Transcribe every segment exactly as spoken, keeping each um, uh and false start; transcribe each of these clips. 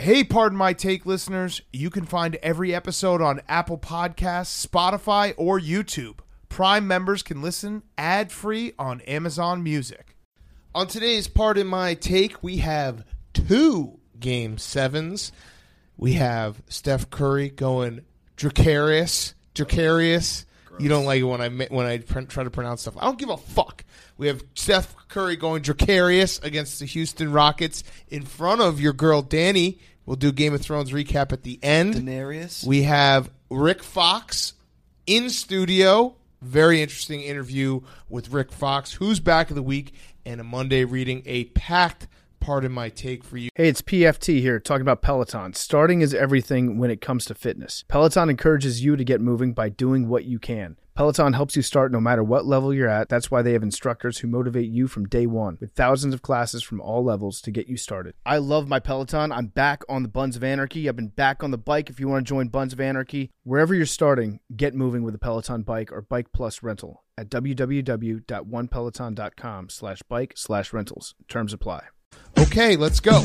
Hey, Pardon My Take listeners, you can find every episode on Apple Podcasts, Spotify, or YouTube. Prime members can listen ad-free on Amazon Music. On today's Pardon My Take, we have two Game sevens. We have Steph Curry going Dracarius. Dracarius. You don't like it when I when I try to pronounce stuff. I don't give a fuck. We have Steph Curry going Dracarius against the Houston Rockets in front of your girl Danny. We'll do Game of Thrones recap at the end. Daenerys. We have Rick Fox in studio. Very interesting interview with Rick Fox, who's back of the week, and a Monday reading, a packed Pardon My Take for you. Hey, it's P F T here talking about Peloton. Starting is everything when it comes to fitness. Peloton encourages you to get moving by doing what you can. Peloton helps you start no matter what level you're at. That's why they have instructors who motivate you from day one with thousands of classes from all levels to get you started. I love my Peloton. I'm back on the Buns of Anarchy. I've been back on the bike. If you want to join Buns of Anarchy, wherever you're starting, get moving with a Peloton bike or Bike Plus rental at www.onepeloton.com slash bike slash rentals. Terms apply. Okay, let's go.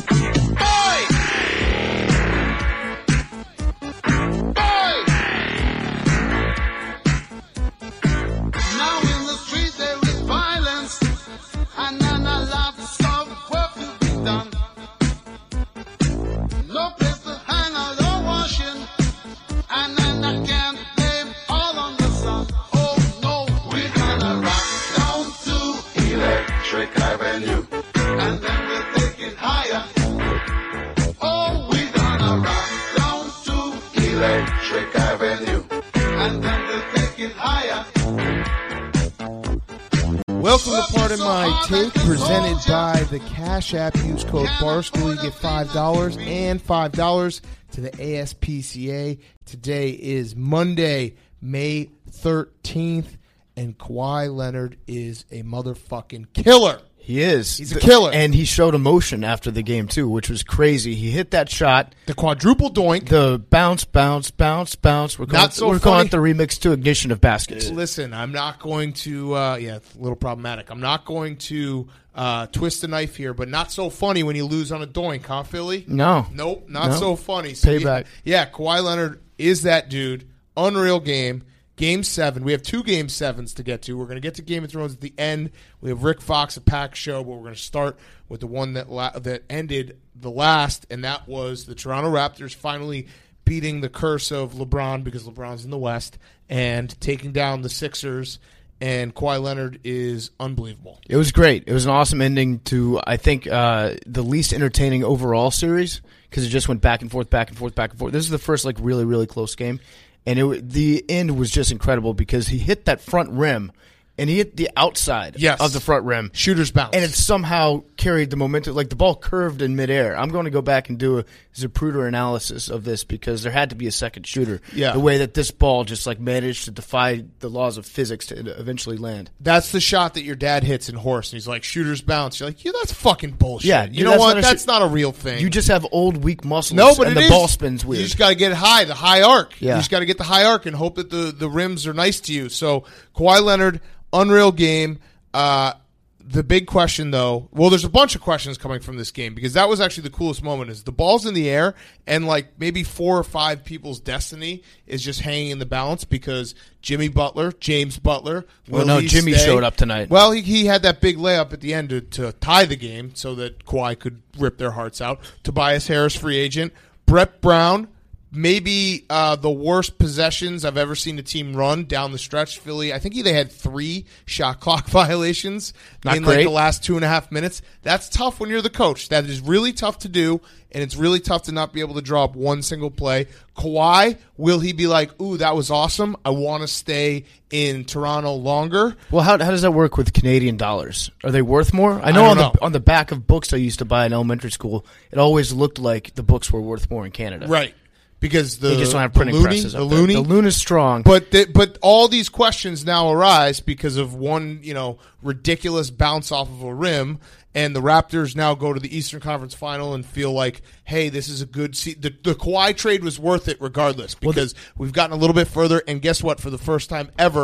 Welcome to Pardon My Take, presented by the Cash App. Use code Barstool. You get five dollars and five dollars to the A S P C A. Today is Monday, May thirteenth, and Kawhi Leonard is a motherfucking killer. He is. He's a killer. And he showed emotion after the game, too, which was crazy. He hit that shot. The quadruple doink. The bounce, bounce, bounce, bounce. We're, calling, Not so we're calling it the remix to Ignition of Baskets. Listen, I'm not going to, uh, yeah, it's a little problematic. I'm not going to uh, twist the knife here, but not so funny when you lose on a doink, huh, Philly? No. Nope, not no. so funny. So Payback. Yeah, yeah, Kawhi Leonard is that dude. Unreal game. Game seven. We have two game sevens to get to. We're going to get to Game of Thrones at the end. We have Rick Fox, a packed show, but we're going to start with the one that la- that ended the last, and that was the Toronto Raptors finally beating the curse of LeBron, because LeBron's in the West, and taking down the Sixers. And Kawhi Leonard is unbelievable. It was great. It was an awesome ending to, I think, uh, the least entertaining overall series, because it just went back and forth, back and forth, back and forth. This is the first like really, really close game. And it, the end was just incredible because he hit that front rim, and he hit the outside yes. of the front rim. Shooter's bounce. And it somehow carried the momentum. Like, the ball curved in midair. I'm going to go back and do a Zapruder analysis of this because there had to be a second shooter. Yeah. The way that this ball just, like, managed to defy the laws of physics to eventually land. That's the shot that your dad hits in Horse, and he's like, shooter's bounce. You're like, yeah, that's fucking bullshit. Yeah. You know that's what? Not That's sh- not a real thing. You just have old, weak muscles, no, but and it the is. ball spins weird. You just got to get high, the high arc. Yeah. You just got to get the high arc and hope that the, the rims are nice to you. So, Kawhi Leonard, unreal game. Uh, the big question, though, well, there's a bunch of questions coming from this game, because that was actually the coolest moment, is the ball's in the air, and like maybe four or five people's destiny is just hanging in the balance, because Jimmy Butler, James Butler, well, no, Jimmy stay? showed up tonight. Well, he, he had that big layup at the end to, to tie the game so that Kawhi could rip their hearts out. Tobias Harris, free agent. Brett Brown, maybe uh, the worst possessions I've ever seen a team run down the stretch. Philly, I think they had three shot clock violations Not in great. like the last two and a half minutes. That's tough when you're the coach. That is really tough to do, and it's really tough to not be able to draw up one single play. Kawhi, will he be like, ooh, that was awesome, I want to stay in Toronto longer? Well, how how does that work with Canadian dollars? Are they worth more? I know I on don't the know. on the back of books I used to buy in elementary school, it always looked like the books were worth more in Canada. Right. Because the, They just don't have the printing loony, presses the up there. loony, The loon is strong. But the, but all these questions now arise because of one, you know, ridiculous bounce off of a rim, and the Raptors now go to the Eastern Conference Final and feel like, hey, this is a good se- the the Kawhi trade was worth it regardless, because well, we've gotten a little bit further, and guess what? For the first time ever,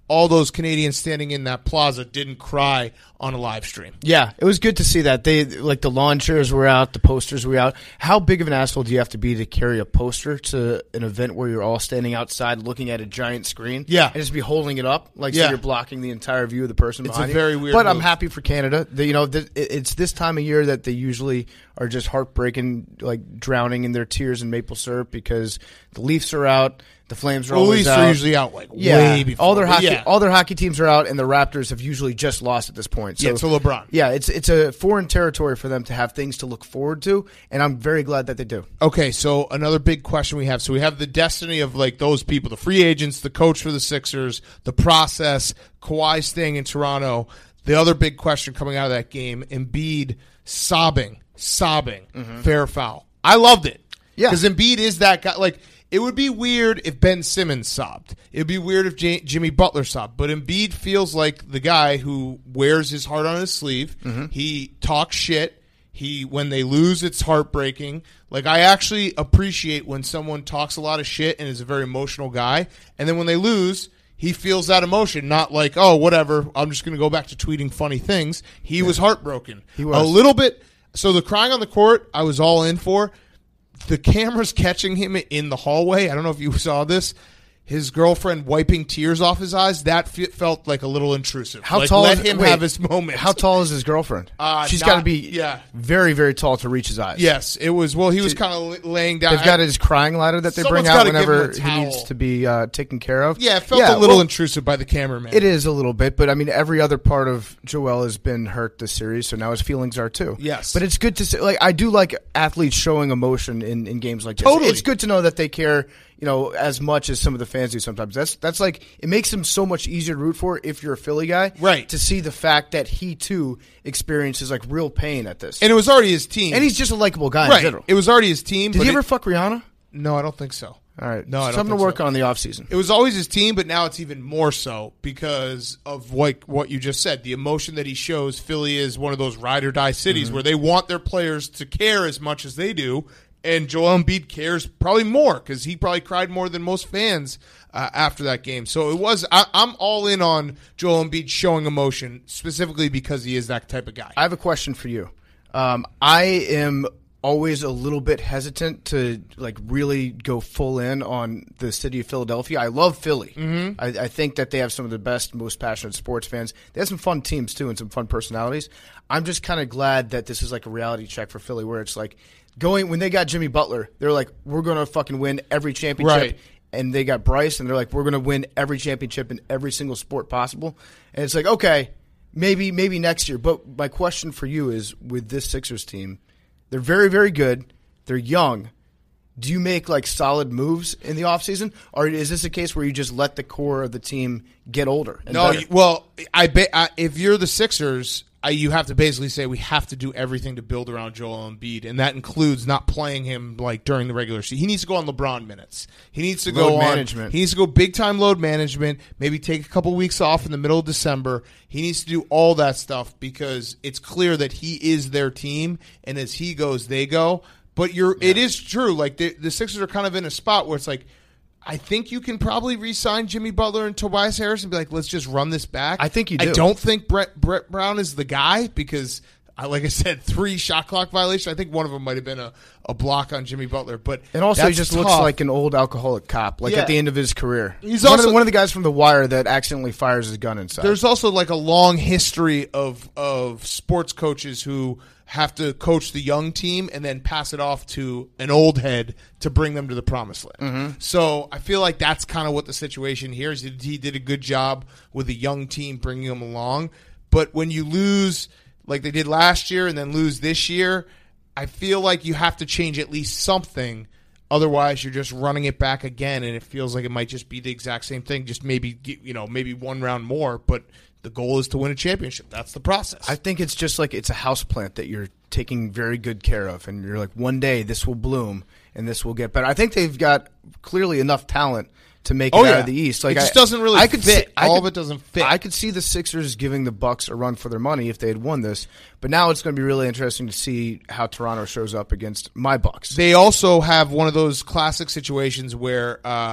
all those Canadians standing in that plaza didn't cry on a live stream. Yeah, it was good to see that. They like the lawn chairs were out, the posters were out. How big of an asshole do you have to be to carry a poster to an event where you're all standing outside looking at a giant screen? Yeah. And just be holding it up like Yeah. so you're blocking the entire view of the person It's behind a you. very weird But I'm move. happy for Canada. The, you know, the, it- it's this time of year that they usually are just heartbreaking, like drowning in their tears in maple syrup because the Leafs are out. The Flames are Well, always Leafs out. are usually out like Yeah, way before. all their but hockey, yeah. all their hockey teams are out, and the Raptors have usually just lost at this point. So, yeah, to LeBron. yeah, it's it's a foreign territory for them to have things to look forward to, and I'm very glad that they do. Okay, so another big question we have. So we have the destiny of like those people, the free agents, the coach for the Sixers, the process, Kawhi staying in Toronto. The other big question coming out of that game, Embiid sobbing, sobbing, fair foul. I loved it. Yeah. Because Embiid is that guy. Like, it would be weird if Ben Simmons sobbed. It would be weird if J- Jimmy Butler sobbed. But Embiid feels like the guy who wears his heart on his sleeve. He talks shit. He when they lose, it's heartbreaking. Like, I actually appreciate when someone talks a lot of shit and is a very emotional guy. And then when they lose, he feels that emotion. Not like, oh, whatever, I'm just going to go back to tweeting funny things. He was heartbroken. He was. A little bit. So the crying on the court, I was all in for. The camera's catching him in the hallway. I don't know if you saw this. His girlfriend wiping tears off his eyes. That fe- felt like a little intrusive. How like, tall let is- him wait, have his moment. How tall is his girlfriend? Uh, She's not- got to be yeah. very, very tall to reach his eyes. Yes, it was. Well, he was kind of laying down. They've got his crying ladder that they bring Someone's out gotta give him whenever a he towel. needs to be uh, taken care of. Yeah, it felt a little well, intrusive by the cameraman. It is a little bit, but I mean, every other part of Joel has been hurt this series, so now his feelings are too. Yes. But it's good to see. Like, I do like athletes showing emotion in, in games like this. Totally. It's good to know that they care, you know, as much as some of the fans do sometimes. That's that's like it makes him so much easier to root for if you're a Philly guy, Right. To see the fact that he too experiences like real pain at this, And it was already his team. and he's just a likable guy in right. general. It was already his team. Did but he it- ever fuck Rihanna? No, I don't think so. All right, No, I don't something think to work so. on in the offseason. It was always his team, but now it's even more so because of like what you just said. The emotion that he shows. Philly is one of those ride or die cities Mm-hmm. where they want their players to care as much as they do, and Joel Embiid cares probably more because he probably cried more than most fans uh, after that game. So it was. I, I'm all in on Joel Embiid showing emotion specifically because he is that type of guy. I have a question for you. Um, I am always a little bit hesitant to like really go full in on the city of Philadelphia. I love Philly. Mm-hmm. I, I think that they have some of the best, most passionate sports fans. They have some fun teams too and some fun personalities. I'm just kind of glad that this is like a reality check for Philly where it's like going when they got Jimmy Butler, they're like, we're going to fucking win every championship. Right. And they got Bryce, and they're like, we're going to win every championship in every single sport possible. And it's like, okay, maybe maybe next year. But my question for you is, with this Sixers team, they're very, very good. They're young. Do you make like solid moves in the offseason? Or is this a case where you just let the core of the team get older? and No, better? you- well, I bet I, if you're the Sixers, I, you have to basically say we have to do everything to build around Joel Embiid, and that includes not playing him like during the regular season. He needs to go on LeBron minutes. He needs to Load go management. on. He needs to go big time load management. Maybe take a couple weeks off in the middle of December. He needs to do all that stuff because it's clear that he is their team, and as he goes, they go. But you're, it is true. Like the, the Sixers are kind of in a spot where it's like, I think you can probably re-sign Jimmy Butler and Tobias Harris and be like, let's just run this back. I think you I do. don't think Brett Brett Brown is the guy because, I, like I said, three shot clock violations. I think one of them might have been a, a block on Jimmy Butler. But And also, he that's just tough. looks like an old alcoholic cop, like Yeah. at the end of his career. He's one, of also- the, one of the guys from The Wire that accidentally fires his gun inside. There's also like a long history of of sports coaches who have to coach the young team and then pass it off to an old head to bring them to the promised land. Mm-hmm. So I feel like that's kind of what the situation here is. He did a good job with a young team bringing them along. But when you lose like they did last year and then lose this year, I feel like you have to change at least something. Otherwise, you're just running it back again, and it feels like it might just be the exact same thing, just maybe you know maybe one round more. But the goal is to win a championship. That's the process. I think it's just like it's a house plant that you're taking very good care of, and you're like, one day this will bloom and this will get better. I think they've got clearly enough talent to make it Oh, out yeah. of the East. Like It just I, doesn't really I could fit. See, I All could, of it doesn't fit. I could see the Sixers giving the Bucks a run for their money if they had won this, but now it's going to be really interesting to see how Toronto shows up against my Bucks. They also have one of those classic situations where uh,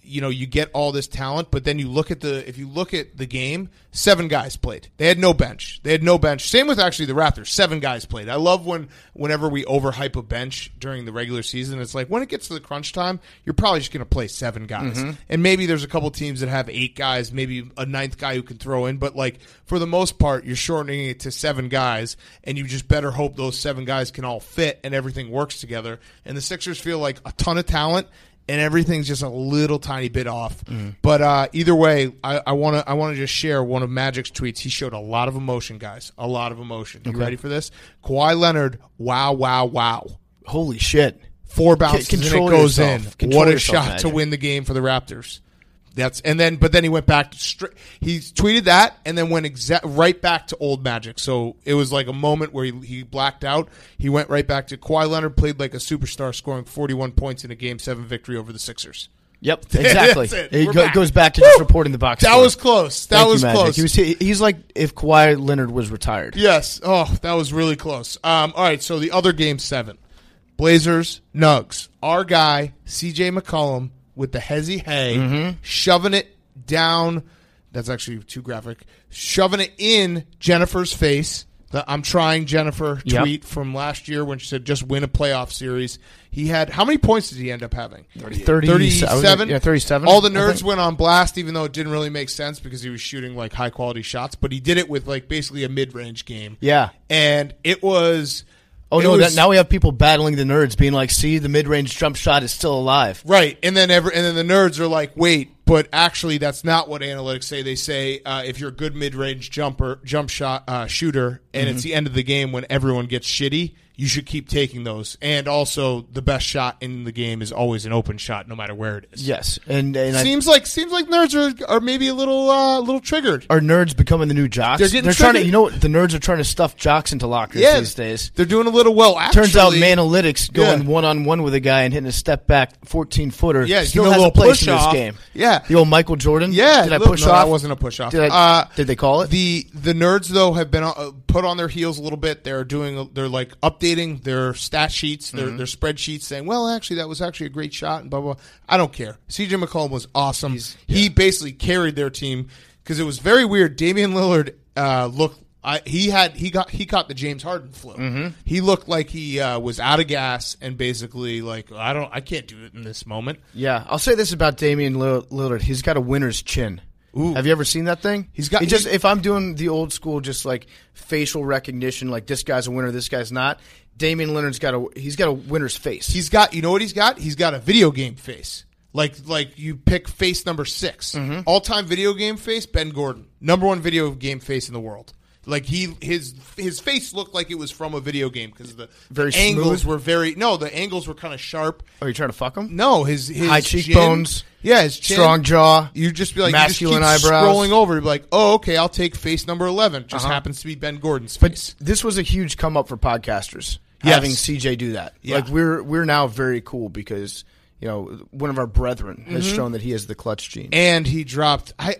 you know, you get all this talent, but then you look at the if you look at the game, seven guys played. They had no bench. They had no bench. Same with actually the Raptors. Seven guys played. I love when whenever we overhype a bench during the regular season. It's like when it gets to the crunch time, you're probably just going to play seven guys, mm-hmm. and maybe there's a couple teams that have eight guys, maybe a ninth guy who can throw in. But like for the most part, you're shortening it to seven guys, and you just better hope those seven guys can all fit and everything works together. And the Sixers feel like a ton of talent. And everything's just a little tiny bit off, mm. but uh, either way, I want to I want to just share one of Magic's tweets. He showed a lot of emotion, guys, a lot of emotion. You okay. ready for this? Kawhi Leonard, wow, wow, wow! Holy shit! Four bounces C- and it goes yourself. in. Control what a yourself, shot Magic. to win the game for the Raptors. That's and then, but then he went back to stri- he tweeted that and then went exa- right back to old Magic. So it was like a moment where he, he blacked out. He went right back to Kawhi Leonard played like a superstar, scoring forty-one points in a Game Seven victory over the Sixers. Yep, exactly. it. He go, back. goes back to just reporting the box That score. was close. That Thank was you, close. He was, he, he's like if Kawhi Leonard was retired. Yes. Oh, that was really close. Um, all right, so the other Game Seven, Blazers Nugs. Our guy C J McCollum with the hezzy hay, mm-hmm. shoving it down. That's actually too graphic. Shoving it in Jennifer's face. The I'm trying Jennifer tweet yep. from last year when she said just win a playoff series. He had how many points did he end up having? thirty-seven Yeah, thirty-seven All the nerds went on blast, even though it didn't really make sense because he was shooting like high quality shots. But he did it with like basically a mid range game. Yeah, and it was. Oh it no! was, That, now we have people battling the nerds, being like, "See, the mid-range jump shot is still alive." Right, and then every, and then the nerds are like, "Wait, but actually, that's not what analytics say. They say uh, if you're a good mid-range jumper, jump shot uh, shooter, and mm-hmm. it's the end of the game when everyone gets shitty, you should keep taking those. And also, the best shot in the game is always an open shot, no matter where it is. Yes, and, and seems I, like seems like nerds are, are maybe a little uh, little triggered. Are nerds becoming the new jocks? They're getting they're triggered. trying to. You know what? The nerds are trying to stuff jocks into lockers yeah, these days. They're doing a little well. Actually, turns out Manalytics going yeah. one on one with a guy and hitting a step back fourteen footer. Yeah, still has a, a place in off. this game. Yeah, the old Michael Jordan. Yeah, did I look, push no, off? That wasn't a push off. Did, I, uh, did they call it? The the nerds though have been uh, put on their heels a little bit. They're doing. They're like updating their stat sheets, their mm-hmm. their spreadsheets, saying, "Well, actually, that was actually a great shot." And blah blah. blah. I don't care. C J McCollum was awesome. Yeah. He basically carried their team because it was very weird. Damian Lillard uh, looked. I, he had he got he caught the James Harden flu. Mm-hmm. He looked like he uh, was out of gas and basically like I don't I can't do it in this moment. Yeah, I'll say this about Damian Lillard: he's got a winner's chin. Ooh. Have you ever seen that thing? He's got he just if I'm doing the old school, just like facial recognition, like this guy's a winner, this guy's not. Damian Lillard's got a he's got a winner's face. He's got you know what he's got? He's got a video game face. Like like you pick face number six, mm-hmm. all time video game face. Ben Gordon, number one video game face in the world. Like he his his face looked like it was from a video game because the, very the angles smooth. were very no the angles were kind of sharp. Are you trying to fuck him? No, his his high chin, cheekbones, yeah, his chin, strong jaw. You just be like masculine you just keep eyebrows. Scrolling over, you'd be like, oh, okay, I'll take face number eleven. Just uh-huh. happens to be Ben Gordon's but face. This was a huge come up for podcasters yes. having C J do that. Yeah. Like we're we're now very cool because you know one of our brethren has mm-hmm. shown that he has the clutch gene, and he dropped. I.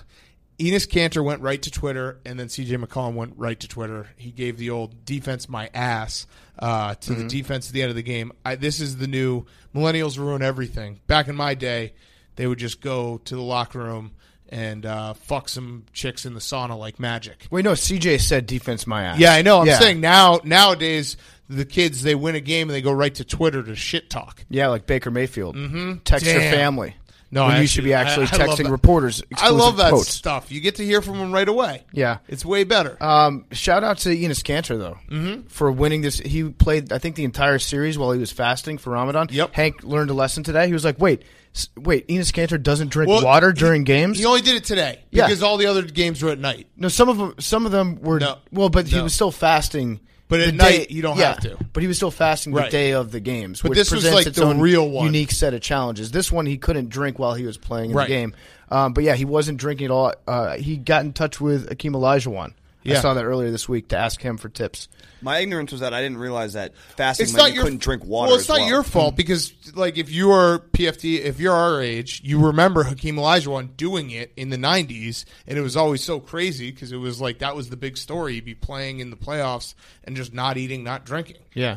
Enes Kanter went right to Twitter, and then C J McCollum went right to Twitter. He gave the old defense my ass uh, to mm-hmm. the defense at the end of the game. I, this is the new millennials ruin everything. Back in my day, they would just go to the locker room and uh, fuck some chicks in the sauna like magic. Wait, no, C J said defense my ass. Yeah, I know. I'm yeah. saying now nowadays the kids, they win a game and they go right to Twitter to shit talk. Yeah, like Baker Mayfield. Mm-hmm. Text Damn. your family. No, when actually, you should be actually I, I texting reporters. I love that quotes. stuff. You get to hear from them right away. Yeah, it's way better. Um, shout out to Enes Kanter though mm-hmm. for winning this. He played, I think, the entire series while he was fasting for Ramadan. Yep. Hank learned a lesson today. He was like, "Wait, wait, Enes Kanter doesn't drink well, water he, during games. He only did it today yeah. because all the other games were at night. No, some of them, some of them were no. well, but no. he was still fasting." But at the night, day, you don't yeah, have to. But he was still fasting right. the day of the games, but which this was presents like its the own real one. unique set of challenges. This one he couldn't drink while he was playing in right. the game. Um, but yeah, he wasn't drinking at all. Uh, he got in touch with Akeem Olajuwon. Yeah. I saw that earlier this week to ask him for tips. My ignorance was that I didn't realize that fasting it's meant not you your, couldn't drink water. Well, it's as not well. your fault because, like, if you are P F T, if you're our age, you remember Hakeem Olajuwon doing it in the nineties, and it was always so crazy because it was like that was the big story. You'd be playing in the playoffs and just not eating, not drinking. Yeah.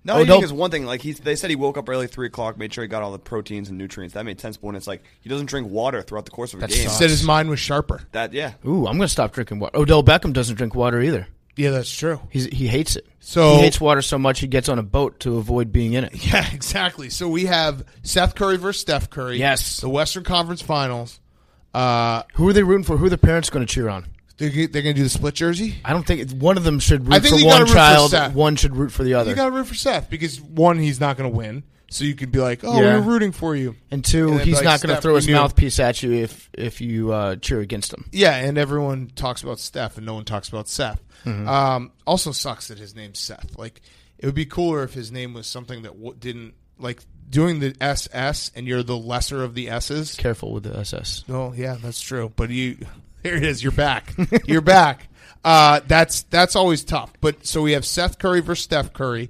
No, I think it's one thing. Like he, they said he woke up early, three o'clock, made sure he got all the proteins and nutrients. That made sense. But when it's like he doesn't drink water throughout the course of a That game, sucks. He said his mind was sharper. that yeah. Ooh, I'm going to stop drinking water. Odell Beckham doesn't drink water either. Yeah, that's true. He's, he hates it. So- he hates water so much he gets on a boat to avoid being in it. Yeah, exactly. So we have Seth Curry versus Steph Curry. Yes. The Western Conference Finals. Uh, Who are they rooting for? Who are the parents going to cheer on? they're, they're going to do the split jersey. I don't think one of them should I root think for you gotta one root for child. Seth. One should root for the other. You got to root for Seth because one, he's not going to win. So you could be like, oh, Yeah. we're rooting for you. And two, And then he's be like, not going to Steph, throw we his knew. mouthpiece at you if if you uh, cheer against him. Yeah, and everyone talks about Steph and no one talks about Seth. Mm-hmm. Um, also sucks that his name's Seth. Like, it would be cooler if his name was something that w- didn't, like, doing the S S and you're the lesser of the S's. Careful with the S S. Oh, yeah, that's true. But you, here it is. You're back. You're back. Uh, that's that's always tough. But so we have Seth Curry versus Steph Curry,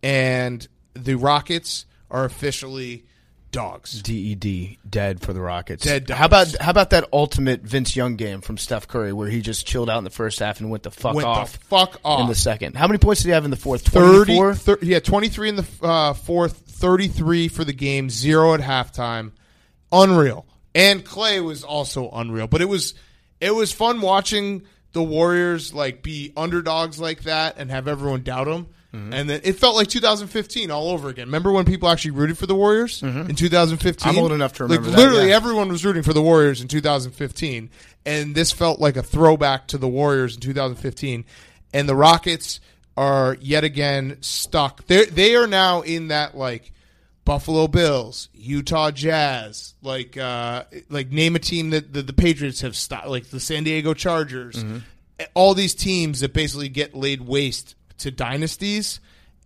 and the Rockets are officially dogs. D E D, dead for the Rockets. Dead dogs. How about how about that ultimate Vince Young game from Steph Curry where he just chilled out in the first half and went the fuck Went off the fuck off in the second? How many points did he have in the fourth? thirty, twenty-four? thir- yeah, twenty-three in the uh, fourth, thirty-three for the game, zero at halftime. Unreal. And Clay was also unreal. But it was it was fun watching the Warriors like be underdogs like that and have everyone doubt them. Mm-hmm. And then it felt like two thousand fifteen all over again. Remember when people actually rooted for the Warriors mm-hmm. in two thousand fifteen? I'm old enough to remember like, that, literally yeah. everyone was rooting for the Warriors in two thousand fifteen. And this felt like a throwback to the Warriors in two thousand fifteen. And the Rockets are yet again stuck. They they are now in that like Buffalo Bills, Utah Jazz, like uh, like name a team that the, the Patriots have stopped, like the San Diego Chargers. Mm-hmm. All these teams that basically get laid waste to dynasties,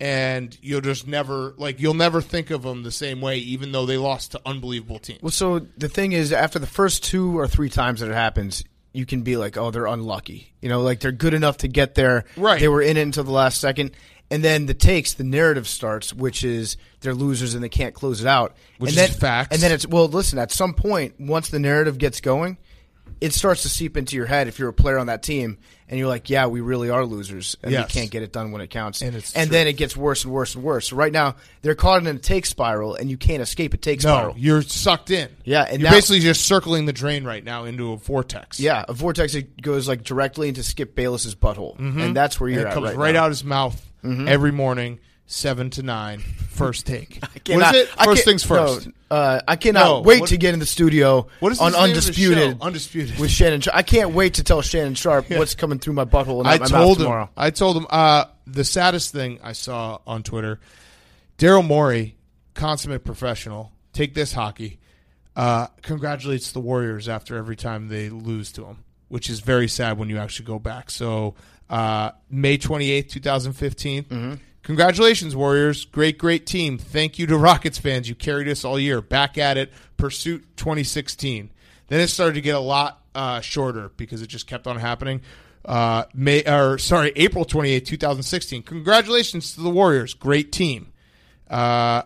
and you'll just never like you'll never think of them the same way, even though they lost to unbelievable teams. Well, so the thing is, after the first two or three times that it happens, you can be like, oh, they're unlucky. You know, like they're good enough to get there. Right. They were in it until the last second. And then the takes, the narrative starts, which is they're losers and they can't close it out. Which and is then, facts. And then it's, well, listen, at some point, once the narrative gets going, it starts to seep into your head if you're a player on that team and you're like, yeah, we really are losers and Yes. we can't get it done when it counts. And it's and true. then it gets worse and worse and worse. So right now, they're caught in a take spiral and you can't escape a take No, spiral. you're sucked in. Yeah, and you're now- basically just circling the drain right now into a vortex. Yeah, a vortex that goes like directly into Skip Bayless's butthole, and that's where And you're it at comes right, right, now. out his mouth every morning, seven to nine, first take. I cannot- what is it? I First can't- things first. No, uh, I cannot No, wait what- to get in the studio What is on the name of the Undisputed, show? Undisputed. with Shannon. Sharp. I can't wait to tell Shannon Sharp what's coming through my butthole and I out my told mouth him. tomorrow. I told him. Uh, the saddest thing I saw on Twitter: Daryl Morey, consummate professional. Take this hockey. Uh, congratulates the Warriors after every time they lose to them, which is very sad when you actually go back. So uh, May twenty eighth, two thousand fifteen. Mm-hmm. Congratulations, Warriors. Great, great team. Thank you to Rockets fans. You carried us all year. Back at it. Pursuit twenty sixteen. Then it started to get a lot uh, shorter because it just kept on happening. Uh, May or sorry, April twenty-eighth, twenty sixteen. Congratulations to the Warriors. Great team. Uh,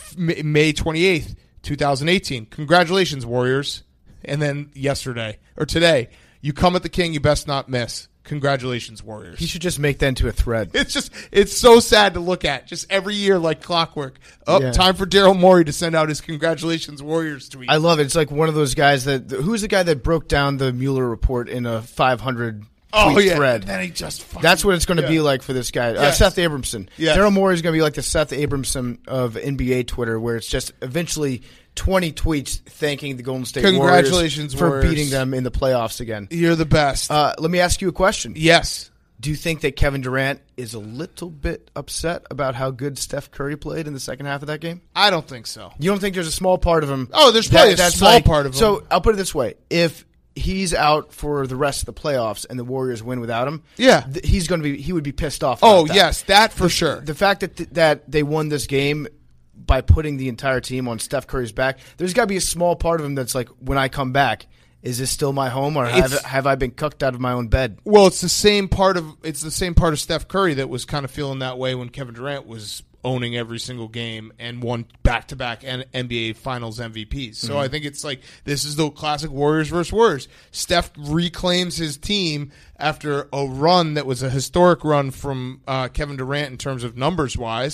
May twenty-eighth, twenty eighteen. Congratulations, Warriors. And then yesterday or today, you come at the king, you best not miss. Congratulations, Warriors. He should just make that into a thread. It's just, it's so sad to look at. Just every year, like clockwork. Oh, Yeah. time for Daryl Morey to send out his congratulations, Warriors tweet. I love it. It's like one of those guys that who's the guy that broke down the Mueller report in a five hundred oh tweet yeah, thread. then he just. Fucking, That's what it's going to yeah. be like for this guy, uh, Yes. Seth Abramson. Yes. Daryl Morey is going to be like the Seth Abramson of N B A Twitter, where it's just eventually twenty tweets thanking the Golden State Congratulations, Warriors for Warriors. beating them in the playoffs again. You're the best. Uh, let me ask you a question. yes. Do you think that Kevin Durant is a little bit upset about how good Steph Curry played in the second half of that game? I don't think so. You don't think there's a small part of him? Oh, there's probably a that's small like- part of him. So I'll put it this way: if he's out for the rest of the playoffs and the Warriors win without him, Yeah. th- he's going to be he would be pissed off. Oh about that. yes, that for sure. The fact that th- that they won this game by putting the entire team on Steph Curry's back, there's got to be a small part of him that's like, when I come back, is this still my home, or have, It's- have I been cucked out of my own bed? Well, it's the same part of it's the same part of Steph Curry that was kind of feeling that way when Kevin Durant was owning every single game and won back-to-back N B A Finals M V Ps. So I think it's like this is the classic Warriors versus Warriors. Steph reclaims his team after a run that was a historic run from uh, Kevin Durant in terms of numbers-wise,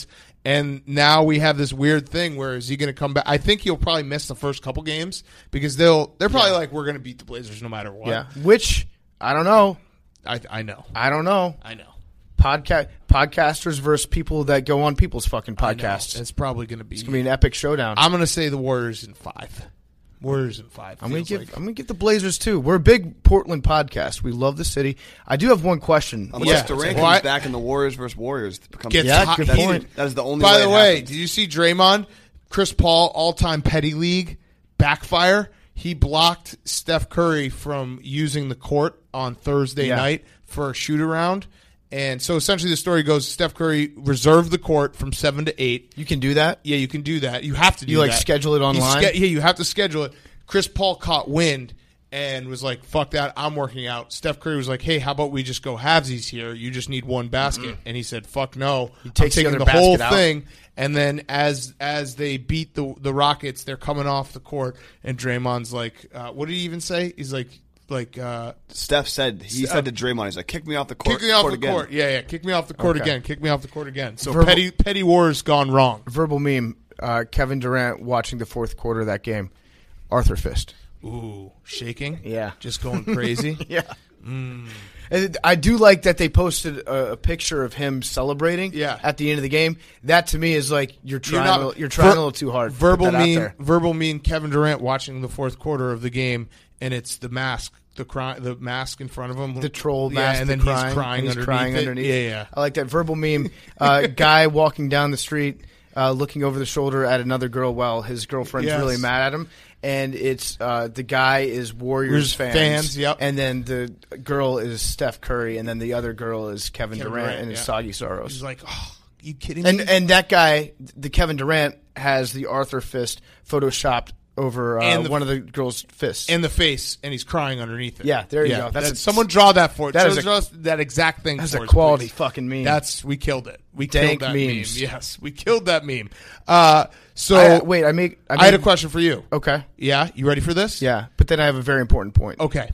And now we have this weird thing where is he going to come back? I think he'll probably miss the first couple games because they'll they're probably yeah. like, we're going to beat the Blazers no matter what. Yeah, which I don't know. I I know. I don't know. I know. Podcast podcasters versus people that go on people's fucking podcasts. It's probably going to be. It's going to be an epic showdown. I'm going to say the Warriors in five. Warriors in five. I'm going to give. Like. I'm going to give the Blazers too. We're a big Portland podcast. We love the city. I do have one question. Unless yeah. Durant well, comes I, back and the Warriors versus Warriors becomes gets yeah, hot. good That, point. That is the only. By way the it way, happens. did you see Draymond, Chris Paul, all-time petty league backfire? He blocked Steph Curry from using the court on Thursday Yeah. night for a shoot-around. And so essentially the story goes, Steph Curry reserved the court from seven to eight. You can do that? Yeah, you can do that. You have to do You, like, that. schedule it You online? ske- yeah, you have to schedule it. Chris Paul caught wind and was like, fuck that, I'm working out. Steph Curry was like, hey, how about we just go halvesies here? You just need one basket. Mm-hmm. And he said, fuck no. He takes I'm the taking other the whole basket out. thing. And then as as they beat the the Rockets, they're coming off the court, and Draymond's like, uh, what did he even say? He's like, like uh, Steph said he Steph- said to Draymond, he's like, kick me off the court. kick me off court the again. court. Yeah, yeah, kick me off the court Okay. again. Kick me off the court again. So Verbal- petty petty wars gone wrong. Verbal meme. Uh, Kevin Durant watching the fourth quarter of that game. Arthur Fist. Ooh, shaking. Yeah. Just going crazy. Yeah. Mm. And I do like that they posted a, a picture of him celebrating Yeah. at the end of the game. That to me is like you're trying, not- a, little, you're trying ver- a little too hard. to Verbal put that out mean, there. verbal mean. Kevin Durant watching the fourth quarter of the game, and it's the mask, the cry, the mask in front of him, The troll yeah, mask, and the then crying, he's crying and he's underneath crying it. underneath. Yeah, yeah. I like that verbal meme. Uh, guy walking down the street, uh, looking over the shoulder at another girl while his girlfriend's Yes. really mad at him. And it's uh, the guy is Warriors Warriors fans, fans, yep. and then the girl is Steph Curry, and then the other girl is Kevin, Kevin Durant, Durant, and yeah. it's Soggy Soros. He's like, oh, you kidding And me? and that guy, the Kevin Durant, has the Arthur Fist photoshopped over uh, And the- one of the girl's fists. in the face, and he's crying underneath it. Yeah, there you go. That's a- someone draw that for it. that That is is a- that exact thing. that's for a us, quality please. fucking meme. That's we killed it. We Dank killed that memes. meme. Yes, we killed that meme. Uh, so I, wait, I make. I, I had a made- question for you. Okay, Yeah, you ready for this? yeah, but then I have a very important point. Okay.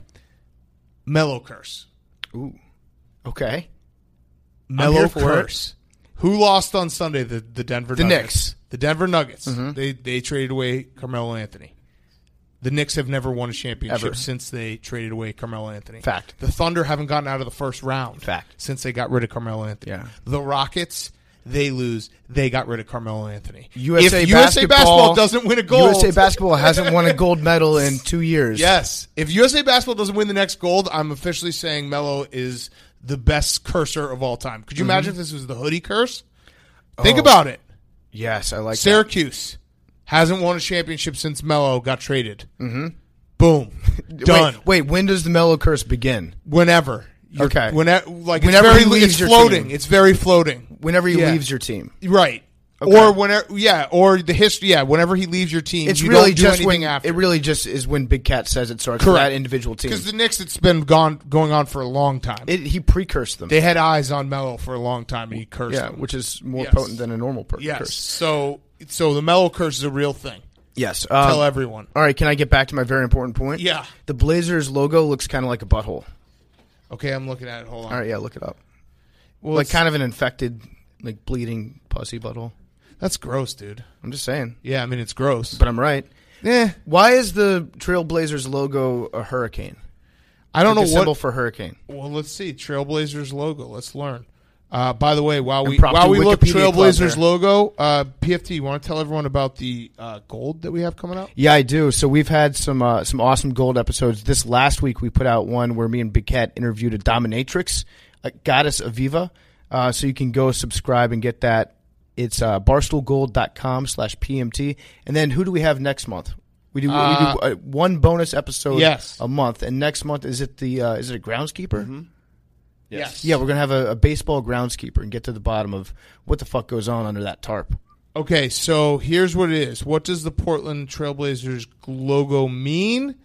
Mellow curse. Ooh, okay. Mellow here for curse. Who lost on Sunday? The the Denver The Nuggets. Knicks. The Denver Nuggets. Mm-hmm. They they traded away Carmelo Anthony. The Knicks have never won a championship Ever. since they traded away Carmelo Anthony. Fact. The Thunder haven't gotten out of the first round. Fact. Since they got rid of Carmelo Anthony. Yeah. The Rockets, they lose. They got rid of Carmelo Anthony. U S A if U S A basketball, basketball doesn't win a gold, U S A basketball hasn't won a gold medal in two years. yes. If U S A basketball doesn't win the next gold, I'm officially saying Melo is the best cursor of all time. Could you imagine if this was the hoodie curse? Think Oh. about it. Yes, I like that. Syracuse hasn't won a championship since Melo got traded. Mm-hmm. Boom. Done. Wait, wait, when does the Mellow curse begin? Whenever. You're- Okay. Whenever, like Whenever it's he very, leaves it's your floating. team. It's very floating. Whenever he Yeah. leaves your team. Right. Okay. Or whenever, yeah, or the history, yeah. Whenever he leaves your team, It's you really don't do just anything when after. it really just is when Big Cat says it starts for Correct. that individual team. Because the Knicks, it's been gone going on for a long time. It, he precursed them. they had eyes on Melo for a long time, and he cursed yeah, them. which is more Yes. potent than a normal per- yes. curse. So, so the Melo curse is a real thing. Yes. Um, Tell everyone. all right, can I get back to my very important point? Yeah. The Blazers logo looks kind of like a butthole. Okay, I'm looking at it. Hold on. All right, yeah, look it up. Well, like it's- kind of an infected, like bleeding pussy butthole. that's gross, dude. I'm just saying, Yeah, I mean it's gross. but I'm right. Eh, Why is the Trailblazers logo a hurricane? I don't Like a know symbol what. for hurricane. Well, let's see. Trailblazers logo. Let's learn. Uh, by the way, while we Impromptu while we look Wikipedia club Trailblazers there. logo, uh, P F T, you want to tell everyone about the uh, gold that we have coming out? Yeah, I do. So we've had some uh, some awesome gold episodes. This last week we put out one where me and Big Cat interviewed a dominatrix, a goddess Aviva. Uh, so you can go subscribe and get that. It's uh, barstoolgold.com slash PMT. And then who do we have next month? We do, Uh, we do uh, one bonus episode Yes. a month. And next month, is it the uh, is it a groundskeeper? Mm-hmm. Yes. Yeah, we're going to have a, a baseball groundskeeper and get to the bottom of what the fuck goes on under that tarp. Okay, so here's what it is. What does the Portland Trailblazers logo mean?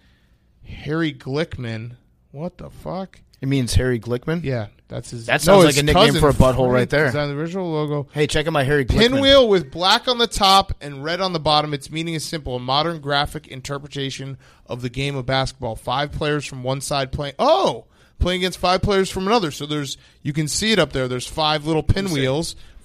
Harry Glickman. What the fuck? It means Harry Glickman? Yeah, that's his. That sounds no, like his a nickname cousin, for a butthole right Frank, there. designed the original logo. Hey, check out my Harry Glickman. Pinwheel with black on the top and red on the bottom. Its meaning is simple: a modern graphic interpretation of the game of basketball. Five players from one side playing. Oh, playing against five players from another. So there's you can see it up there. There's five little pinwheels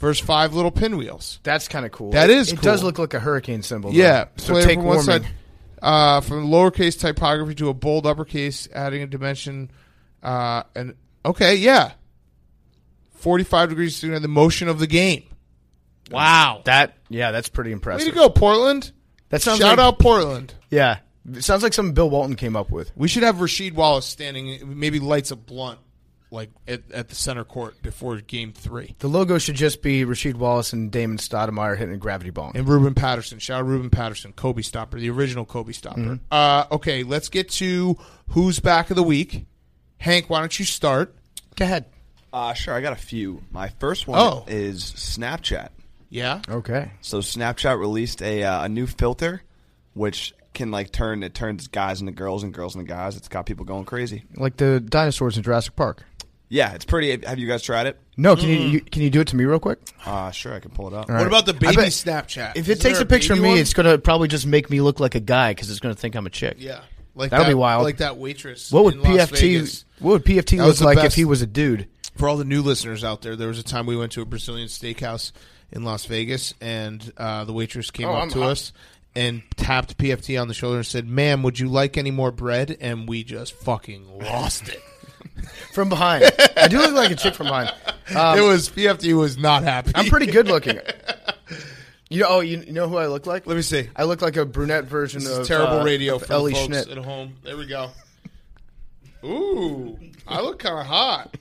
versus five little pinwheels. That's kind of cool. That is It cool. does look like a hurricane symbol. though. Yeah, So player take from one warming. side, uh, from lowercase typography to a bold uppercase, adding a dimension. Uh, and okay, yeah, forty-five degrees to the motion of the game. Wow, That yeah, that's pretty way impressive. to go, Portland! That sounds Shout like, out Portland. Yeah, it sounds like something Bill Walton came up with. We should have Rasheed Wallace standing, maybe lights a blunt, like at, at the center court before game three. The logo should just be Rasheed Wallace and Damon Stoudemire hitting a gravity bong. And Ruben Patterson. Shout out Ruben Patterson, Kobe Stopper, the original Kobe Stopper. Mm-hmm. Uh, okay, let's get to who's back of the week. Hank, why don't you start? Go ahead. Uh, sure, I got a few. My first one Oh. is Snapchat. Yeah? Okay. So Snapchat released a uh, a new filter, which can like turn it turns guys into girls and girls into guys. It's got people going crazy. Like the dinosaurs in Jurassic Park. Yeah, it's pretty. Have you guys tried it? No, can you, you can you do it to me real quick? Uh, sure, I can pull it up. All What right. about the I baby bet- Snapchat? If it Isn't takes there a picture of baby me, one? it's gonna probably just make me look like a guy because it's gonna think I'm a chick. Yeah. Like That'll that, be wild. Like that waitress. What would in Las P F T? Vegas. What would P F T That look was the like if best. he was a dude? For all the new listeners out there, there was a time we went to a Brazilian steakhouse in Las Vegas, and uh, the waitress came Oh, up I'm to hot. us and tapped P F T on the shoulder and said, "Ma'am, would you like any more bread?" And we just fucking lost it. From behind, I do look like a chick from behind. Um, it was P F T was not happy. I'm pretty good looking. You know, oh, you, you know who I look like? Let me see. I look like a brunette version This of is terrible uh, radio of for Ellie the folks Schnitt. at home. There we go. Ooh, I look kind of hot.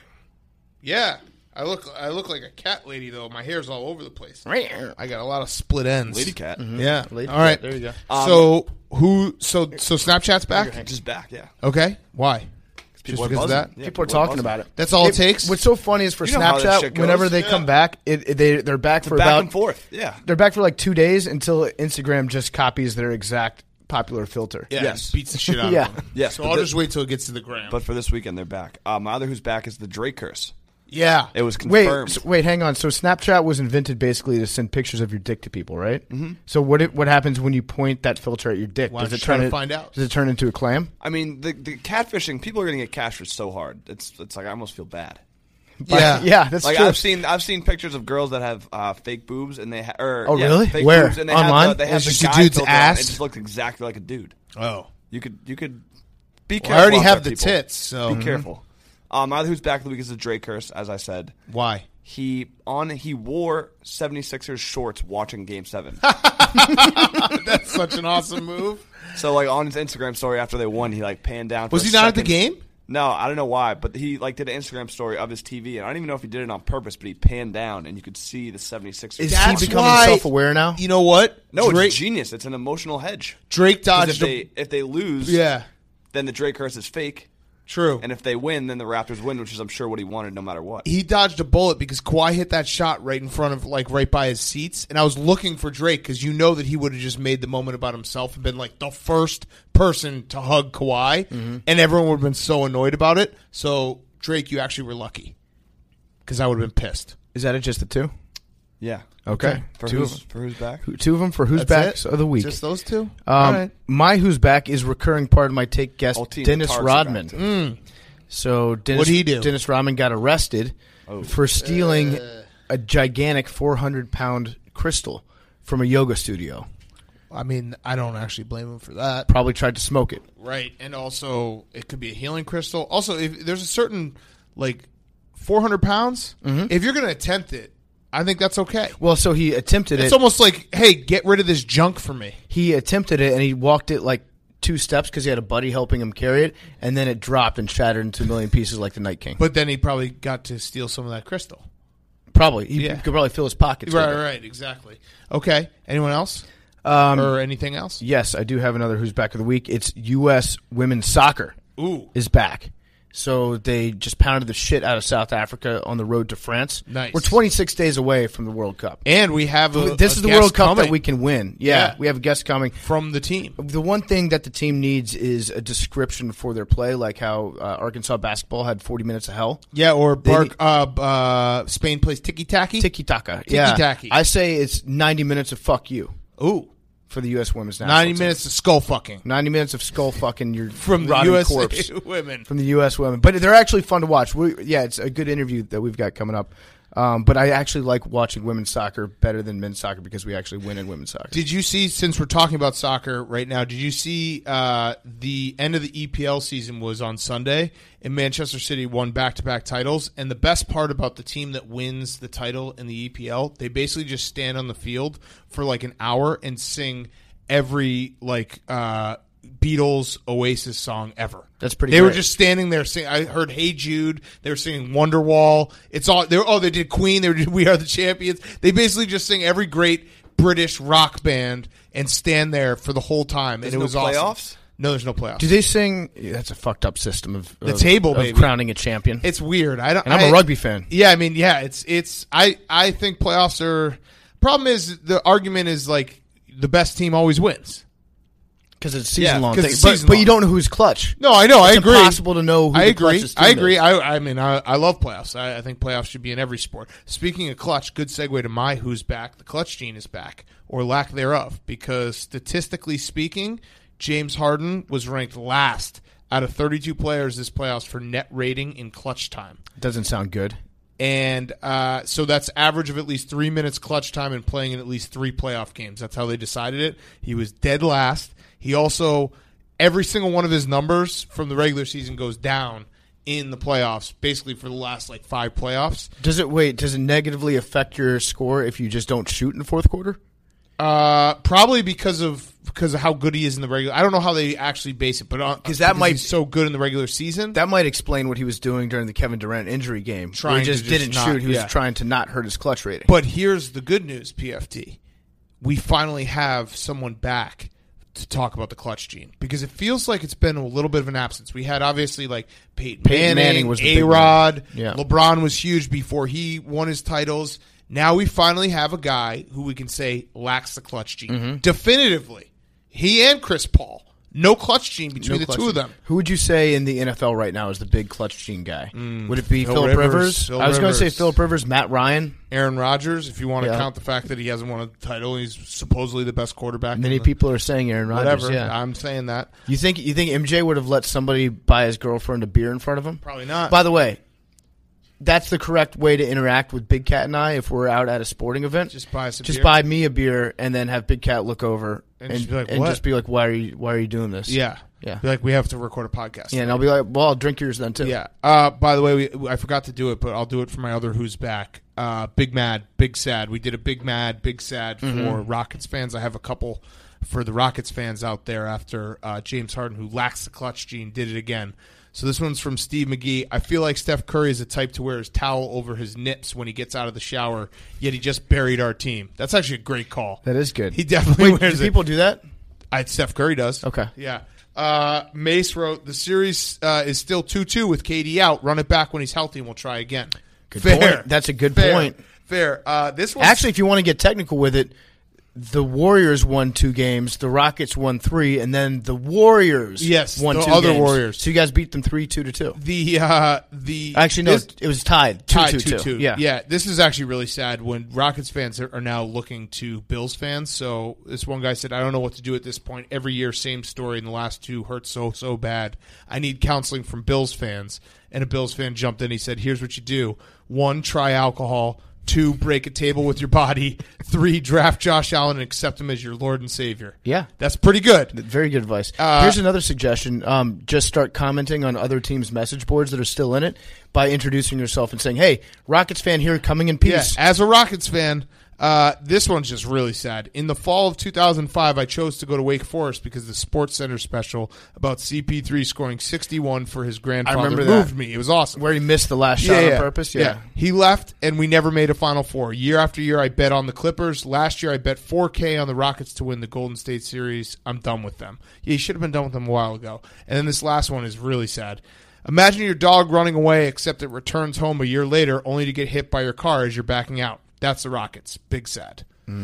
Yeah, I look. I look like a cat lady though. My hair's all over the place. I got a lot of split ends. Lady cat. Yeah. Lady all right. cat, there you go. Um, so who? So so Snapchat's back. Just back, yeah. Okay. Why? Just People are because of buzzing. that? Yeah, People are are talking buzzing. about it. That's all it takes? What's so funny is for You know how that shit Snapchat, goes. whenever they Yeah. come back, it, it- they they're back for Back about and forth, yeah. they're back for like two days until Instagram just copies their exact popular filter. Yeah. Yes. Beats the shit out Yeah. of them. Yes, So but I'll the- just wait till it gets to the gram. But for this weekend, they're back. Uh, my other who's back is the Drake curse. yeah. It was Wait, confirmed. so- wait, hang on. So Snapchat was invented basically to send pictures of your dick to people, right? Mm-hmm. So what it, what happens when you point that filter at your dick? Why does don't it you try turn to it, find out? Does it turn into a clam? I mean, the the catfishing. People are going to get catfished so hard. It's it's like I almost feel bad. Yeah. yeah, that's Like true. I've seen I've seen pictures of girls that have uh, fake boobs and they ha- or Oh, yeah, really? fake Where? boobs and they Online? have the, they have It's the just a guy dude's filter on. ass? It just looks exactly like a dude. Oh. You could you could be Well, careful. I already out have there, the people. tits, so Be careful. Um, my other who's back of the week is the Drake curse, as I said. why? He on he wore seventy-sixers shorts watching Game Seven. That's such an awesome move. So like on his Instagram story after they won, he like panned down. For Was a he not at the second. game? No, I don't know why, but he like did an Instagram story of his T V, and I don't even know if he did it on purpose, but he panned down and you could see the seventy-sixers. Is That's he becoming why- self-aware now? You know what? No, Drake, it's genius. It's an emotional hedge. Drake 'Cause dodged if they if they lose, a, Yeah. then the Drake curse is fake, True. and if they win, then the Raptors win, which is I'm sure what he wanted, no matter what. He dodged a bullet because Kawhi hit that shot right in front of, like, right by his seats. And I was looking for Drake because you know that he would have just made the moment about himself and been, like, the first person to hug Kawhi. Mm-hmm. And everyone would have been so annoyed about it. So, Drake, you actually were lucky because I would have been pissed. Is that it? Just the two? Yeah. Okay, For two of who's them. for who's back? Who- Two of them for who's That's back it? of the week. Just those two? All Um, right. My who's back is recurring part of my take guest, All teams Dennis with tarts are Rodman. back. Mm. So Dennis, What'd he do? Dennis Rodman got arrested Oh. for stealing a gigantic four hundred pound crystal from a yoga studio. I mean, I don't actually blame him for that. Probably tried to smoke it. Right. And also, it could be a healing crystal. Also, if there's a certain, like, four hundred pounds, Mm-hmm. if you're going to attempt it, I think that's okay. Well, so he attempted It's it. almost like, hey, get rid of this junk for me. He attempted it and he walked it like two steps because he had a buddy helping him carry it, and then it dropped and shattered into a million pieces like the Night King. But then he probably got to steal some of that crystal. Probably. He Yeah. could probably fill his pockets. Right, with it. right, exactly. Okay. Anyone else? Um, or anything else? Yes, I do have another who's back of the week. It's U S women's soccer Ooh. is back. So they just pounded the shit out of South Africa on the road to France. Nice. We're twenty-six days away from the World Cup. And we have a this a is the guest World Cup coming that we can win. Yeah, Yeah. we have a guest coming. from the team. The one thing that the team needs is a description for their play, like how uh, Arkansas basketball had forty minutes of hell. Yeah, or They Bark, need- uh, uh, Spain plays tiki-taki. Tiki-taka. Yeah. Tiki-taki. I say it's ninety minutes of fuck you Ooh. for the U S women's national ninety team. minutes of skull fucking ninety minutes of skull fucking your from the rotting U S corpse. women. From the U S women. But they're actually fun to watch. We, yeah, it's a good interview that we've got coming up. Um, but I actually like watching women's soccer better than men's soccer because we actually win in women's soccer. Did you see, since we're talking about soccer right now, did you see uh, the end of the E P L season was on Sunday, and Manchester City won back-to-back titles? And the best part about the team that wins the title in the E P L, they basically just stand on the field for like an hour and sing every like uh, Beatles Oasis song ever. That's pretty They great. were just standing there singing. I heard Hey Jude. They were singing Wonderwall. It's all they were, oh, they did Queen. They were We Are the Champions. They basically just sing every great British rock band and stand there for the whole time. There's and it no was awesome. playoffs? No, there's no playoffs. Do they sing? Yeah, that's a fucked up system of The of- table, of baby. crowning a champion. It's weird. I don't. and I'm a I- rugby fan. Yeah, I mean, yeah, it's it's. I I think playoffs are. Problem is the argument is like the best team always wins. Because it's a season Yeah, long 'cause thing. it's But, season but long. you don't know who's clutch. No, I know. I It's agree. impossible to know who I the agree. clutchest team I agree. is. I, I mean, I, I love playoffs. I, I think playoffs should be in every sport. Speaking of clutch, good segue to my who's back. The clutch gene is back, or lack thereof, because statistically speaking, James Harden was ranked last out of thirty-two players this playoffs for net rating in clutch time. Doesn't sound good. And uh, so that's average of at least three minutes clutch time and playing in at least three playoff games. That's how they decided it. He was dead last. He also, every single one of his numbers from the regular season goes down in the playoffs, basically for the last like five playoffs. Does it wait? Does it negatively affect your score if you just don't shoot in the fourth quarter? Uh, probably because of because of how good he is in the regular. I don't know how they actually base it, but uh, 'Cause that might- he's so good in the regular season. That might explain what he was doing during the Kevin Durant injury game. where Trying he just to just didn't not- shoot. He was yeah. trying to not hurt his clutch rating. But here's the good news, P F T. We finally have someone back to talk about the clutch gene because it feels like it's been a little bit of an absence. We had obviously like Peyton, Peyton Manning, Manning was the big A-Rod, one. Yeah. LeBron was huge before he won his titles. Now we finally have a guy who we can say lacks the clutch gene. Mm-hmm. Definitively. He and Chris Paul. No clutch gene between No the clutch two of gene. them. Who would you say in the N F L right now is the big clutch gene guy? Would it be Phil Philip Rivers. Rivers? Phil I was going to say Rivers. Philip Rivers, Matt Ryan. Aaron Rodgers, if you want to Yeah. count the fact that he hasn't won a title, he's supposedly the best quarterback. Many in the, people are saying Aaron Rodgers. Whatever. Yeah. I'm saying that. You think you think M J would have let somebody buy his girlfriend a beer in front of him? Probably not. By the way, that's the correct way to interact with Big Cat and I if we're out at a sporting event. Just buy us a Just beer. buy me a beer and then have Big Cat look over And and, just be like, and "What?" just be like, "Why are you Why are you doing this?" Yeah. Yeah. Be like, we have to record a podcast. Yeah, and I'll be like, "Well, I'll drink yours then too." Yeah. Uh, by the way, we, I forgot to do it, but I'll do it for my other Who's Back. Uh, Big Mad, Big Sad. We did a Big Mad, Big Sad for Mm-hmm. Rockets fans. I have a couple for the Rockets fans out there after uh, James Harden, who lacks the clutch gene, did it again. So this one's from Steve McGee. I feel like Steph Curry is the type to wear his towel over his nips when he gets out of the shower, yet he just buried our team. That's actually a great call. That is good. He definitely Wait, wears do it. people do that? I, Steph Curry does. Okay. Yeah. Uh, Mace wrote, the series uh, is still two two with K D out. Run it back when he's healthy and we'll try again. Good Fair. point. That's a good Fair. point. Fair. Uh, this one Actually, if you want to get technical with it, the Warriors won two games, the Rockets won three, and then the Warriors Yes, won the two other games. Warriors. So you guys beat them three two to two. the uh, the Actually, no, this- it was tied two tied two two two. two. Yeah, yeah. This is actually really sad when Rockets fans are, are now looking to Bills fans. So this one guy said, "I don't know what to do at this point. Every year, same story. And the last two hurt so so bad. I need counseling from Bills fans." And a Bills fan jumped in. He said, "Here's what you do: one, try alcohol. Two, break a table with your body. Three, draft Josh Allen and accept him as your Lord and Savior." Yeah. That's pretty good. Very good advice. Uh, Here's another suggestion. Um, just start commenting on other teams' message boards that are still in it by introducing yourself and saying, "Hey, Rockets fan here, coming in Yeah, peace." as a Rockets fan, uh, this one's just really sad. In the fall of two thousand five, I chose to go to Wake Forest because the Sports Center special about C P three scoring sixty-one for his grandfather remember that. moved me. It was awesome. Where he missed the last shot on purpose. Yeah. He left, and we never made a Final Four. Year after year, I bet on the Clippers. Last year, I bet four K on the Rockets to win the Golden State Series. I'm done with them. Yeah, you should have been done with them a while ago. And then this last one is really sad. Imagine your dog running away, except it returns home a year later, only to get hit by your car as you're backing out. That's the Rockets. Big sad.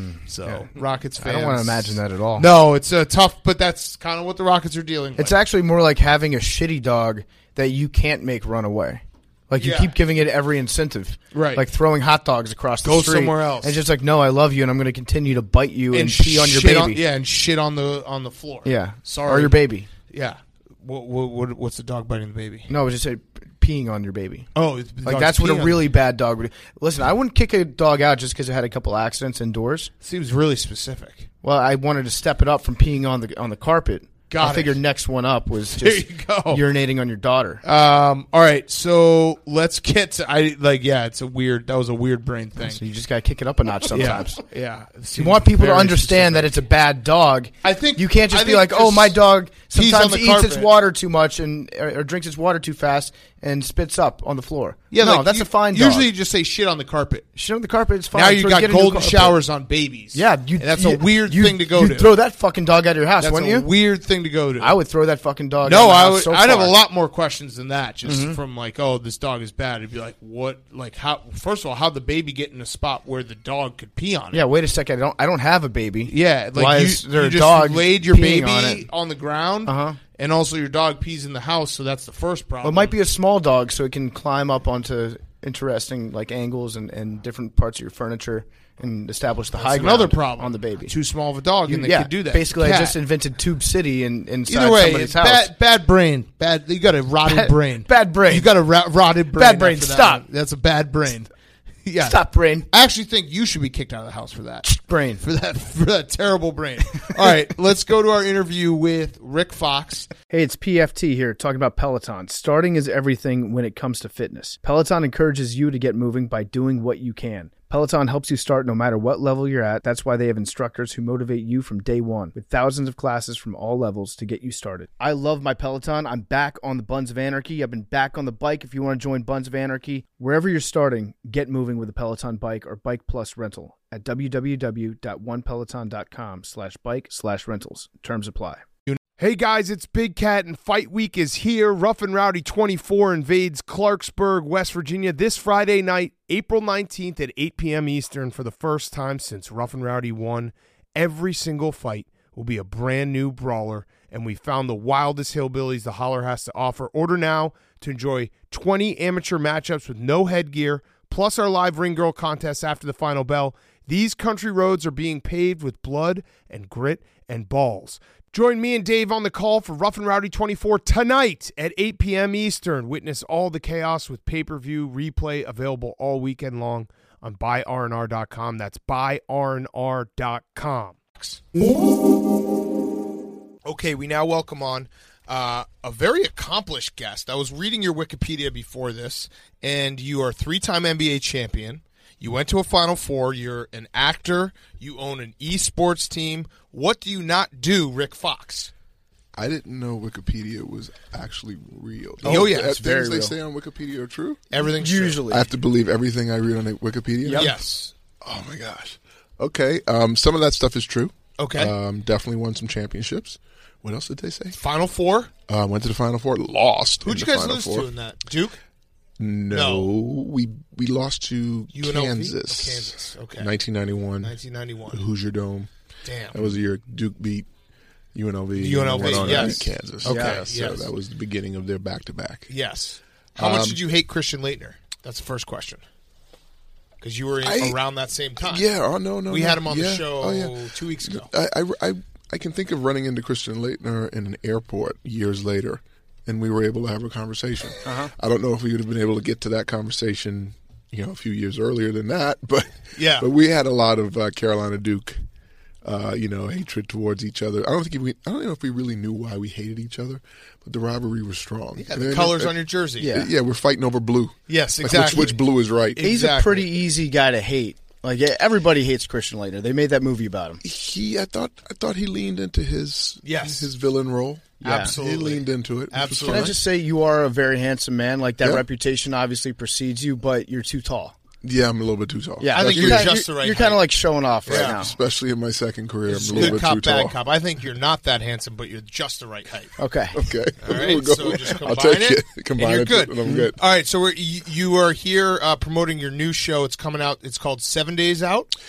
So, Rockets I fans. don't want to imagine that at all. No, it's uh, tough, but that's kind of what the Rockets are dealing with. It's actually more like having a shitty dog that you can't make run away. Like you Yeah. keep giving it every incentive. Right. Like throwing hot dogs across the Go street. somewhere else. And just like, "No, I love you and I'm going to continue to bite you and, pee on your shit baby." on- yeah, and shit on the on the floor. Yeah. Sorry. Or your baby. Yeah. What, what, what what's the dog biting the baby? No, I was just say peeing on your baby. Oh, the Like dog's that's what a peeing on- really bad dog would do. Listen, I wouldn't kick a dog out just because it had a couple accidents indoors. seems really specific. Well, I wanted to step it up from peeing on the on the carpet. Got I it. figured next one up was There just you go. urinating on your daughter. Um. All right. So let's get to. I like. Yeah. It's a weird. That was a weird brain thing. So you just got to kick it up a notch sometimes. Yeah. Yeah. You want people to understand that it's a bad dog. I think You can't just I be think like, oh, just my dog pees on sometimes the eats its carpet. water too much and or, or drinks its water too fast and spits up on the floor. Yeah. no, like, that's you- a fine dog. Usually, you just say shit on the carpet. shit on the carpet is fine. Now you Throw- got get a new golden carpet. showers on babies. Yeah, you, and that's you- a weird you- thing to go you'd to. throw that fucking dog out of your house, That's wouldn't a you? weird thing to go to. I would throw that fucking dog. No, out of my I house would. So I'd have a far. lot more questions than that. Just from like, oh, this dog is bad. It'd be like, what? Like, how? First of all, how'd the baby get in a spot where the dog could pee on it? Yeah, wait a second. I don't. I don't have a baby. Yeah, like Why you, is there you a just dog laid your peeing baby on on, it? the ground, Uh-huh. and also your dog pees in the house. So that's the first problem. Well, it might be a small dog, so it can climb up onto interesting like angles and, and different parts of your furniture and establish the high That's another ground problem on the baby. Too small of a dog, and they yeah, could do that. basically, Cat. I just invented Tube City in, inside Either way, somebody's it's house. bad, bad brain. Bad. You got a rotted Bad- brain. bad brain. You got a ra- rotted brain. Bad brain, after that stop. one. That's a bad brain. Yeah. Stop, brain. I actually think you should be kicked out of the house for that. Brain. For that, for that terrible brain. All right, let's go to our interview with Rick Fox. Hey, it's P F T here talking about Peloton. Starting is everything when it comes to fitness. Peloton encourages you to get moving by doing what you can. Peloton helps you start no matter what level you're at. That's why they have instructors who motivate you from day one with thousands of classes from all levels to get you started. I love my Peloton. I'm back on the Buns of Anarchy. I've been back on the bike. If you want to join Buns of Anarchy, wherever you're starting, get moving with a Peloton bike or Bike Plus rental at www.onepeloton.com slash bike slash rentals. Terms apply. Hey guys, it's Big Cat and Fight Week is here. Rough and Rowdy twenty-four invades Clarksburg, West Virginia this Friday night, April nineteenth at eight p.m. Eastern for the first time since Rough and Rowdy won. Every single fight will be a brand new brawler, and we found the wildest hillbillies the Holler has to offer. Order now to enjoy twenty amateur matchups with no headgear, plus our live ring girl contest after the final bell. These country roads are being paved with blood and grit and balls. Join me and Dave on the call for Rough and Rowdy twenty-four tonight at eight p.m. Eastern. Witness all the chaos with pay-per-view replay available all weekend long on buy r n r dot com. That's buy r n r dot com. Okay, we now welcome on uh, a very accomplished guest. I was reading your Wikipedia before this, and you are a three-time N B A champion. You went to a Final Four. You're an actor. You own an esports team. What do you not do, Rick Fox? I didn't know Wikipedia was actually real. Oh, yeah, the it's things very they real. say on Wikipedia are true. Everything's true. Usually. I have to believe everything I read on Wikipedia. Yes. Oh my gosh. Okay. Um, some of that stuff is true. Okay. Um, definitely won some championships. What else did they say? Final Four. Uh, went to the Final Four. Lost. Who'd in you the guys Final lose Four. to in that? Duke? No, No. we we lost to U N L V? Kansas. Oh, Kansas. Okay. nineteen ninety-one. nineteen ninety-one. Hoosier Dome. Damn. That was the year Duke beat U N L V. U N L V, and went on to yes. beat Kansas. Okay, Yeah, so yes. that was the beginning of their back-to-back. Yes. How much Um, did you hate Christian Leitner? That's the first question. Because you were in, I- around that same time. Yeah. Oh no, no. We no. had him on the Yeah. show Oh, yeah. two weeks ago. I, I, I, I can think of running into Christian Leitner in an airport years later, and we were able to have a conversation. Uh-huh. I don't know if we would have been able to get to that conversation, you know, a few years earlier than that, but Yeah. but we had a lot of uh, Carolina Duke, uh, you know, hatred towards each other. I don't think we, I don't know if we really knew why we hated each other, but the rivalry was strong. Yeah, And the then- colors uh, on your jersey. Yeah. Yeah, we're fighting over blue. Yes, Like, exactly. which, which blue is right? He's Exactly. a pretty easy guy to hate. Like yeah, everybody hates Christian Leitner. They made that movie about him. He, I thought, I thought he leaned into his Yes. his villain role. Yeah. Absolutely. He leaned into it. which was Absolutely. Can I fine. just say you are a very handsome man? Like that Yeah. reputation obviously precedes you, but you're too tall. Yeah, I'm a little bit too tall. Yeah, I think you're you're kinda- just the right You're kind height. of like showing off right Yeah. now. Especially in my second career, It's I'm a little good bit cop, too bad tall. cop. I think you're not that handsome, but you're just the right height. Okay. Okay. All right, We'll go. so just combine I'll take it, it. Combine and you're it, good. and I'm good. All right, so we're, you, you are here uh, promoting your new show. It's coming out. It's called Seven Days Out.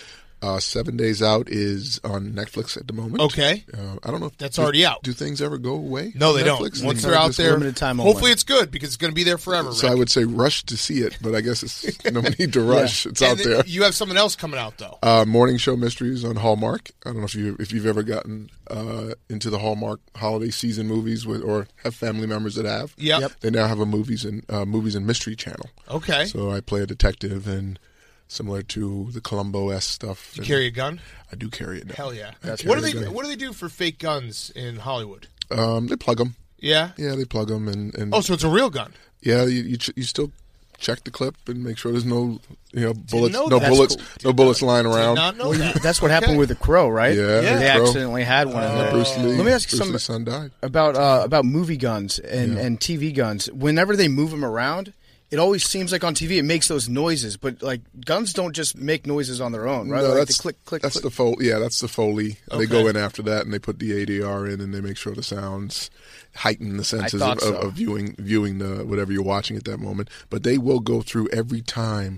Uh, Seven Days Out is on Netflix at the moment. Okay. Uh, I don't know if That's do, already out. Do things ever go away? No, on they Netflix? don't. They Once kinda they're out just- there, limited time only. hopefully it's good because it's going to be there forever. So Rick. I would say rush to see it, but I guess it's no need to rush. It's And out then there. You have something else coming out though. Uh, Morning Show Mysteries on Hallmark. I don't know if you if you've ever gotten uh, into the Hallmark holiday season movies with, or have family members that have. Yep. Yep. They now have a movies and uh, movies and mystery channel. Okay. So I play a detective, and similar to the Columbo-esque stuff. You and carry a gun? I do carry it now. Hell yeah. I carry What do a they gun. What do they do for fake guns in Hollywood? Um, they plug them. Yeah. Yeah, they plug them, and, and Oh, so it's a real gun. yeah, you, you ch- you still check the clip and make sure there's no you know bullets, know no that. bullets, That's no bullets lying Did around. not know Well, you- that. that's what Okay. happened with the Crow, right? Yeah, they The Crow. accidentally had one of Yeah, them. Bruce Lee. Let me ask you Bruce something Lee's son died. about uh, about movie guns and, Yeah. and T V guns. Whenever they move them around, it always seems like on T V it makes those noises, but like guns don't just make noises on their own, right? No, like that's they click, click, that's click. the Foley. Yeah, that's the Foley. Okay. They go in after that and they put the A D R in and they make sure the sounds heighten the senses of, thought of, so. of viewing viewing the whatever you're watching at that moment. But they will go through every time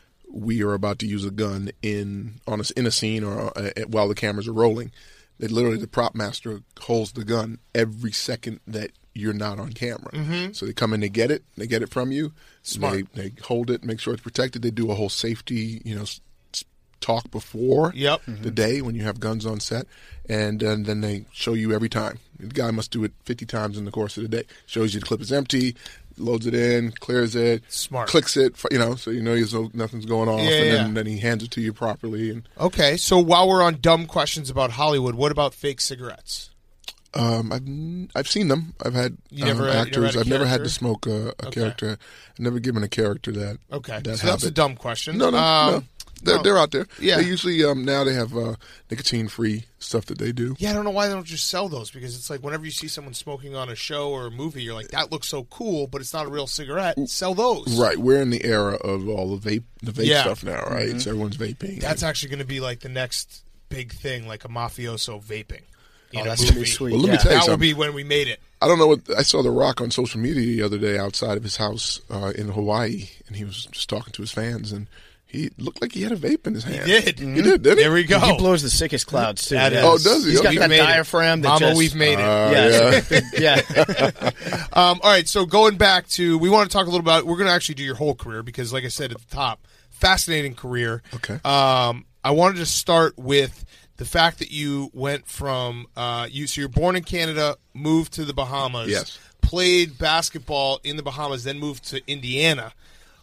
we are about to use a gun in on a, in a scene or uh, while the cameras are rolling. They literally the prop master holds the gun every second that you're not on camera. Mm-hmm. So they come in, they get it, they get it from you. Smart. They, they hold it, make sure it's protected. They do a whole safety, you know, s- s- talk before Yep. the day when you have guns on set, and, and then they show you every time. The guy must do it fifty times in the course of the day. Shows you the clip is empty, loads it in, clears it, Smart. clicks it, you know, so you know there's no, nothing's going off, Yeah, and then, yeah. then he hands it to you properly. And Okay, so while we're on dumb questions about Hollywood, what about fake cigarettes? um, I've n- I've seen them. I've had You never um, had- you never actors. had a I've never had character? to smoke a, a Okay. character. I've never given a character that. Okay, that so that's a habit. dumb question. No, no, Um, no. They're, no. they're out there. Yeah. They usually um, now they have uh, nicotine-free stuff that they do. Yeah, I don't know why they don't just sell those, because it's like whenever you see someone smoking on a show or a movie, you're like, that looks so cool, but it's not a real cigarette. Sell those. Right, we're in the era of all the vape, the vape Yeah. stuff now, right? So everyone's vaping. That's actually going to be like the next big thing, like a mafioso vaping. In Oh, a that's movie. gonna be sweet. Well, let me yeah. tell you That will something. be when we made it. I don't know what I saw. The Rock on social media the other day outside of his house uh, in Hawaii, and he was just talking to his fans, and he looked like he had a vape in his hand. He did. He did, didn't he? There we go. He blows the sickest clouds too. That yeah. is- Oh, does he? He's got Okay. We've that made it. diaphragm. That Mama, just, we've made it. Uh, yeah, yeah. yeah. Um, all right, so going back to, we want to talk a little about, we're going to actually do your whole career because, like I said at the top, fascinating career. Okay. Um, I wanted to start with the fact that you went from, uh, you so you're born in Canada, moved to the Bahamas, Yes. played basketball in the Bahamas, then moved to Indiana.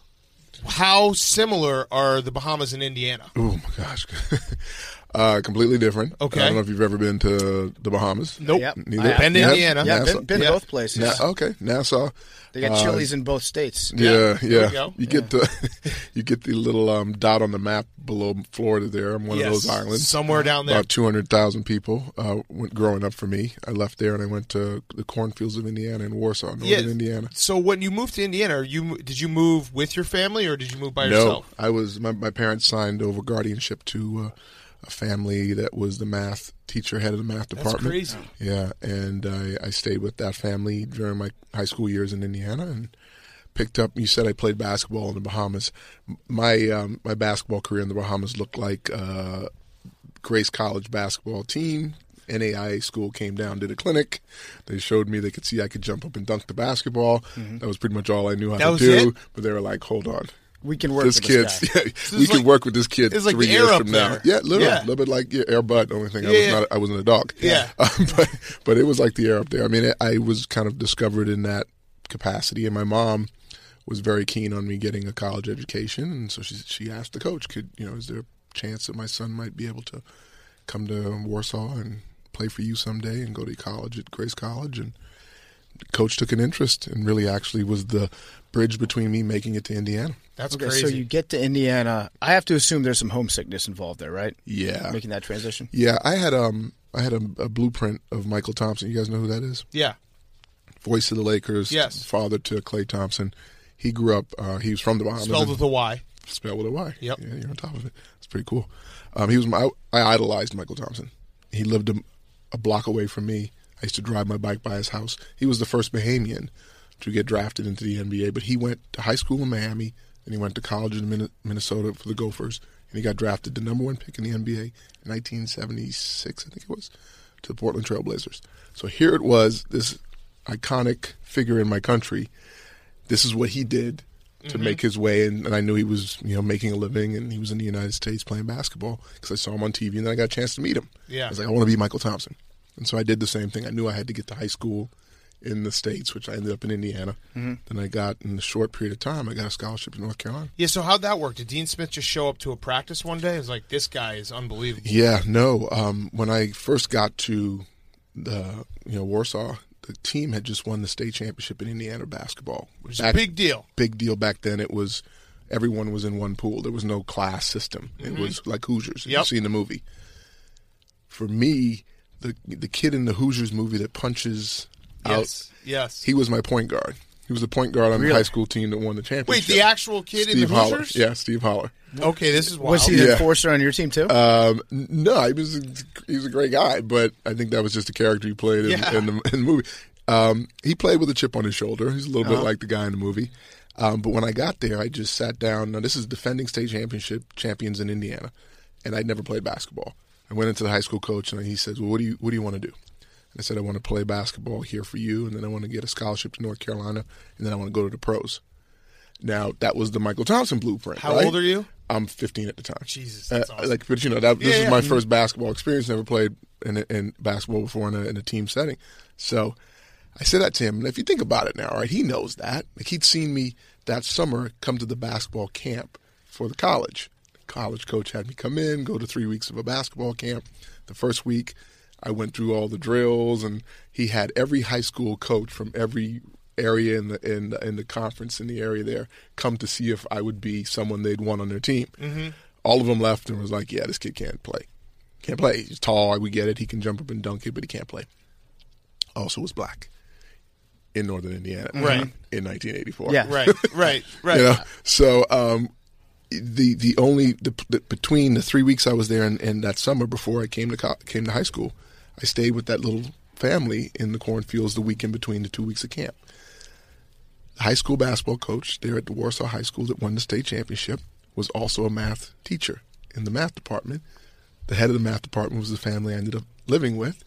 How similar are the Bahamas and Indiana? Oh my gosh, uh, completely different. Okay. I don't know if you've ever been to the Bahamas. Nope. Yep. Neither. I- Been to Yeah. Indiana. Yeah, Nassau. been, been Yeah. to both places. Na- okay, Nassau. They got Uh, chilies in both states. Yeah, there yeah. we go. You get the you get the little um, dot on the map below Florida. There, I'm one Yes, of those islands. somewhere down there. About two hundred thousand people uh, went growing up for me. I left there and I went to the cornfields of Indiana in Warsaw, northern Yeah. Indiana. So when you moved to Indiana, are you did you move with your family or did you move by No, yourself? I was my, my parents signed over guardianship to uh, a family that was the math teacher, head of the math That's department. crazy. Yeah, and I, I stayed with that family during my high school years in Indiana and picked up. You said I played basketball in the Bahamas. My um, my basketball career in the Bahamas looked like uh, Grace College basketball team. N A I A school came down, did a clinic. They showed me they could see I could jump up and dunk the basketball. That was pretty much all I knew how That to was do. it? But they were like, "Hold on, We can work this with kid's this guy. yeah, this we is can like- work with this kid it's like three the air years up from now." there. Yeah, literally, Yeah. a little bit like yeah, air butt. The only thing I Yeah, was yeah. not, I wasn't a dog. Yeah. um, but but it was like the air up there. I mean, I was kind of discovered in that capacity, and my mom was very keen on me getting a college education, and so she she asked the coach, "Could you know, is there a chance that my son might be able to come to Warsaw and play for you someday and go to college at Grace College?" And the coach took an interest and really actually was the bridge between me making it to Indiana. That's Okay, crazy. so you get to Indiana. I have to assume there's some homesickness involved there, right? Yeah, Making that transition. yeah. I had um I had a, a blueprint of Michael Thompson. You guys know who that is? yeah. Voice of the Lakers. Yes. Father to Klay Thompson. He grew up. Uh, he was from the Bahamas. Spelled with a Y. Spelled with a Y. Yep. Yeah, you're on top of it. It's pretty cool. Um, he was my. I idolized Michael Thompson. He lived a, a block away from me. I used to drive my bike by his house. He was the first Bahamian to get drafted into the N B A, but he went to high school in Miami and he went to college in Min- Minnesota for the Gophers, and he got drafted the number one pick in the N B A in nineteen seventy-six, I think it was, to the Portland Trail Blazers. So here it was, this iconic figure in my country. This is what he did to mm-hmm. make his way, and, and I knew he was, you know, making a living, and he was in the United States playing basketball because I saw him on T V, and then I got a chance to meet him. Yeah. I was like, I want to be Michael Thompson. And so I did the same thing. I knew I had to get to high school in the States, which I ended up in Indiana. Mm-hmm. Then I got, in a short period of time, I got a scholarship to North Carolina. Yeah, so how'd that work? Did Dean Smith just show up to a practice one day? It was like, this guy is unbelievable. Yeah, no. Um, when I first got to the, you know, Warsaw, the team had just won the state championship in Indiana basketball. Which is a big deal. Big deal back then. It was, everyone was in one pool. There was no class system. Mm-hmm. It was like Hoosiers. Yep. You've seen the movie. For me, the the kid in the Hoosiers movie that punches yes. out, yes, he was my point guard. He was the point guard on really? the high school team that won the championship. Wait, the actual kid Steve in the Holler. Hoosiers? Yeah, Steve Holler. Okay, this is wild. Was he the Yeah. enforcer on your team too? Um, no, he was a, he was a great guy, but I think that was just a character he played in, Yeah. in, the, in the movie. Um, he played with a chip on his shoulder. He's a little Uh-huh. bit like the guy in the movie. Um, but when I got there, I just sat down. Now, this is defending state championship champions in Indiana, and I'd never played basketball. I went into the high school coach, and he says, well, what do you what do you want to do? And I said, I want to play basketball here for you, and then I want to get a scholarship to North Carolina, and then I want to go to the pros. Now, that was the Michael Thompson blueprint. How right? old are you? I'm fifteen at the time. Jesus, that's uh, awesome. Like, but you know, that, this Yeah, is yeah. my first basketball experience. Never played in, in basketball before in a, in a team setting. So I said that to him, and if you think about it now, right, he knows that. Like, he'd seen me that summer come to the basketball camp for the college. The college coach had me come in, go to three weeks of a basketball camp. The first week, I went through all the drills, and he had every high school coach from every area in the in the, in the conference in the area there come to see if I would be someone they'd want on their team. Mm-hmm. All of them left and was like, yeah, this kid can't play. Can't play. He's tall. We get it. He can jump up and dunk it, but he can't play. Also was black in northern Indiana Right. in nineteen eighty-four. Yeah. Right, right, right. You know? So um, the the only the, the, between the three weeks I was there and, and that summer before I came to co- came to high school, I stayed with that little family in the cornfields the week in between the two weeks of camp. The high school basketball coach there at the Warsaw High School that won the state championship was also a math teacher in the math department. The head of the math department was the family I ended up living with.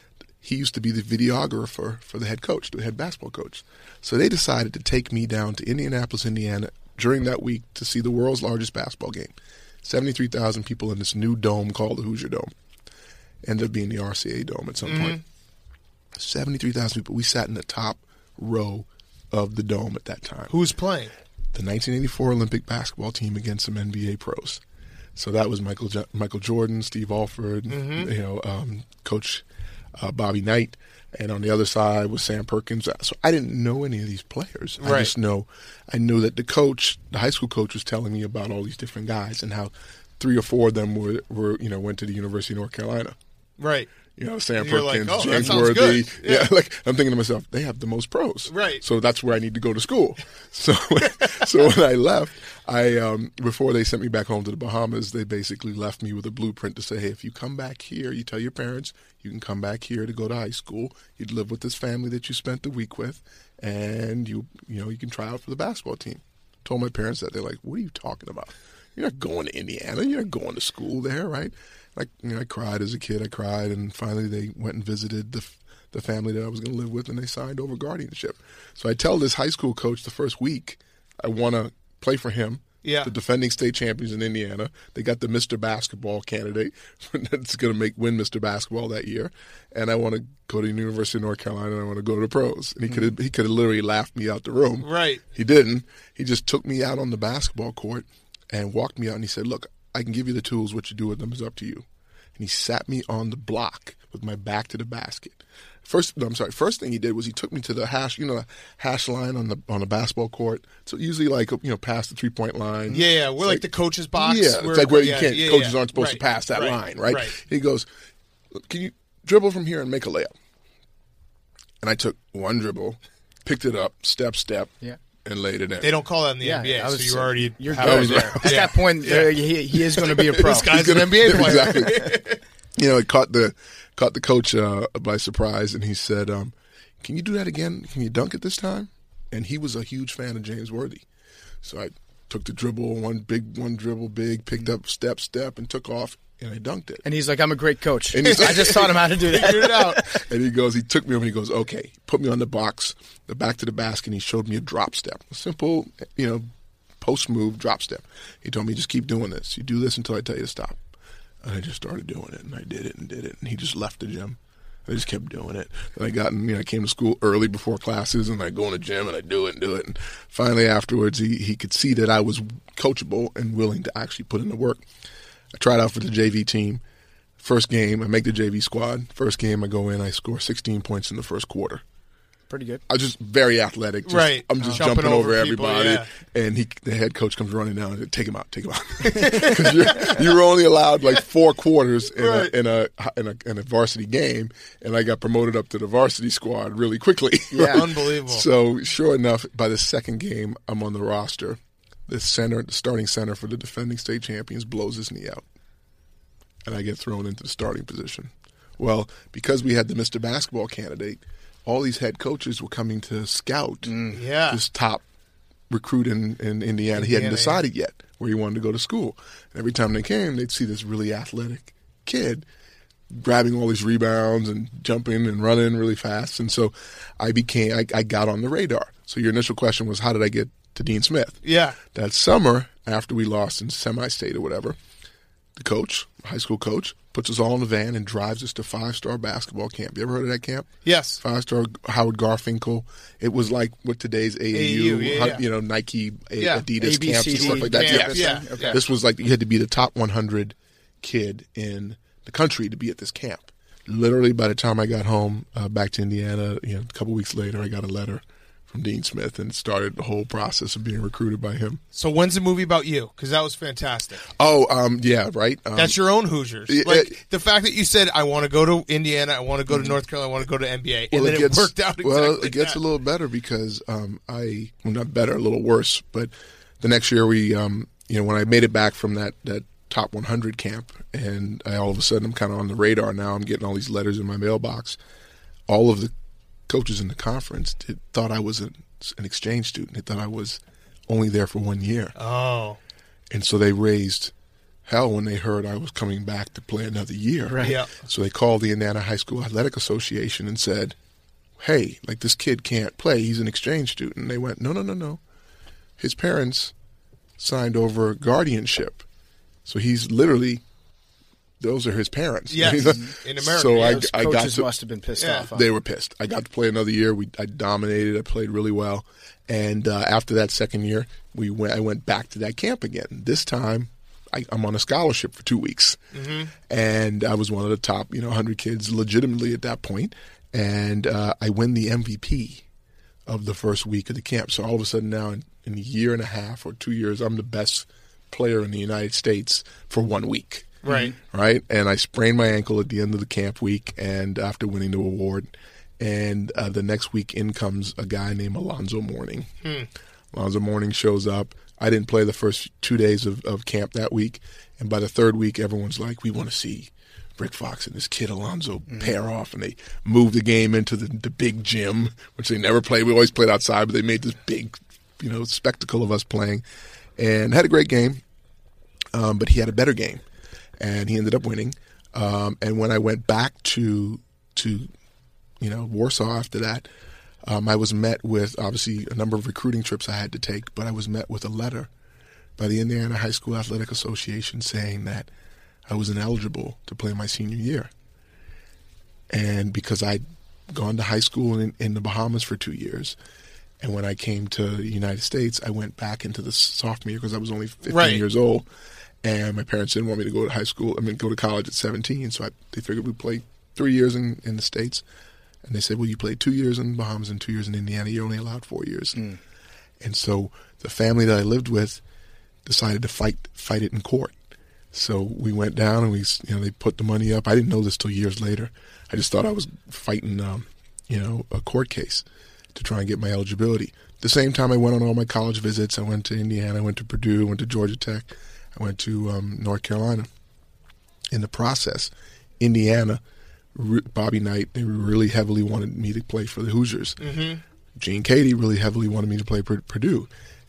He used to be the videographer for the head coach, the head basketball coach. So they decided to take me down to Indianapolis, Indiana during that week to see the world's largest basketball game. seventy-three thousand people in this new dome called the Hoosier Dome. Ended up being the R C A Dome at some mm-hmm. point. seventy-three thousand people. We sat in the top row of the dome at that time. Who's playing? The nineteen eighty-four Olympic basketball team against some N B A pros. So that was Michael jo- Michael Jordan, Steve Alford, mm-hmm. you know, um, Coach uh, Bobby Knight, and on the other side was Sam Perkins. So I didn't know any of these players. Right. I just know, I knew that the coach, the high school coach, was telling me about all these different guys and how three or four of them were, were you know, went to the University of North Carolina. Right. You know, Sam You're like, Perkins, oh, that James sounds Worthy. good. Yeah. Yeah. like I'm thinking to myself, they have the most pros. Right. So that's where I need to go to school. So, so when I left, I um, before they sent me back home to the Bahamas, they basically left me with a blueprint to say, hey, if you come back here, you tell your parents you can come back here to go to high school. You'd live with this family that you spent the week with, and you you know you can try out for the basketball team. Told my parents that. They're like, what are you talking about? You're not going to Indiana. You're not going to school there, right? Like, you know, I cried as a kid. I cried, and finally they went and visited the the family that I was going to live with, and they signed over guardianship. So I tell this high school coach the first week I want to play for him. Yeah. The defending state champions in Indiana. They got the Mister Basketball candidate that's going to make win Mister Basketball that year, and I want to go to the University of North Carolina. And I want to go to the pros. And he could have he could have literally laughed me out the room. Right. He didn't. He just took me out on the basketball court and walked me out, and he said, "Look, I can give you the tools. What you do with them is up to you." And he sat me on the block with my back to the basket. First, no, I'm sorry. First thing he did was he took me to the hash, you know, hash line on the on the basketball court. So usually, like, you know, past the three point line. Yeah, yeah. We're like, like the coach's box. Yeah, where, it's like where yeah, you can't. yeah, coaches yeah. aren't supposed right, to pass that right, line, right? right? He goes, "Can you dribble from here and make a layup?" And I took one dribble, picked it up, step, step, Yeah. and laid it in. They don't call that in the Yeah, N B A, I was- so you're already You're halfway good. there. At that point, uh, he, he is going to be a pro. This guy's an N B A player. Exactly. You know, it caught the caught the coach uh, by surprise, and he said, um, "Can you do that again? Can you dunk it this time?" And he was a huge fan of James Worthy, so I took the dribble, one big, one dribble, big, picked up step, step, and took off, and I dunked it. And he's like, I'm a great coach. And he's I just taught him how to do that. Figured it out. And he goes, he took me over and he goes, okay, put me on the box, the back to the basket, and he showed me a drop step. A simple, you know, post move drop step. He told me, just keep doing this. You do this until I tell you to stop. And I just started doing it, and I did it and did it. And he just left the gym. I just kept doing it. And I got in, you know, I came to school early before classes, and I go in the gym and I do it and do it. And finally afterwards, he, he could see that I was coachable and willing to actually put in the work. I tried out for the J V team. First game, I make the J V squad. First game, I go in, I score sixteen points in the first quarter. Pretty good. I was just very athletic. Just, right. I'm just Jumping jumping, over, over people, everybody. yeah. And he, the head coach comes running down and said, take him out, take him out. Because you were only allowed like four quarters in, Right. a, in, a, in, a, in a varsity game. And I got promoted up to the varsity squad really quickly. Yeah, unbelievable. So sure enough, by the second game, I'm on the roster. The center, the starting center for the defending state champions blows his knee out. And I get thrown into the starting position. Well, because we had the Mister Basketball candidate, all these head coaches were coming to scout Yeah. this top recruit in, in Indiana. He hadn't Indiana, decided yet where he wanted to go to school. And every time they came, they'd see this really athletic kid grabbing all these rebounds and jumping and running really fast. And so I became, I, I got on the radar. So your initial question was, how did I get to Dean Smith? Yeah. That summer, after we lost in semi-state or whatever, the coach, high school coach, puts us all in a van and drives us to five-star basketball camp. You ever heard of that camp? Yes. Five-star Howard Garfinkel. It was like what today's A A U, A A U, yeah, yeah. you know, Nike, A- Yeah. Adidas A B camps C and D stuff like that. camps, Yes. yeah. Okay. This was like you had to be the top one hundred kid in the country to be at this camp. Literally, by the time I got home uh, back to Indiana, you know, a couple weeks later, I got a letter from Dean Smith, and it started the whole process of being recruited by him. So when's the movie about you? Because that was fantastic. Oh, um, yeah, right. Um, That's your own Hoosiers. yeah, Like it- the fact that you said, I want to go to Indiana, I want to go to North Carolina, I want to go to N B A, and well, then it, gets, worked out exactly well. like It gets that. a little better because um, I, well, not better, a little worse. But the next year, we, um, you know, when I made it back from that that top one hundred camp, and I all of a sudden I'm kind of on the radar now. I'm getting all these letters in my mailbox. All of the coaches in the conference did, thought I was an, an exchange student. They thought I was only there for one year. Oh. And so they raised hell when they heard I was coming back to play another year. Right. Yeah. So they called the Indiana High School Athletic Association and said, hey, like this kid can't play. He's an exchange student. And they went, no, no, no, no. His parents signed over guardianship. So he's literally, those are his parents. Yes, in America, So yeah. I, Those I got coaches to, must have been pissed Yeah. off. Huh? they were pissed. I got to play another year. We I dominated. I played really well. And uh, after that second year, we went. I went back to that camp again. This time, I, I'm on a scholarship for two weeks, Mm-hmm. and I was one of the top, you know, one hundred kids legitimately at that point. And uh, I win the M V P of the first week of the camp. So all of a sudden now, in, in a year and a half or two years, I'm the best player in the United States for one week. Right. Right? And I sprained my ankle at the end of the camp week and after winning the award. And uh, the next week in comes a guy named Alonzo Mourning. Hmm. Alonzo Mourning shows up. I didn't play the first two days of, of camp that week. And by the third week, everyone's like, we want to see Rick Fox and this kid Alonzo Mm-hmm. pair off. And they moved the game into the, the big gym, which they never played. We always played outside, but they made this big, you know, spectacle of us playing. And had a great game. Um, but he had a better game, and he ended up winning. Um, and when I went back to to you know Warsaw after that, um, I was met with obviously a number of recruiting trips I had to take, but I was met with a letter by the Indiana High School Athletic Association saying that I was ineligible to play my senior year, and because I'd gone to high school in, in the Bahamas for two years. And when I came to the United States, I went back into the sophomore year because I was only fifteen Right. years old. And my parents didn't want me to go to high school, I mean, go to college at seventeen. So I, they figured we'd play three years in, in the States. And they said, well, you played two years in the Bahamas and two years in Indiana. You're only allowed four years. Mm. And so the family that I lived with decided to fight fight it in court. So we went down and we, you know, they put the money up. I didn't know this till years later. I just thought I was fighting, um, you know, a court case to try and get my eligibility. At the same time, I went on all my college visits. I went to Indiana, I went to Purdue, I went to Georgia Tech, I went to um, North Carolina. In the process, Indiana, R- Bobby Knight, they really heavily wanted me to play for the Hoosiers. Mm-hmm. Gene Cady really heavily wanted me to play for Purdue.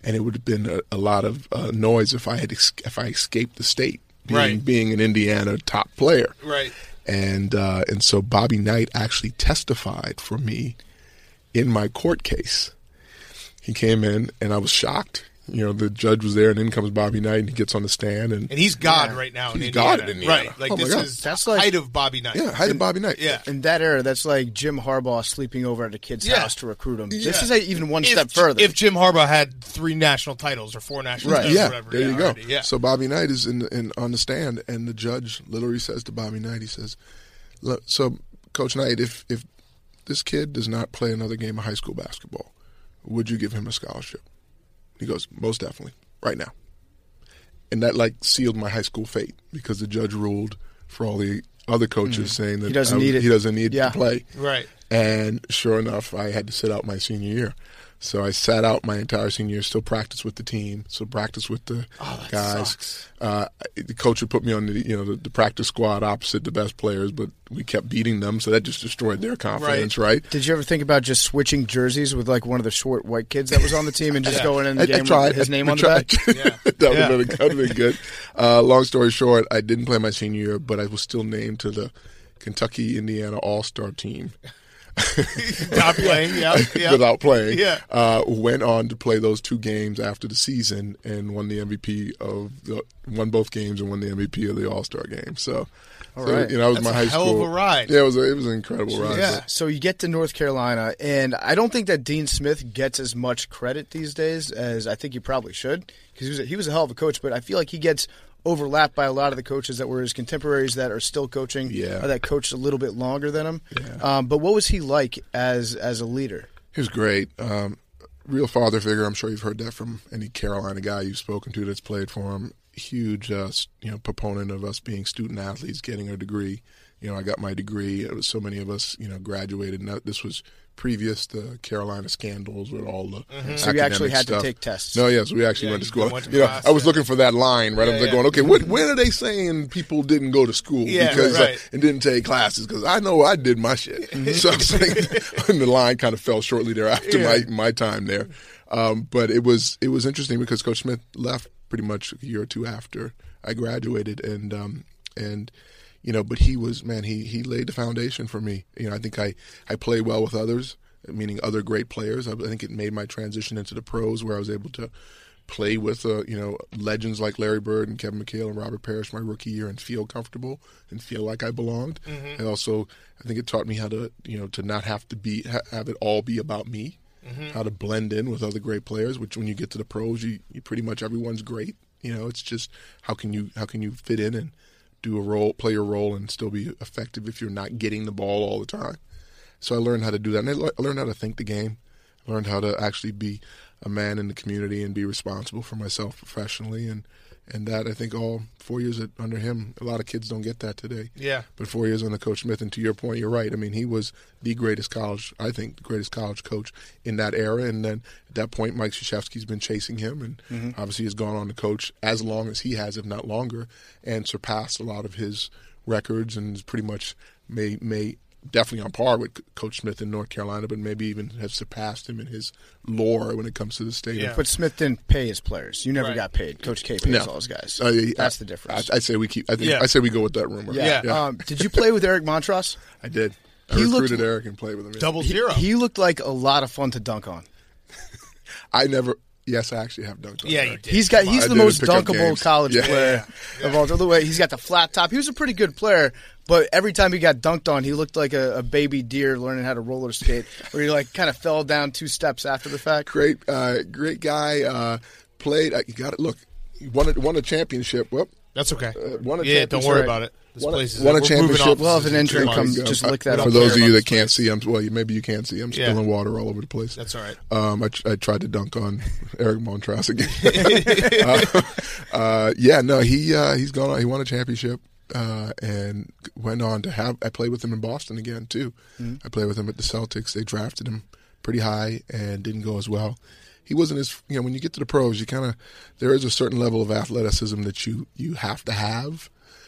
and it would have been a, a lot of uh, noise if I had ex- if I escaped the state, being, Right. being an Indiana top player. Right. And uh, and so Bobby Knight actually testified for me in my court case. He came in, and I was shocked. You know, the judge was there, and in comes Bobby Knight, and he gets on the stand, and, And he's God right now in He's Indiana. God in Indiana. Right. Like Oh, my this God. is That's like- height of Bobby Knight. yeah, height of Bobby Knight. Yeah. In that era, that's like Jim Harbaugh sleeping over at a kid's Yeah. house to recruit him. Yeah. This is a, even one If- step further. If Jim Harbaugh had three national titles or four national Right. titles Yeah, or whatever. there yeah, you go. already, Yeah. So Bobby Knight is in, in on the stand, and the judge literally says to Bobby Knight, he says, "Look, so Coach Knight, if if this kid does not play another game of high school basketball, would you give him a scholarship?" He goes, "Most definitely, right now." And that like sealed my high school fate, because the judge ruled for all the other coaches saying that He doesn't I- need it. He doesn't need Yeah. to play. Right. And sure enough, I had to sit out my senior year. So I sat out my entire senior year, still practiced with the team, still practiced with the Oh, that guys. sucks. Uh, the coach would put me on the you know the, the practice squad opposite the best players, but we kept beating them, so that just destroyed their confidence, right? Did you ever think about just switching jerseys with like one of the short white kids that was on the team and just going in the I, game I tried. with his I- name I on the tried. back? Yeah. that would Yeah. have been, that would've been good. Uh, long story short, I didn't play my senior year, but I was still named to the Kentucky Indiana All Star team. Not playing. Yeah. Yeah. Without playing, Yeah. uh, went on to play those two games after the season and won the M V P of the won both games and won the M V P of the All Star game. So, All so, right. you know, that was That's my a high hell of school a ride. Yeah, it was a, it was an incredible ride. Yeah. So you get to North Carolina, and I don't think that Dean Smith gets as much credit these days as I think he probably should, because he was a, he was a hell of a coach. But I feel like he gets overlapped by a lot of the coaches that were his contemporaries that are still coaching, Yeah. or that coached a little bit longer than him. Yeah. Um, but what was he like as as a leader? He was great. Um, real father figure. I'm sure you've heard that from any Carolina guy you've spoken to that's played for him. Huge, uh, you know, proponent of us being student athletes, getting a degree. You know, I got my degree. It was so many of us, you know, graduated. And that, this was previous to Carolina scandals with all the Mm-hmm. So you actually academic had stuff. to take tests. No, yes, we actually Yeah, went to you school. went to you know, class, I was yeah. looking for that line, right? I was Yeah, like going, yeah. okay, what, when are they saying people didn't go to school Yeah, because right. uh, and didn't take classes? Because I know I did my shit. So I was like, and the line kind of fell shortly thereafter Yeah. my my time there. Um, but it was it was interesting because Coach Smith left pretty much a year or two after I graduated, and um, and you know, but he was man, he he laid the foundation for me. You know, I think I I play well with others, meaning other great players. I think it made my transition into the pros where I was able to play with uh, you know legends like Larry Bird and Kevin McHale and Robert Parrish my rookie year and feel comfortable and feel like I belonged. Mm-hmm. And also, I think it taught me how to you know to not have to be ha- have it all be about me. Mm-hmm. How to blend in with other great players. Which when you get to the pros, you, you pretty much everyone's great. You know, it's just how can you how can you fit in and do a role, play your role, and still be effective if you're not getting the ball all the time. So I learned how to do that, and I le- I learned how to think the game. I learned how to actually be a man in the community and be responsible for myself professionally, and and that I think all four years at, under him, a lot of kids don't get that today. Yeah. But four years under Coach Smith, and to your point, you're right. I mean, he was the greatest college, I think, the greatest college coach in that era. And then at that point, Mike Krzyzewski's been chasing him, and Mm-hmm. obviously has gone on to coach as long as he has, if not longer, and surpassed a lot of his records, and is pretty much may may definitely on par with Coach Smith in North Carolina, but maybe even has surpassed him in his lore when it comes to the state. Yeah. But Smith didn't pay his players. You never Right. got paid. Coach K pays No. all his guys. Uh, yeah, That's I- the difference. I, I say we keep. I think Yeah. I say we go with that rumor. yeah. Yeah. Um, did you play with Eric Montross? I did. I He looked- recruited Eric and played with him. yeah. Double He, zero. he looked like a lot of fun to dunk on. I never. Yes, I actually have dunked on Yeah, Eric. you did. He's got he's I the did most pick up dunkable games. college Yeah. player of all time. The way he's got the flat top. He was a pretty good player, but every time he got dunked on, he looked like a, a baby deer learning how to roller skate, where he like kind of fell down two steps after the fact. Great, uh, great guy. Uh, played. Uh, you got it. Look, he won a, won a championship. Well, That's okay. uh, won a Yeah, don't championship. worry about it. This Won a- place is won a we're moving championship. offices We'll have an in intern two come months. just I- lick that For up. those of Care you about that this can't place. see, I'm well. You, maybe you can't see. I'm Yeah. spilling water all over the place. That's all right. Um, I, I tried to dunk on Eric Montross again. uh, uh, yeah, no, he uh, he's gone on. He won a championship uh, and went on to have. I played with him in Boston again too. I played with him at the Celtics. They drafted him pretty high and didn't go as well. He wasn't as you know when you get to the pros, you kind of there is a certain level of athleticism that you you have to have.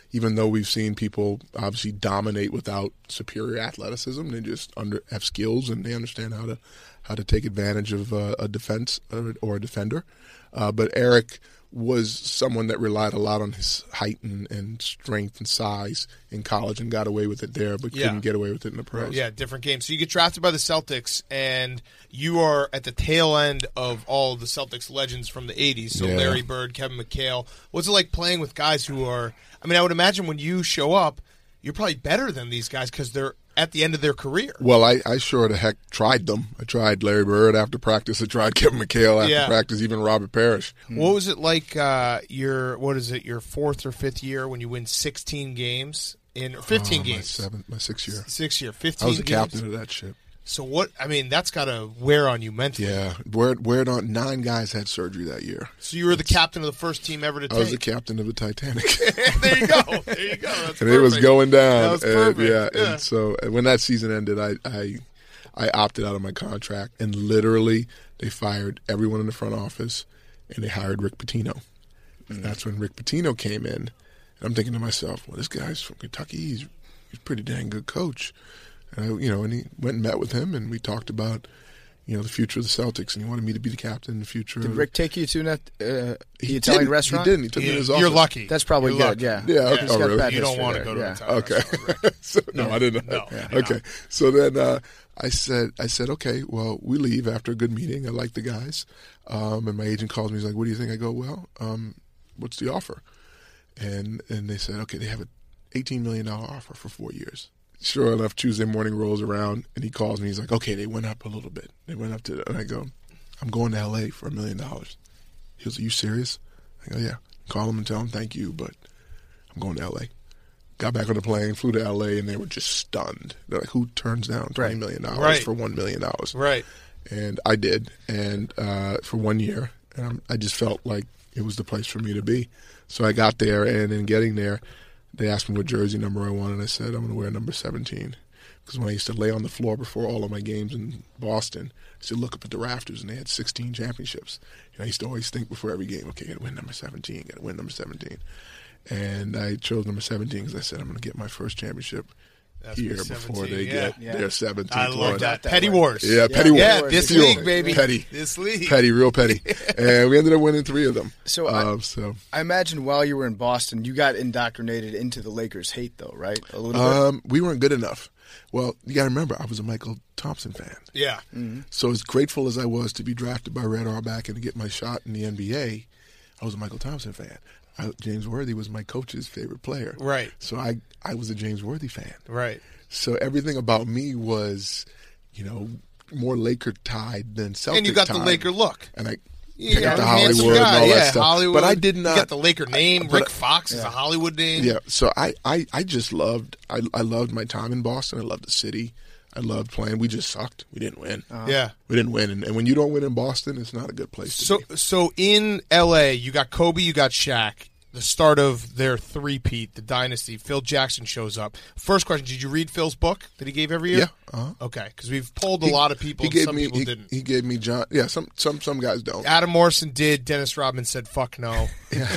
even though we've seen people obviously dominate without superior athleticism, they just under have skills and they understand how to how to take advantage of uh, a defense or, or a defender. Uh, but Eric was someone that relied a lot on his height and, and strength and size in college and got away with it there, but Yeah. couldn't get away with it in the pros. Yeah, different game. So you get drafted by the Celtics, and you are at the tail end of all of the Celtics legends from the eighties. So Yeah. Larry Bird, Kevin McHale. What's it like playing with guys who are? I mean, I would imagine when you show up, you're probably better than these guys because they're at the end of their career. Well, I, I sure the heck tried them. I tried Larry Bird after practice. I tried Kevin McHale after Yeah. practice, even Robert Parrish. What was it like? Uh, your what is it? Your fourth or fifth year when you win sixteen games in or fifteen Oh, my games? seventh, my sixth year. Six year, I fifteen. was the games. captain of that ship. So what? I mean, that's got to wear on you mentally. Yeah, where where on nine guys had surgery that year. So you were the captain of the first team ever to I was the take. captain of the Titanic. There you go. There you go. That's and it was perfect. going down. That was and, perfect. yeah, Yeah. and so and when that season ended, I, I I opted out of my contract, and literally they fired everyone in the front office, and they hired Rick Pitino. And that's when Rick Pitino came in. And I'm thinking to myself, well, this guy's from Kentucky. He's he's a pretty dang good coach. And I, you know, and he went and met with him, and we talked about, you know, the future of the Celtics, and he wanted me to be the captain in the future. Did of, Rick take you to that, uh, he the Italian didn't. restaurant? He didn't. He took me to his office. You're lucky. That's probably You're good. lucky. Yeah. Yeah, okay. He's Oh, got really? bad You don't history want to there, go to yeah. a Italian Okay. restaurant, right? so, no, I didn't know. No. Okay. So then uh, I said, I said, okay, well, we leave after a good meeting. I like the guys. Um, and my agent calls me. He's like, what do you think? I go, well, um, what's the offer? And and they said, okay, they have an eighteen million dollars offer for four years. Sure enough, Tuesday morning rolls around, and he calls me. He's like, okay, they went up a little bit. They went up to, and I go, I'm going to L A for a million dollars. He goes, are you serious? I go, yeah. Call him and tell him thank you, but I'm going to L A. Got back on the plane, flew to L A, and they were just stunned. They're like, who turns down twenty million dollars Right. for one million dollars? Right. And I did, and uh, for one year. And I'm, I just felt like it was the place for me to be. So I got there, and in getting there, they asked me what jersey number I wanted. I said, I'm going to wear number seventeen. Because when I used to lay on the floor before all of my games in Boston, I used to look up at the rafters, and they had sixteen championships. And I used to always think before every game, okay, got to win number seventeen, got to win number seventeen. And I chose number seventeen because I said, I'm going to get my first championship That's here me, before seventeen, they yeah. get Yeah. their seventeenth I love one. that. that Petty way. Wars. Yeah, petty Yeah, wars. this Fuel. league, baby. Petty. This league. Petty, real petty. And we ended up winning three of them. So I- um, so I imagine while you were in Boston, you got indoctrinated into the Lakers' hate, though, right? A little bit. um, we weren't good enough. Well, you got to remember, I was a Michael Thompson fan. Yeah. So as grateful as I was to be drafted by Red Auerbach and to get my shot in the N B A, I was a Michael Thompson fan. I, James Worthy was my coach's favorite player. Right. So I, I was a James Worthy fan. Right. So everything about me was, you know, more Laker tied than Celtic And you got the tied. Laker look. And I You picked got up the a handsome Hollywood guy, and all yeah, that stuff. Hollywood. But I did not. You got the Laker name. but- Rick Fox is a Hollywood name. Yeah, so I, I, I just loved I, I loved my time in Boston. I loved the city. I loved playing. We just sucked. We didn't win. Yeah. We didn't win. And, and when you don't win in Boston, it's not a good place to So, be. so in L A, you got Kobe, you got Shaq. The start of their three-peat, the dynasty. Phil Jackson shows up. First question: did you read Phil's book that he gave every year? Yeah. Uh-huh. Okay, because we've polled a lot of people. He and gave some me. people He, didn't. he gave me John. Yeah, some some some guys don't. Adam Morrison did. Dennis Rodman said, "Fuck no."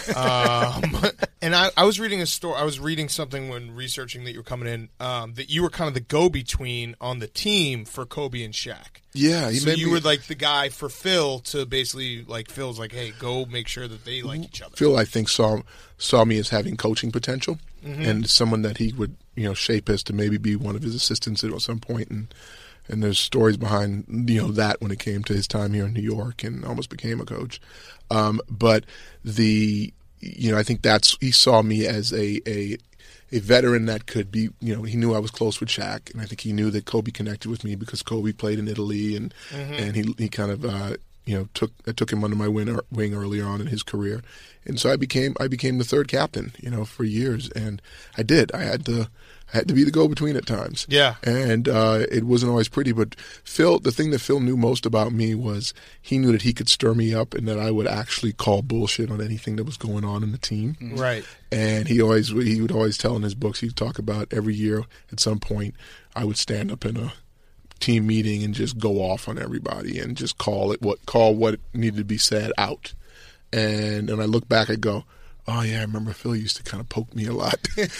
um, and I, I was reading a story. I was reading something when researching that you were coming in. Um, that you were kind of the go-between on the team for Kobe and Shaq. Yeah, he So made you me, were like the guy for Phil to basically like Phil's like, hey, go make sure that they like each other. Phil, I think, saw saw me as having coaching potential Mm-hmm. and someone that he would, you know, shape as to maybe be one of his assistants at some point. And and there's stories behind, you know, that when it came to his time here in New York and almost became a coach. Um, but the, you know, I think that's he saw me as a a a veteran that could be, you know, he knew I was close with Shaq, and I think he knew that Kobe connected with me because Kobe played in Italy, and and he he kind of uh, you know took I took him under my wing, wing earlier on in his career, and so I became I became the third captain, you know, for years, and I did I had to I had to be the go-between at times. Yeah. And uh, it wasn't always pretty, but Phil, the thing that Phil knew most about me was he knew that he could stir me up and that I would actually call bullshit on anything that was going on in the team. Right. And he always he would always tell in his books, he'd talk about every year at some point I would stand up in a team meeting and just go off on everybody and just call it what call what needed to be said out. And and I look back, I go, oh yeah, I remember Phil used to kind of poke me a lot,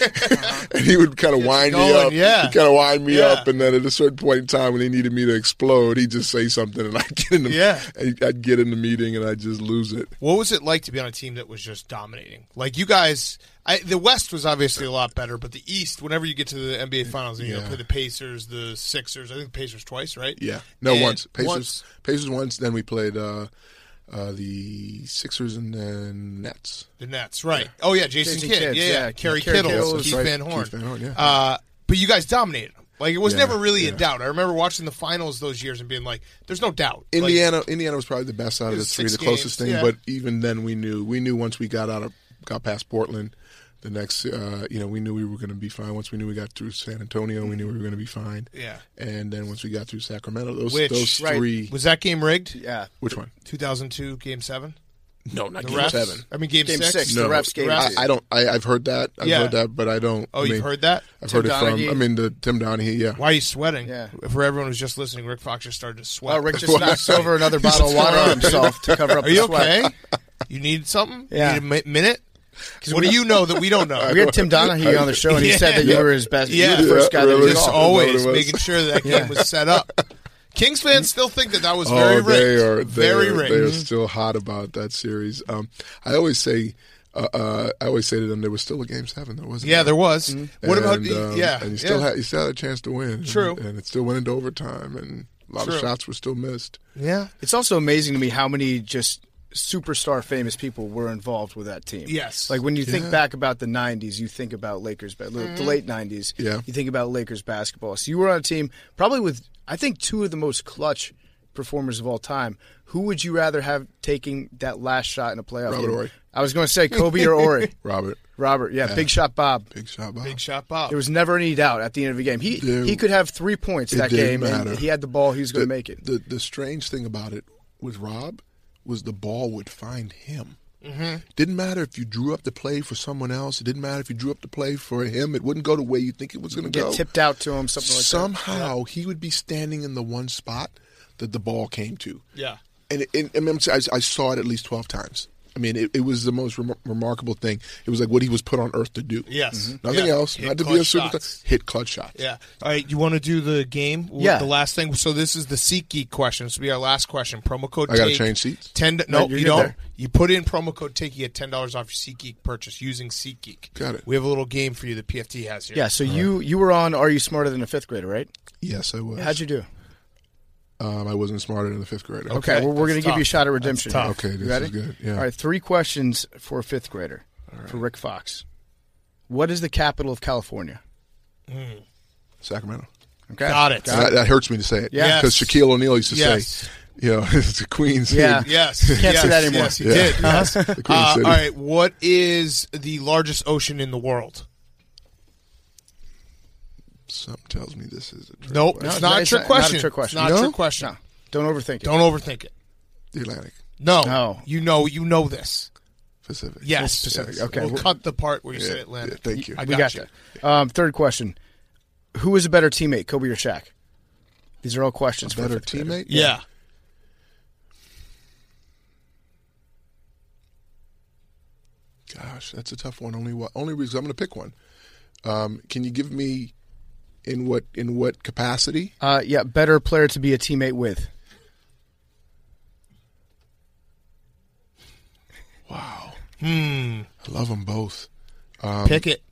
and he would kind of wind me going, up. yeah. He'd kind of wind me Yeah. up, and then at a certain point in time when he needed me to explode, he'd just say something, and I'd get in the Yeah. I'd get in the meeting, and I'd just lose it. What was it like to be on a team that was just dominating? Like you guys, I, the West was obviously a lot better, but the East, whenever you get to the N B A Finals, and you know, Yeah. play the Pacers, the Sixers. I think the Pacers twice, right? Yeah, no, And once Pacers, once- Pacers once. Then we played uh, uh, the Sixers and then Nets. The Nets, right? Oh yeah, Jason, Jason Kidd, Kidd, yeah, yeah, yeah. Kerry Kerry Kittle, Kittle, Keith right. Van Horn. Keith Van Horn, yeah. Uh, but you guys dominated them. Like it was Yeah, never really in yeah. doubt. I remember watching the finals those years and being like, "There's no doubt." Like, Indiana, Indiana was probably the best out It of the was three, six the closest games, thing. yeah. But even then, we knew we knew once we got out of got past Portland, the next, uh, you know, we knew we were going to be fine. Once we knew we got through San Antonio, we knew we were going to be fine. yeah. And then once we got through Sacramento, those Which those right, three. Was that game rigged? Yeah. Which one? two thousand two, Game Seven. No, not The game refs? seven. I mean, Game, Game six. six. No, The refs gave the it refs- to you. I, I don't. I, I've heard that. I've Yeah. heard that, but I don't. Oh, I you've mean, heard that? I've Tim heard it Donaghy. from. I mean, the Tim Donaghy. Yeah. Why are you sweating? Yeah. For everyone who's just listening, Rick Fox just started to sweat. Oh, Rick just knocked over another bottle of water on himself to cover up Are you the sweat. okay? You need something? Yeah. You need a mi- minute? What do you know that we don't know? We had Tim Donaghy on the show, and he Yeah. said that you were his best. Yeah. You were the first guy that really? did Just it. Is that what always it was? making sure that, that game Yeah. was set up. Kings fans still think that that was Oh, very rigged. they are. They very are, rigged. They are still hot about that series. Um, I always say. Uh, uh, I always say to them, there was still a game seven. There wasn't. Yeah, there was. What about? And, um, yeah, and you still yeah. had you still had a chance to win. True. and, and it still went into overtime, and a lot True. of shots were still missed. yeah. It's also amazing to me how many just superstar famous people were involved with that team. Yes. Like when you think Yeah. back about the nineties, you think about Lakers, ba- Mm-hmm. the late nineties. Yeah. You think about Lakers basketball. So you were on a team probably with, I think, two of the most clutch performers of all time. Who would you rather have taking that last shot in a playoff Robert game? Horry. I was going to say Kobe or Horry. Robert, Robert, yeah, Big Shot Bob. big shot, Bob. Big shot, Bob. There was never any doubt at the end of the game. He Dude. he could have three points It that didn't game, matter. and he had the ball. He was going the, to make it. The the strange thing about it with Rob was the ball would find him. Mm-hmm. Didn't matter if you drew up the play for someone else. It didn't matter if you drew up the play for him. It wouldn't go the way you think it was going to Get go. tipped out to him, something like that. Somehow he would be standing in the one spot that the ball came to. yeah. And, it, and, and I'm saying, I, I saw it at least twelve times. I mean, it, it was the most rem- remarkable thing. It was like what he was put on earth to do. Yes. Nothing Yeah. else. Hit Not to be a clutch superstar. shots. Hit clutch shots. Yeah. All right. You want to do the game? Yeah. The last thing. So this is the SeatGeek question. This will be our last question. Promo code. I got to TAKE, change seats. Ten. No, No, you're you good don't. there. You put in promo code TAKE. You get ten dollars off your SeatGeek purchase using SeatGeek. Got it. We have a little game for you that P F T has here. Yeah, so you you were on Are You Smarter Than a Fifth Grader, right? Yes, I was. How'd you do? Um, I wasn't smarter than the fifth grader. Okay, Okay, well, we're going to that's give you a tough. shot at That's redemption. tough. Okay, You this ready? is good. Yeah. All right, three questions for a fifth grader for Rick Fox. What is the capital of California? Sacramento. Okay, Got it. And that, that hurts me to say it. Yeah. Because Yes. Shaquille O'Neal used to Yes. say, you know, it's the Queen's. Yeah. Yes. Can't yes, say that anymore. Yes, he Yeah. did. Yes. The Queen Uh, all City. right. What is the largest ocean in the world? Something tells me this is a trick Nope. question. It's No, not a it's trick not- not a question. trick question. It's not a No? trick question. No, don't overthink it. Don't overthink it. The Atlantic, No. No. You know. You know this. Pacific. Yes. Pacific. Yes. Okay, We'll well- cut the part where you Yeah, said Atlantic. yeah, thank you. I we got, got you. that. Um, third question: Who is a better teammate, Kobe or Shaq? These are all questions. for a Better fifth grader. teammate? Yeah. Gosh, that's a tough one. Only what? Only reason I'm going to pick one. Um, can you give me in what in what capacity? Uh, yeah, better player to be a teammate with. Wow, Hmm. I love them both. Um, Pick it.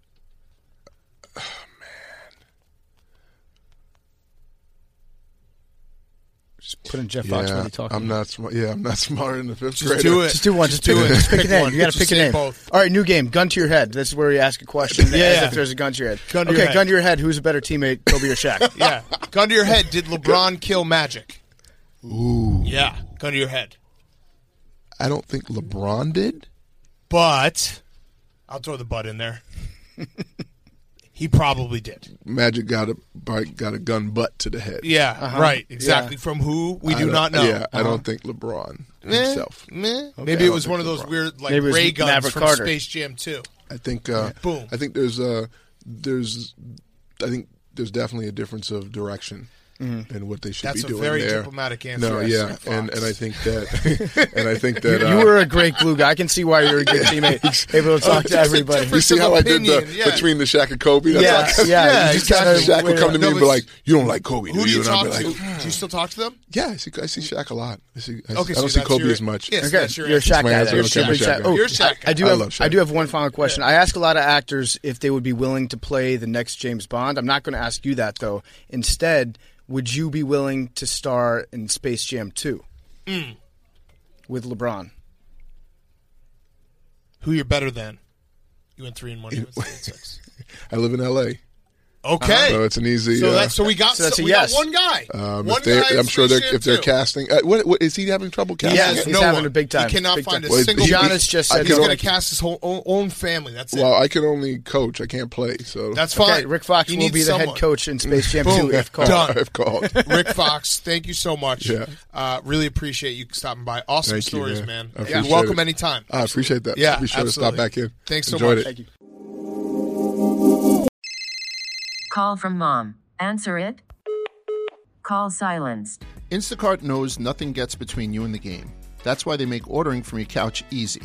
Just put in Jeff Fox yeah, when he talking. I'm not smart. Yeah, I'm not smarter than the fifth Just grader. do it. Just do one. Just, do pick it. Just pick a Pick name. one. You got to Just pick a say name. both. All right, new game. Gun to your head. This is where you ask a question. Yeah, as yeah. if there's a gun to your head. Gun to okay, your head. gun to your head. Who's a better teammate, Kobe or Shaq? Yeah. Gun to your head. Did LeBron kill Magic? Ooh, Yeah. Gun to your head. I don't think LeBron did. But I'll throw the butt in there. He probably did. Magic got a got a gun butt to the head. Yeah. Right. Exactly. From who? We I do don't- not know. Yeah, I don't think LeBron Meh, himself. meh. I Maybe it don't was think one of those LeBron. weird like Maybe it was ray guns Maverick from Carter. Space Jam two. I think. Uh, Boom. I think there's uh there's I think there's definitely a difference of direction. mm-hmm. and what they should That's be doing there. That's a very there. diplomatic answer. No, yes, yeah, Fox. and and I think that, and I think that You, uh, you were a great glue guy. I can see why you're a good teammate, able to talk to everybody. you see how I did the opinion, yeah. between the Shaq and Kobe? That's Yeah, like, yeah, Yeah, you just exactly. kinda Shaq would went come to on. me No, and be but- like, "You don't like Kobe, Who do you and I'd talk be to? like, Do you still talk to them? "Yeah, I see, I see Shaq a lot. I see, I, Okay, I so don't see that's Kobe your- as much." Yes, Okay, that's your you're a answer. Shaq my guy. answer. You're Okay, a I'm a big Shaq Shaq. guy. Oh, You're a Shaq I, I do I have. love Shaq. I do have one final question. I ask a lot of actors if they would be willing to play the next James Bond. I'm not going to ask you that though. Instead, would you be willing to star in Space Jam two Mm. with LeBron? Who you're better than? You went three and one. You went three and six. I live in L A, Okay. so it's an easy. So uh, that's so we got So that's so a we yes. got one guy. um, one if they, guy in I'm sure Space they're Jam if they're two. casting. Uh, what, what is he having trouble casting? Yes, Yes, he's no having one. a big time. He cannot big find time. a Well, single. he- Giannis just I said He's can going only- to cast his whole own, own family. That's it. Well, I can only coach. I can't play. So That's fine. Okay, Rick Fox He will needs be the someone. head coach in Space Jam Boom. two if called. Done. I've called. Rick Fox, thank you so much. Yeah. Uh, really appreciate you stopping by. Awesome Thank you, stories, man. man. I You're appreciate welcome it. anytime. I appreciate that. Yeah, be sure absolutely. to stop back in. Thanks so Enjoyed much. It. Thank you. Call from mom. Answer it. Call silenced. Instacart knows nothing gets between you and the game. That's why they make ordering from your couch easy.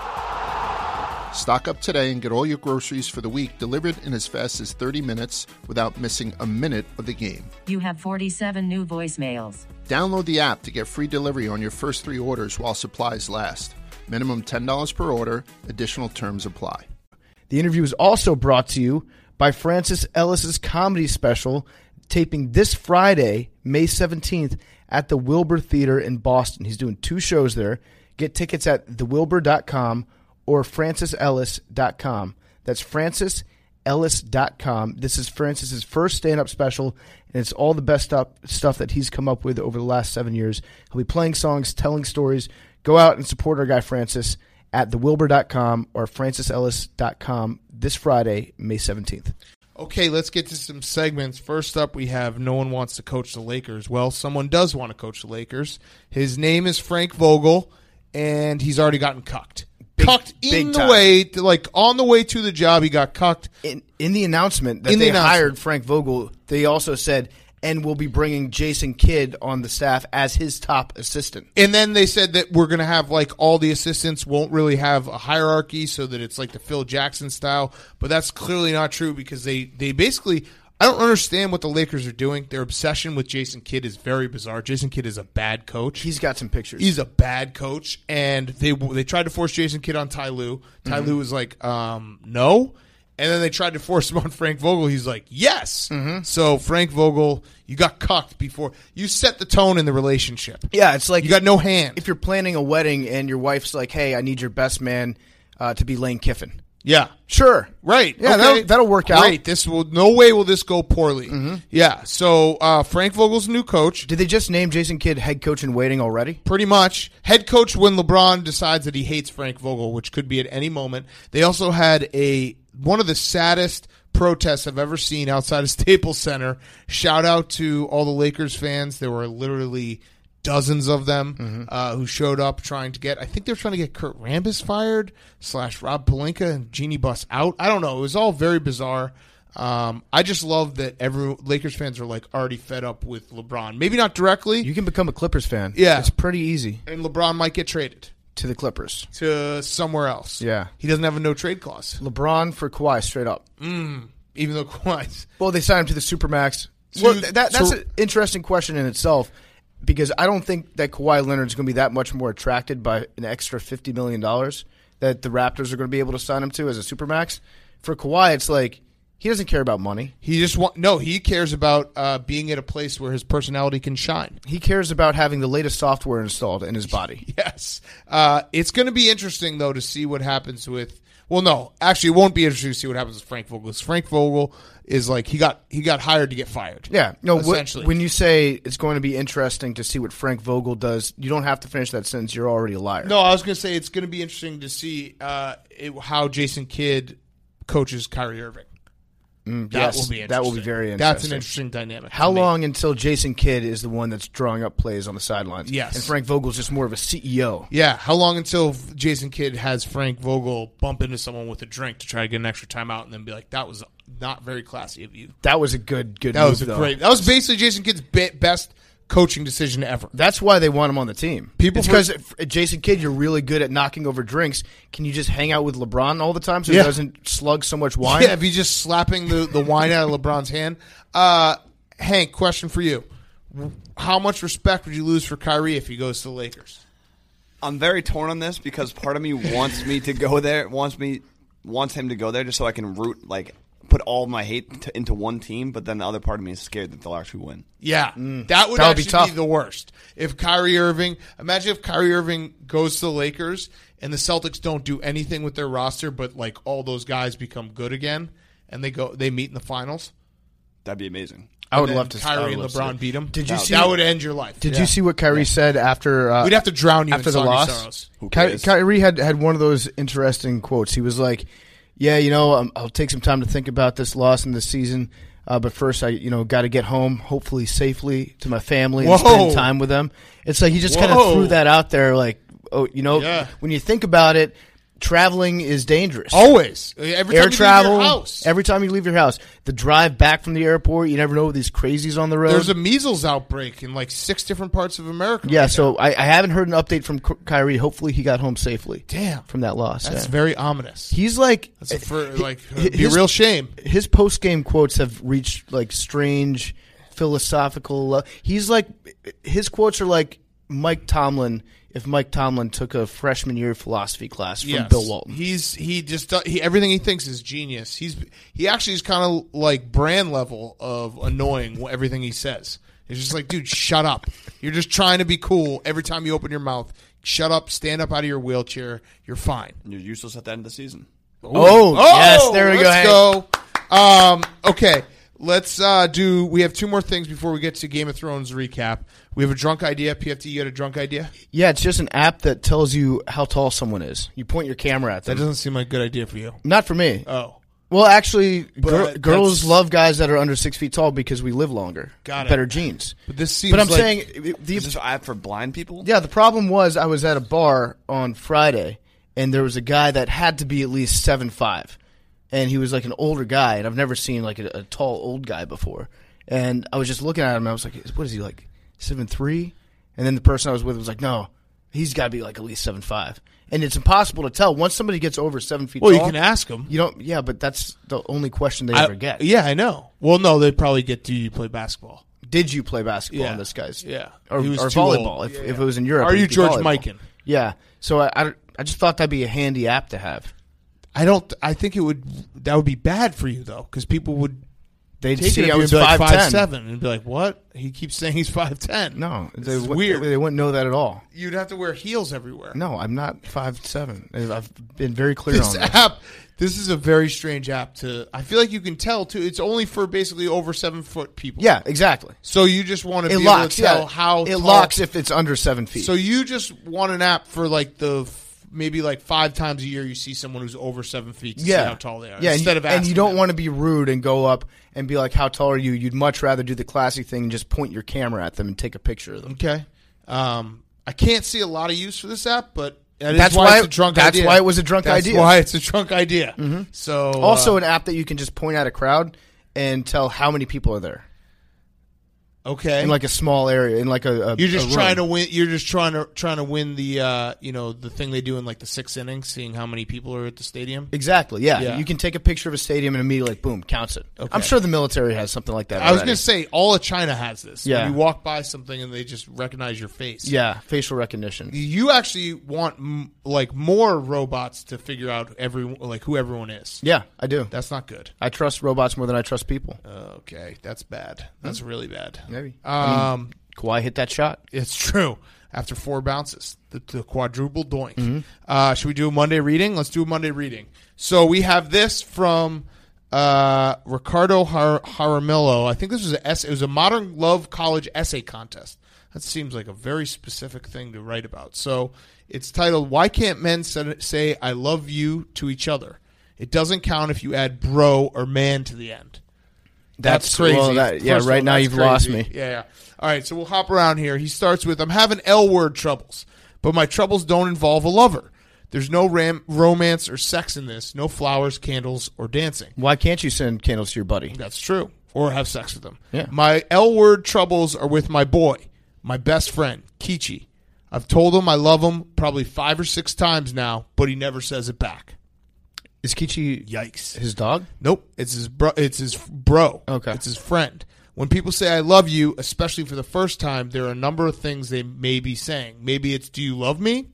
Stock up today and get all your groceries for the week delivered in as fast as thirty minutes without missing a minute of the game. You have forty-seven new voicemails. Download the app to get free delivery on your first three orders while supplies last. Minimum ten dollars per order. Additional terms apply. The interview is also brought to you by Francis Ellis's comedy special, taping this Friday, May seventeenth, at the Wilbur Theater in Boston. He's doing two shows there. Get tickets at the wilbur dot com or francis ellis dot com. That's francis ellis dot com. This is Francis's first stand-up special, and it's all the best stuff, stuff that he's come up with over the last seven years. He'll be playing songs, telling stories. Go out and support our guy Francis at the wilbur dot com or francis ellis dot com this Friday, May seventeenth. Okay, let's get to some segments. First up, we have No One Wants to Coach the Lakers. Well, someone does want to coach the Lakers. His name is Frank Vogel, and he's already gotten cucked. Big- cucked big in the time. way, to, like on the way to the job, he got cucked. In, in the announcement that In the they announcement. hired Frank Vogel, they also said, and we'll be bringing Jason Kidd on the staff as his top assistant. And then they said that we're going to have, like, all the assistants won't really have a hierarchy so that it's like the Phil Jackson style. But that's clearly not true because they, they basically, I don't understand what the Lakers are doing. Their obsession with Jason Kidd is very bizarre. Jason Kidd is a bad coach. He's got some pictures. He's a bad coach, and they they tried to force Jason Kidd on Ty Lue. Ty Mm-hmm. Lue was like, um, no. And then they tried to force him on Frank Vogel. He's like, yes. Mm-hmm. So, Frank Vogel, you got cucked before. You set the tone in the relationship. yeah, it's like You got no hand. if you're planning a wedding and your wife's like, hey, I need your best man uh, to be Lane Kiffin. Yeah. Sure. Right. Yeah, okay. that'll, that'll work out. Great. This will, no way will this go poorly. Mm-hmm. Yeah. So, uh, Frank Vogel's new coach. Did they just name Jason Kidd head coach in waiting already? Pretty much. Head coach when LeBron decides that he hates Frank Vogel, which could be at any moment. They also had a one of the saddest protests I've ever seen outside of Staples Center. Shout out to all the Lakers fans. There were literally dozens of them Mm-hmm. uh, who showed up trying to get, I think they were trying to get Kurt Rambis fired, slash Rob Pelinka and Jeannie Buss out. I don't know. It was all very bizarre. Um, I just love that every Lakers fans are like already fed up with LeBron. Maybe not directly. You can become a Clippers fan. Yeah. It's pretty easy and LeBron might get traded to the Clippers. to somewhere else. Yeah. He doesn't have a no trade clause. LeBron for Kawhi, straight up. Even though Kawhi's Well, they signed him to the Supermax. To- Well, th- that, that's to- an interesting question in itself because I don't think that Kawhi Leonard's going to be that much more attracted by an extra fifty million dollars that the Raptors are going to be able to sign him to as a Supermax. For Kawhi, it's like he doesn't care about money. he just want no. He cares about uh, being at a place where his personality can shine. He cares about having the latest software installed in his body. Yes, uh, it's going to be interesting though to see what happens with. Well, no, actually, it won't be interesting to see what happens with Frank Vogel. 'Cause Frank Vogel is like he got he got hired to get fired. Yeah, no. wh- essentially. when you say it's going to be interesting to see what Frank Vogel does, you don't have to finish that sentence. You're already a liar. No, I was going to say it's going to be interesting to see uh, it, how Jason Kidd coaches Kyrie Irving. That yes, will be interesting. that will be very That's an interesting. interesting dynamic. How to me. long until Jason Kidd is the one that's drawing up plays on the sidelines? Yes. And Frank Vogel's just more of a C E O. Yeah, how long until Jason Kidd has Frank Vogel bump into someone with a drink to try to get an extra timeout and then be like, that was not very classy of you. That was a good, good That move, was a though. great. That was basically Jason Kidd's be- best coaching decision ever. That's why they want him on the team. People it's because Jason Kidd, you're really good at knocking over drinks. Can you just hang out with LeBron all the time so Yeah. he doesn't slug so much wine? Yeah, if he's just slapping the, the wine out of LeBron's hand. Uh, Hank, question for you. How much respect would you lose for Kyrie if he goes to the Lakers? I'm very torn on this because part of me wants me to go there, wants me wants him to go there just so I can root like put all of my hate to, into one team, but then the other part of me is scared that they'll actually win. Yeah, Mm. that would That would be actually tough. be the worst. If Kyrie Irving, imagine if Kyrie Irving goes to the Lakers and the Celtics don't do anything with their roster, but like all those guys become good again and they go, they meet in the finals. That'd be amazing. I would And love then to. I Kyrie would and love to see LeBron it. beat him. Did you that, see? that would end your life? Did Yeah. you see what Kyrie said after? Uh, We'd have to drown you after in the Sonny loss. Saros. Who Ky- cares? Kyrie had, had one of those interesting quotes. He was like, "Yeah, you know, um, I'll take some time to think about this loss in this season, uh, but first, I, you know, got to get home, hopefully safely to my family and Whoa. spend time with them." It's like he just kind of Whoa. threw that out there, like, oh, you know, Yeah. when you think about it, traveling is dangerous. Always. Every Air time you travel, leave your house. every time you leave your house, the drive back from the airport, you never know these crazies on the road. There's a measles outbreak in like six different parts of America. yeah, right so now. I, I haven't heard an update from Ky- Kyrie. Hopefully, he got home safely. Damn. From that loss. That's yeah. very ominous. He's like, That's a fir- hi- like hi- it'd be a his- real shame. His post game quotes have reached like strange philosophical. Uh, he's like, his quotes are like Mike Tomlin. If Mike Tomlin took a freshman year philosophy class from Yes. Bill Walton, He's he just do- he everything he thinks is genius. He's he actually is kind of like brand level of annoying wh- everything he says. It's just like, dude, shut up. You're just trying to be cool every time you open your mouth. Shut up, stand up out of your wheelchair. You're fine. You're useless at the end of the season. Oh, yes, there we go, Let's Hank. go. Um, okay, let's uh, do. We have two more things before we get to Game of Thrones recap. We have a drunk idea. P F T, you had a drunk idea? yeah, it's just an app that tells you how tall someone is. You point your camera at That them. doesn't seem like a good idea for you. Not for me. Oh, Well, actually, But gir- that's- girls love guys that are under six feet tall because we live longer, Got it. better genes. but this seems. But I'm like, saying the Is this an app for blind people? Yeah, the problem was I was at a bar on Friday, and there was a guy that had to be at least seven five, and he was like an older guy, and I've never seen like a, a tall old guy before. And I was just looking at him, and I was like, "What is he like, seven three?" And then the person I was with was like, "No, he's got to be like at least seven five." And it's impossible to tell once somebody gets over seven feet well, tall. you can ask them. You don't. Yeah, but that's the only question they I- ever get. Yeah, I know. Well, no, they'd probably get, do you play basketball? Did you play basketball Yeah. in this guy's? Yeah. Or, He was or too volleyball old. if, Yeah, if yeah. it was in Europe. Are you it'd be George volleyball. Mikan? Yeah. So I, I, I just thought that'd be a handy app to have. I don't. I think it would. That would be bad for you though, because people would They'd take see it I of you was and be like five five ten. seven and be like, "What? He keeps saying he's five ten." No, This they, is wou- weird. They wouldn't know that at all. You'd have to wear heels everywhere. No, I'm not five seven. I've been very clear This on this. app. This is a very strange app to. I feel like you can tell too. It's only for basically over seven foot people. Yeah, exactly. So you just want to It be locks. able to tell yeah. how it tall- locks if it's under seven feet. So you just want an app for like the f- maybe like five times a year you see someone who's over seven feet to yeah, see how tall they are. Yeah, instead and, of and asking you don't them. want to be rude and go up and be like, "How tall are you?" You'd much rather do the classy thing and just point your camera at them and take a picture of them. Okay. Um, I can't see a lot of use for this app, but that is That's why, why- it's a drunk that's idea. why it was a drunk That's idea. why it's a drunk idea. Mm-hmm. So Also, uh, an app that you can just point at a crowd and tell how many people are there okay. in like a small area, in like a. a You're just a trying to room. win. You're just trying to trying to win the uh, you know the thing they do in like the sixth inning, seeing how many people are at the stadium. Exactly. Yeah. Yeah. You can take a picture of a stadium and immediately, like, boom, counts it. Okay. I'm sure the military has something like that. I was already. going to say all of China has this. Yeah. You walk by something and they just recognize your face. Yeah, facial recognition. You actually want m- like more robots to figure out every like who everyone is. Yeah, I do. That's not good. I trust robots more than I trust people. Okay, that's bad. That's really bad. Maybe. Um, Kawhi hit that shot. it's true. After four bounces, the, the quadruple doink. Mm-hmm. Uh, should we do a Monday reading? Let's do a Monday reading. So we have this from uh, Ricardo Har- Jaramillo. I think this was a essay. It was a Modern Love College essay contest. That seems like a very specific thing to write about. So it's titled, "Why Can't Men Say I Love You to Each Other? It doesn't count if you add bro or man to the end." That's, That's- crazy. well, that- yeah, First of right all, now that's you've lost crazy. me. Yeah, yeah. All right, so we'll hop around here. He starts with, "I'm having L word troubles, but my troubles don't involve a lover. There's no ram- romance or sex in this. No flowers, candles, or dancing. Why can't you send candles to your buddy? That's true. Or have sex with them. Yeah. My L-word troubles are with my boy, my best friend, Kichi. I've told him I love him probably five or six times now, but he never says it back. Is Kichi Yikes. his dog? Nope. It's his bro. It's his bro. Okay. It's his friend. When people say I love you, especially for the first time, there are a number of things they may be saying. Maybe it's, do you love me?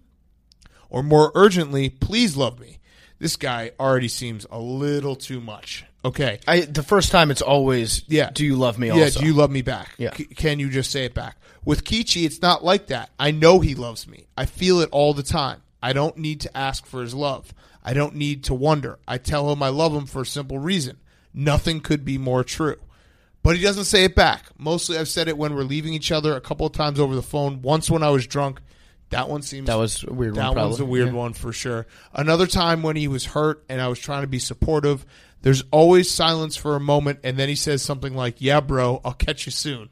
Or more urgently, please love me. This guy already seems a little too much. Okay. I the first time it's always, Yeah. do you love me Yeah, also? do you love me back? Yeah. C- can you just say it back? With Kichi, it's not like that. I know he loves me. I feel it all the time. I don't need to ask for his love. I don't need to wonder. I tell him I love him for a simple reason. Nothing could be more true. But he doesn't say it back. Mostly I've said it when we're leaving each other, a couple of times over the phone. Once when I was drunk. That one seems... That was a weird That one, one's a probably. weird Yeah. one for sure. Another time when he was hurt and I was trying to be supportive. There's always silence for a moment, and then he says something like, yeah, bro, I'll catch you soon.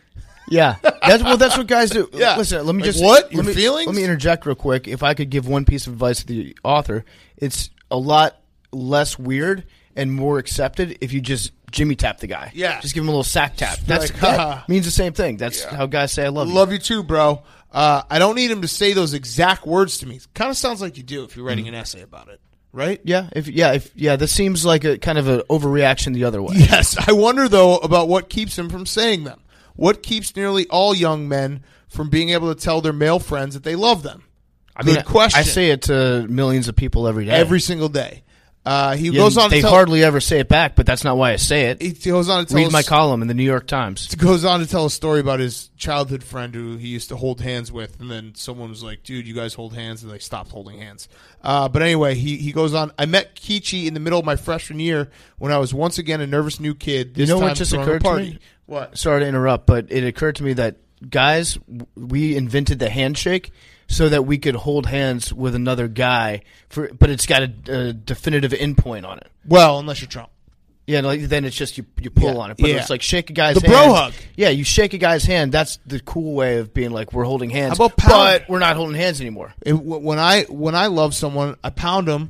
Yeah, that's well. That's what guys do. Yeah. Listen, let me Like, just what? Let Your me, feelings? Let me interject real quick. If I could give one piece of advice to the author, it's a lot less weird and more accepted if you just Jimmy tap the guy. Yeah. just give him a little sack tap. That's like, that haha. means the same thing. That's how guys say I love you. Love you too, bro. Uh, I don't need him to say those exact words to me. Kind of sounds like you do if you're writing an essay about it, right? Yeah, if yeah, if yeah, this seems like a kind of an overreaction the other way. Yes. I wonder, though, about what keeps him from saying them. What keeps nearly all young men from being able to tell their male friends that they love them? I Good mean, question. I say it to millions of people every day. Every single day. Uh, he Yeah, goes on they to tell, hardly ever say it back, but that's not why I say it. he goes on to tell Read us- my column in the New York Times. goes on to tell a story about his childhood friend who he used to hold hands with, and then someone was like, dude, you guys hold hands, and they stopped holding hands. Uh, but anyway, he, he goes on, I met Kichi in the middle of my freshman year when I was once again a nervous new kid, this You know what time just throwing a occurred to party. me? What? Sorry to interrupt, but it occurred to me that guys, we invented the handshake so that we could hold hands with another guy, for, but it's got a, a definitive endpoint on it. Well, unless you're Trump. Yeah, like, then it's just you you pull Yeah, on it. But yeah. it's like shake a guy's The hand. bro hug. Yeah, you shake a guy's hand. That's the cool way of being like, we're holding hands. How about pound? But we're not holding hands anymore. It, when I when I love someone, I pound them,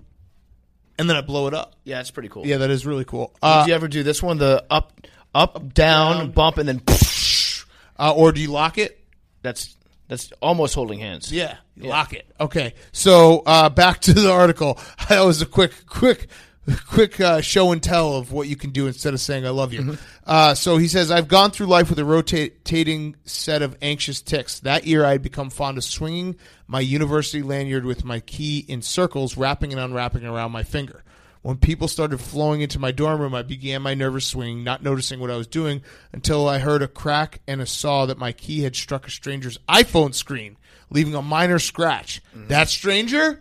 and then I blow it up. Yeah, it's pretty cool. Yeah, that is really cool. Uh, Did you ever do this one? The up, up, down, down. bump, and then uh, or do you lock it? that's that's almost holding hands. Yeah, lock it. Okay, so uh, back to the article. That was a quick, quick, quick uh, show and tell of what you can do instead of saying "I love you." Mm-hmm. Uh, so he says, "I've gone through life with a rotating set of anxious tics. That year, I had become fond of swinging my university lanyard with my key in circles, wrapping and unwrapping around my finger." When people started flowing into my dorm room, I began my nervous swing, not noticing what I was doing until I heard a crack and I saw that my key had struck a stranger's iPhone screen, leaving a minor scratch. Mm-hmm. That stranger?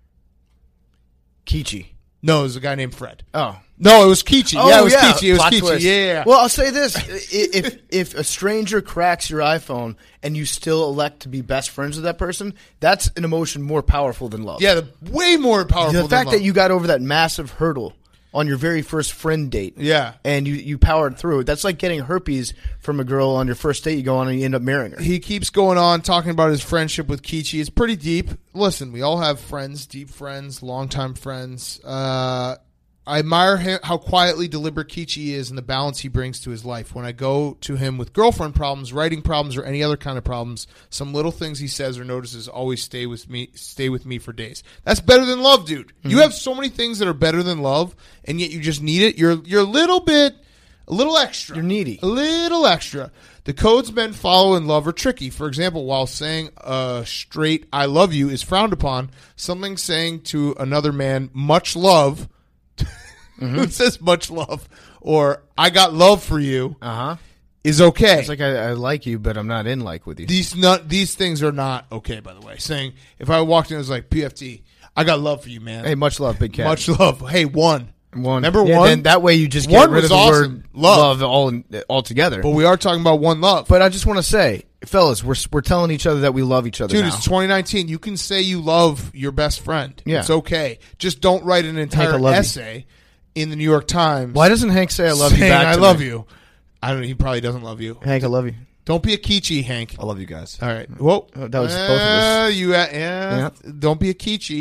Kichi. No, it was a guy named Fred. Oh. No, it was Kichi. yeah, it was Kichi. It was Plot Kichi. twist. Yeah, yeah, yeah. Well, I'll say this: I- if if a stranger cracks your iPhone and you still elect to be best friends with that person, that's an emotion more powerful than love. yeah, the, way more powerful the than fact love. that you got over that massive hurdle on your very first friend date, Yeah. and you you powered through it. That's like getting herpes from a girl on your first date you go on and you end up marrying her. He keeps going on talking about his friendship with Kichi. It's pretty deep. Listen, we all have friends, deep friends, longtime friends. Uh, I admire him, how quietly deliberate Kichi is and the balance he brings to his life. When I go to him with girlfriend problems, writing problems, or any other kind of problems, some little things he says or notices always stay with me. Stay with me for days. That's better than love, dude. Mm-hmm. You have so many things that are better than love, and yet you just need it. You're you're a little bit, a little extra. You're needy. A little extra. The codes men follow in love are tricky. For example, while saying a straight "I love you" is frowned upon, something saying to another man "much love." Mm-hmm. Who says much love or I got love for you Uh huh. is okay. It's like I, I like you, but I'm not in like with you. these not these things are not okay, by the way. Saying if I walked in and was like, P F T, I got love for you, man. Hey, much love, big cat. Much love. Hey, one. One. Remember Yeah, one? Then that way you just get One rid was of the awesome. word Love. love, all all together. But we are talking about one love. But I just want to say, fellas, we're we're telling each other that we love each other Dude, now. it's twenty nineteen. You can say you love your best friend. Yeah. It's okay. Just don't write an entire I love you. essay in the New York Times. Why doesn't Hank say I love you saying, back I to love me? you. I don't. He probably doesn't love you. Hank, I love you. Don't be a Kichi, Hank. I love you guys. All right. Whoa. Oh, that was both of us. Uh, you, uh, yeah. Yeah. Don't be a Kichi.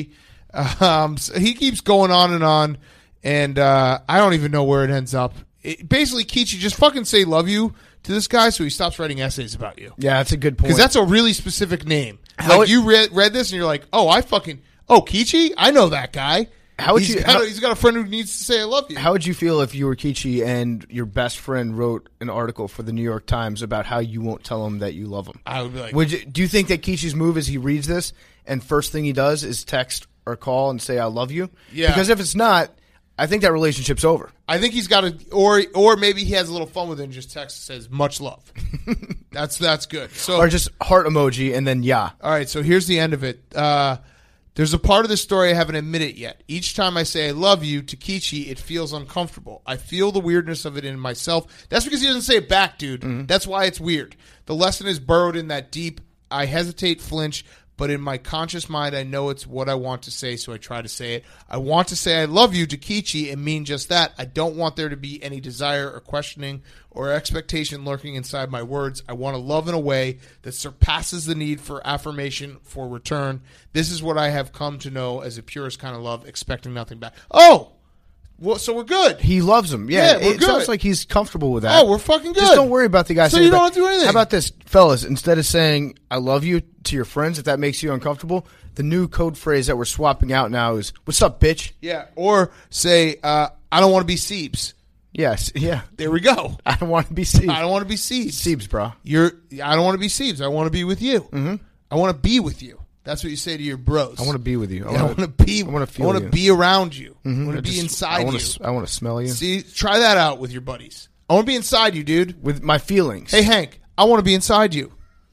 Um, so he keeps going on and on, and uh, I don't even know where it ends up. It, basically, Kichi, just fucking say love you to this guy so he stops writing essays about you. Yeah, that's a good point. Because that's a really specific name. How like it- you read, read this and you're like, oh, I fucking, oh, Kichi? I know that guy. How would he's you- got how- a, he's got a friend who needs to say I love you. How would you feel if you were Kichi and your best friend wrote an article for the New York Times about how you won't tell him that you love him? I would be like, Would you, do you think that Kichi's move is he reads this and first thing he does is text or call and say I love you? Yeah. Because if it's not, I think that relationship's over. I think he's got a, or or maybe he has a little fun with it and just text says much love. that's that's good. So Or just heart emoji and then yeah. all right, so here's the end of it. Uh, there's a part of this story I haven't admitted yet. Each time I say I love you to Kichi, it feels uncomfortable. I feel the weirdness of it in myself. That's because he doesn't say it back, dude. Mm-hmm. That's why it's weird. The lesson is burrowed in that deep. I hesitate, flinch, but in my conscious mind, I know it's what I want to say, so I try to say it. I want to say I love you to Kichi and mean just that. I don't want there to be any desire or questioning or expectation lurking inside my words. I want to love in a way that surpasses the need for affirmation for return. This is what I have come to know as a purest kind of love, expecting nothing back. Oh! Well, so we're good. He loves him. Yeah, Yeah, we're it good. sounds like he's comfortable with that. Oh, we're fucking good. Just don't worry about the guy So saying you don't it have to do anything. How about this, fellas? Instead of saying "I love you" to your friends, if that makes you uncomfortable, the new code phrase that we're swapping out now is "What's up, bitch?" Yeah, or say, uh, I don't want to be Siebes. Yes, yeah. There we go. I don't want to be Siebes. I don't want to be Siebes. Siebes, bro. You're. I don't want to be Siebes. I want to be with you. Mm-hmm. I want to be with you. That's what you say to your bros. I want to be with you. I I want want to be. I wanna feel I want to you. be around you. I want to I be just- inside I wanna, you. s- I want to smell you See, try that out with your buddies. I want to be inside you, dude. with my feelings. Hey, Hank, I want to be inside you.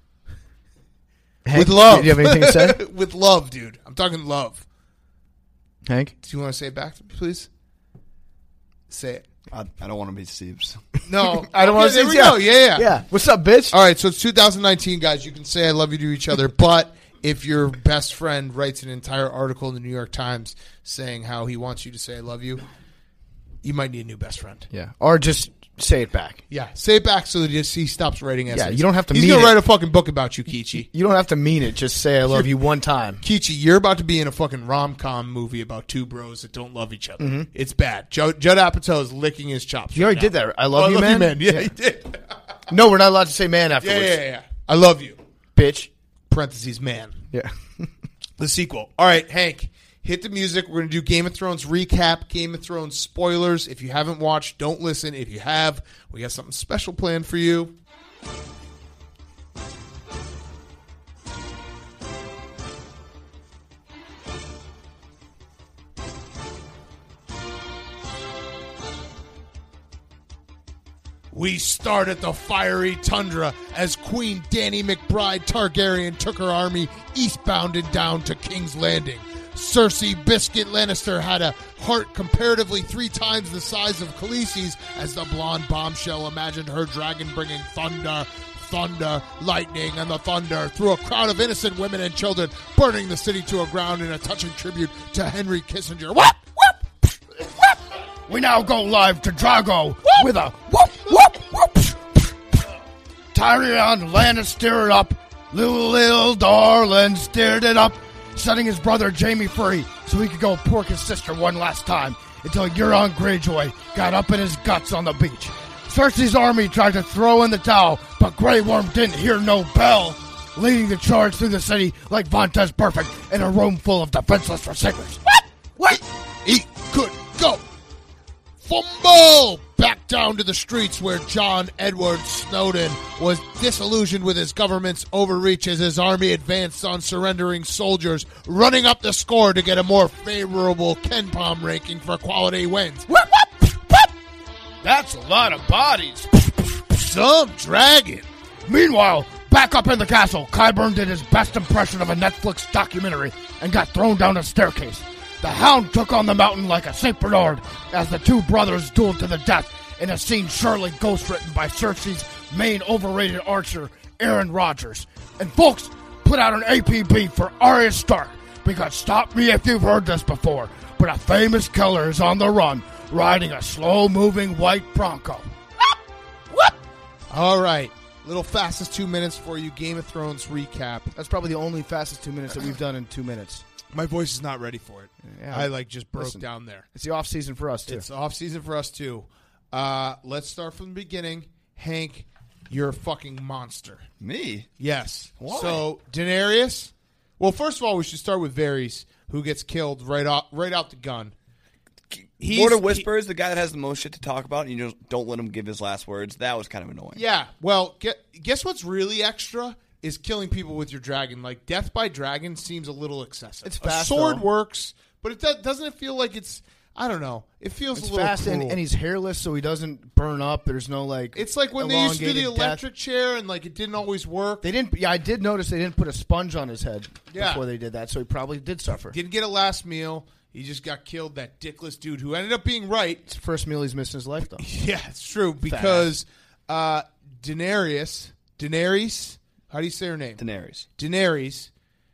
Hank, With love. Do you have anything to say, With love, dude. I'm talking love. Hank? Do you want to say it back to me, please? Say it. I, I don't want to be Steve's. No, I don't okay, want to there say we yeah. go. Yeah, yeah. Yeah. What's up, bitch? All right, so it's two thousand nineteen, guys. You can say I love you to each other, but if your best friend writes an entire article in the New York Times saying how he wants you to say I love you, you might need a new best friend. Yeah. Or just say it back. Yeah, say it back so that he he stops writing essays. you don't have to He's mean gonna it. write a fucking book about you, Kichi. You don't have to mean it. Just say I love you one time. Kichi, you're about to be in a fucking rom-com movie about two bros that don't love each other. It's bad. Judd, Judd Apatow is licking his chops. You right already now. did that. I love Oh, you, man. Yeah, Yeah. he did. No, we're not allowed to say man Yeah, afterwards. yeah, yeah. I love you. Bitch. Parentheses, man. Yeah. The sequel. All right, Hank, hit the music. We're going to do Game of Thrones recap, Game of Thrones spoilers. If you haven't watched, don't listen. If you have, we got something special planned for you. We start at the fiery tundra as Queen Dany McBride Targaryen took her army eastbound and down to King's Landing. Cersei Biscuit Lannister had a heart comparatively three times the size of Khaleesi's as the blonde bombshell imagined her dragon bringing thunder, thunder, lightning, and the thunder through a crowd of innocent women and children, burning the city to a ground in a touching tribute to Henry Kissinger. Whoop! Whoop! Whoop! We now go live to Drago with a whoop, whoop, whoop. Tyrion Lannister it up. Little, little darling stirred it up, setting his brother Jaime free so he could go pork his sister one last time until Euron Greyjoy got up in his guts on the beach. Cersei's army tried to throw in the towel, but Grey Worm didn't hear no bell, leading the charge through the city like Vontez Perfect in a room full of defenseless Forsakeners. What? What? He could go. Fumble! Back down to the streets where John Edward Snowden was disillusioned with his government's overreach as his army advanced on surrendering soldiers, running up the score to get a more favorable KenPom ranking for quality wins. Whoop, whoop, whoop. That's a lot of bodies. Some dragon. Meanwhile, back up in the castle, Qyburn did his best impression of a Netflix documentary and got thrown down a staircase. The Hound took on the mountain like a Saint Bernard as the two brothers dueled to the death in a scene surely ghostwritten by Cersei's main overrated archer, Aaron Rodgers. And folks, put out an A P B for Arya Stark, because stop me if you've heard this before, but a famous killer is on the run, riding a slow-moving white Bronco. All right. Little fastest two minutes for you, Game of Thrones recap. That's probably the only fastest two minutes that we've done in two minutes. My voice is not ready for it. Yeah. I like just broke Listen. down there. It's the off season for us too. It's off season for us too. Uh, let's start from the beginning. Hank, you're a fucking monster. Me? Yes. Why? So Daenerys. Well, first of all, we should start with Varys, who gets killed right out right out the gun. He's- Lord of Whispers, the guy that has the most shit to talk about, and you just don't let him give his last words. That was kind of annoying. Yeah. Well, get, guess what's really extra is killing people with your dragon. Like death by dragon seems a little excessive. It's A fast, sword though. works, but it does, doesn't it feel like it's. I don't know. It feels It's a little fast and, cruel. and he's hairless, so he doesn't burn up. There's no like. It's like when they used to do the elongated death. electric chair and like it didn't always work. They didn't. Yeah, I did notice they didn't put a sponge on his head Yeah. before they did that, so he probably did suffer. Didn't get a last meal. He just got killed. That dickless dude who ended up being right. It's the first meal he's missed in his life, though. Yeah, it's true because uh, Daenerys, Daenerys, how do you say her name? Daenerys. Daenerys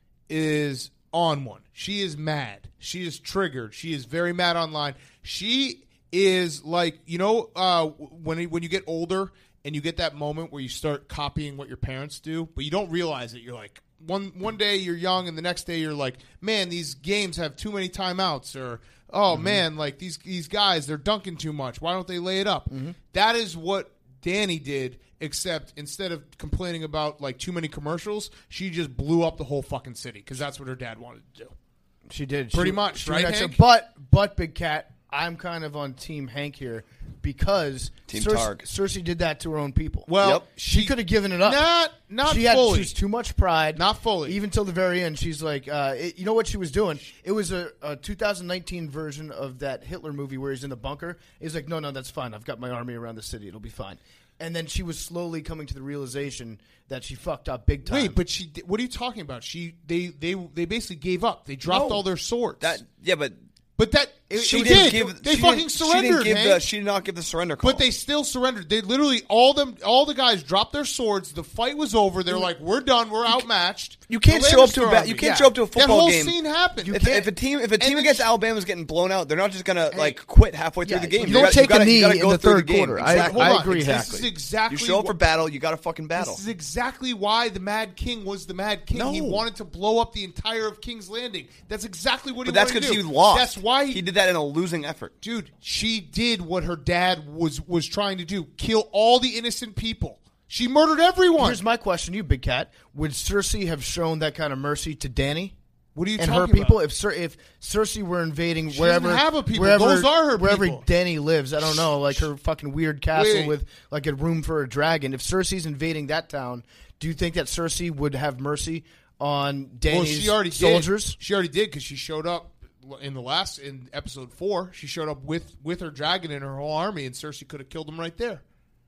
is on one. She is mad. She is triggered. She is very mad online. She is like, you know, uh, when when you get older and you get that moment where you start copying what your parents do, but you don't realize it. You're like, one one day you're young and the next day you're like, man, these games have too many timeouts, or oh Mm-hmm. man, like these these guys, they're dunking too much. Why don't they lay it up? Mm-hmm. That is what Dany did, except instead of complaining about like too many commercials, she just blew up the whole fucking city because that's what her dad wanted to do. She did Pretty She- much, she right, went extra- Hank? But but Big Cat, I'm kind of on Team Hank here because Team Cersei, Targ. Cersei did that to her own people. Well, Yep. she could have given it up. Not not she had fully. she was too much pride. Not fully. Even till the very end, she's like, uh, it, you know what she was doing? It was a, a two thousand nineteen version of that Hitler movie where he's in the bunker. He's like, no, no, that's fine. I've got my army around the city. It'll be fine. And then she was slowly coming to the realization that she fucked up big time. Wait, but she. di- What are you talking about? She they they they basically gave up. They dropped No. all their swords. That yeah, but but that she they didn't did. give. They she fucking didn't, surrendered. She didn't give Hank. the. She did not give the surrender call. But they still surrendered. They literally all them all the guys dropped their swords. The fight was over. They're like, we're done. We're outmatched. You can't The show up to a Lannister ba- army- you can't Yeah. show up to a That football whole game. scene happened. If, if a team if a team then against she- Alabama's getting blown out, they're not just gonna Hey. like quit halfway through Yeah, the game. you don't gotta- take gotta- a knee you gotta in go the through third game. quarter. I- Exactly. Hold on. agree, This exactly. is exactly. You show up wh- for battle, you got to fucking battle. This is exactly why the Mad King was the Mad King. No. He wanted to blow up the entire of King's Landing. That's exactly what But he that's wanted to because do. he lost. That's why he did that in a losing effort. Dude, she did what her dad was was trying to do: kill all the innocent people. She murdered everyone. Here's my question to you, Big Cat. Would Cersei have shown that kind of mercy to Dany? What are you and talking her people? about? If Cer- if Cersei were invading She wherever, doesn't have a people. wherever, Those are her wherever people. Dany lives, I don't know, like her fucking weird castle Wait. with like a room for a dragon. If Cersei's invading that town, do you think that Cersei would have mercy on Dany's Well, she already soldiers? did. She already did because she showed up in the last in episode four. She showed up with with her dragon and her whole army, and Cersei could have killed them right there.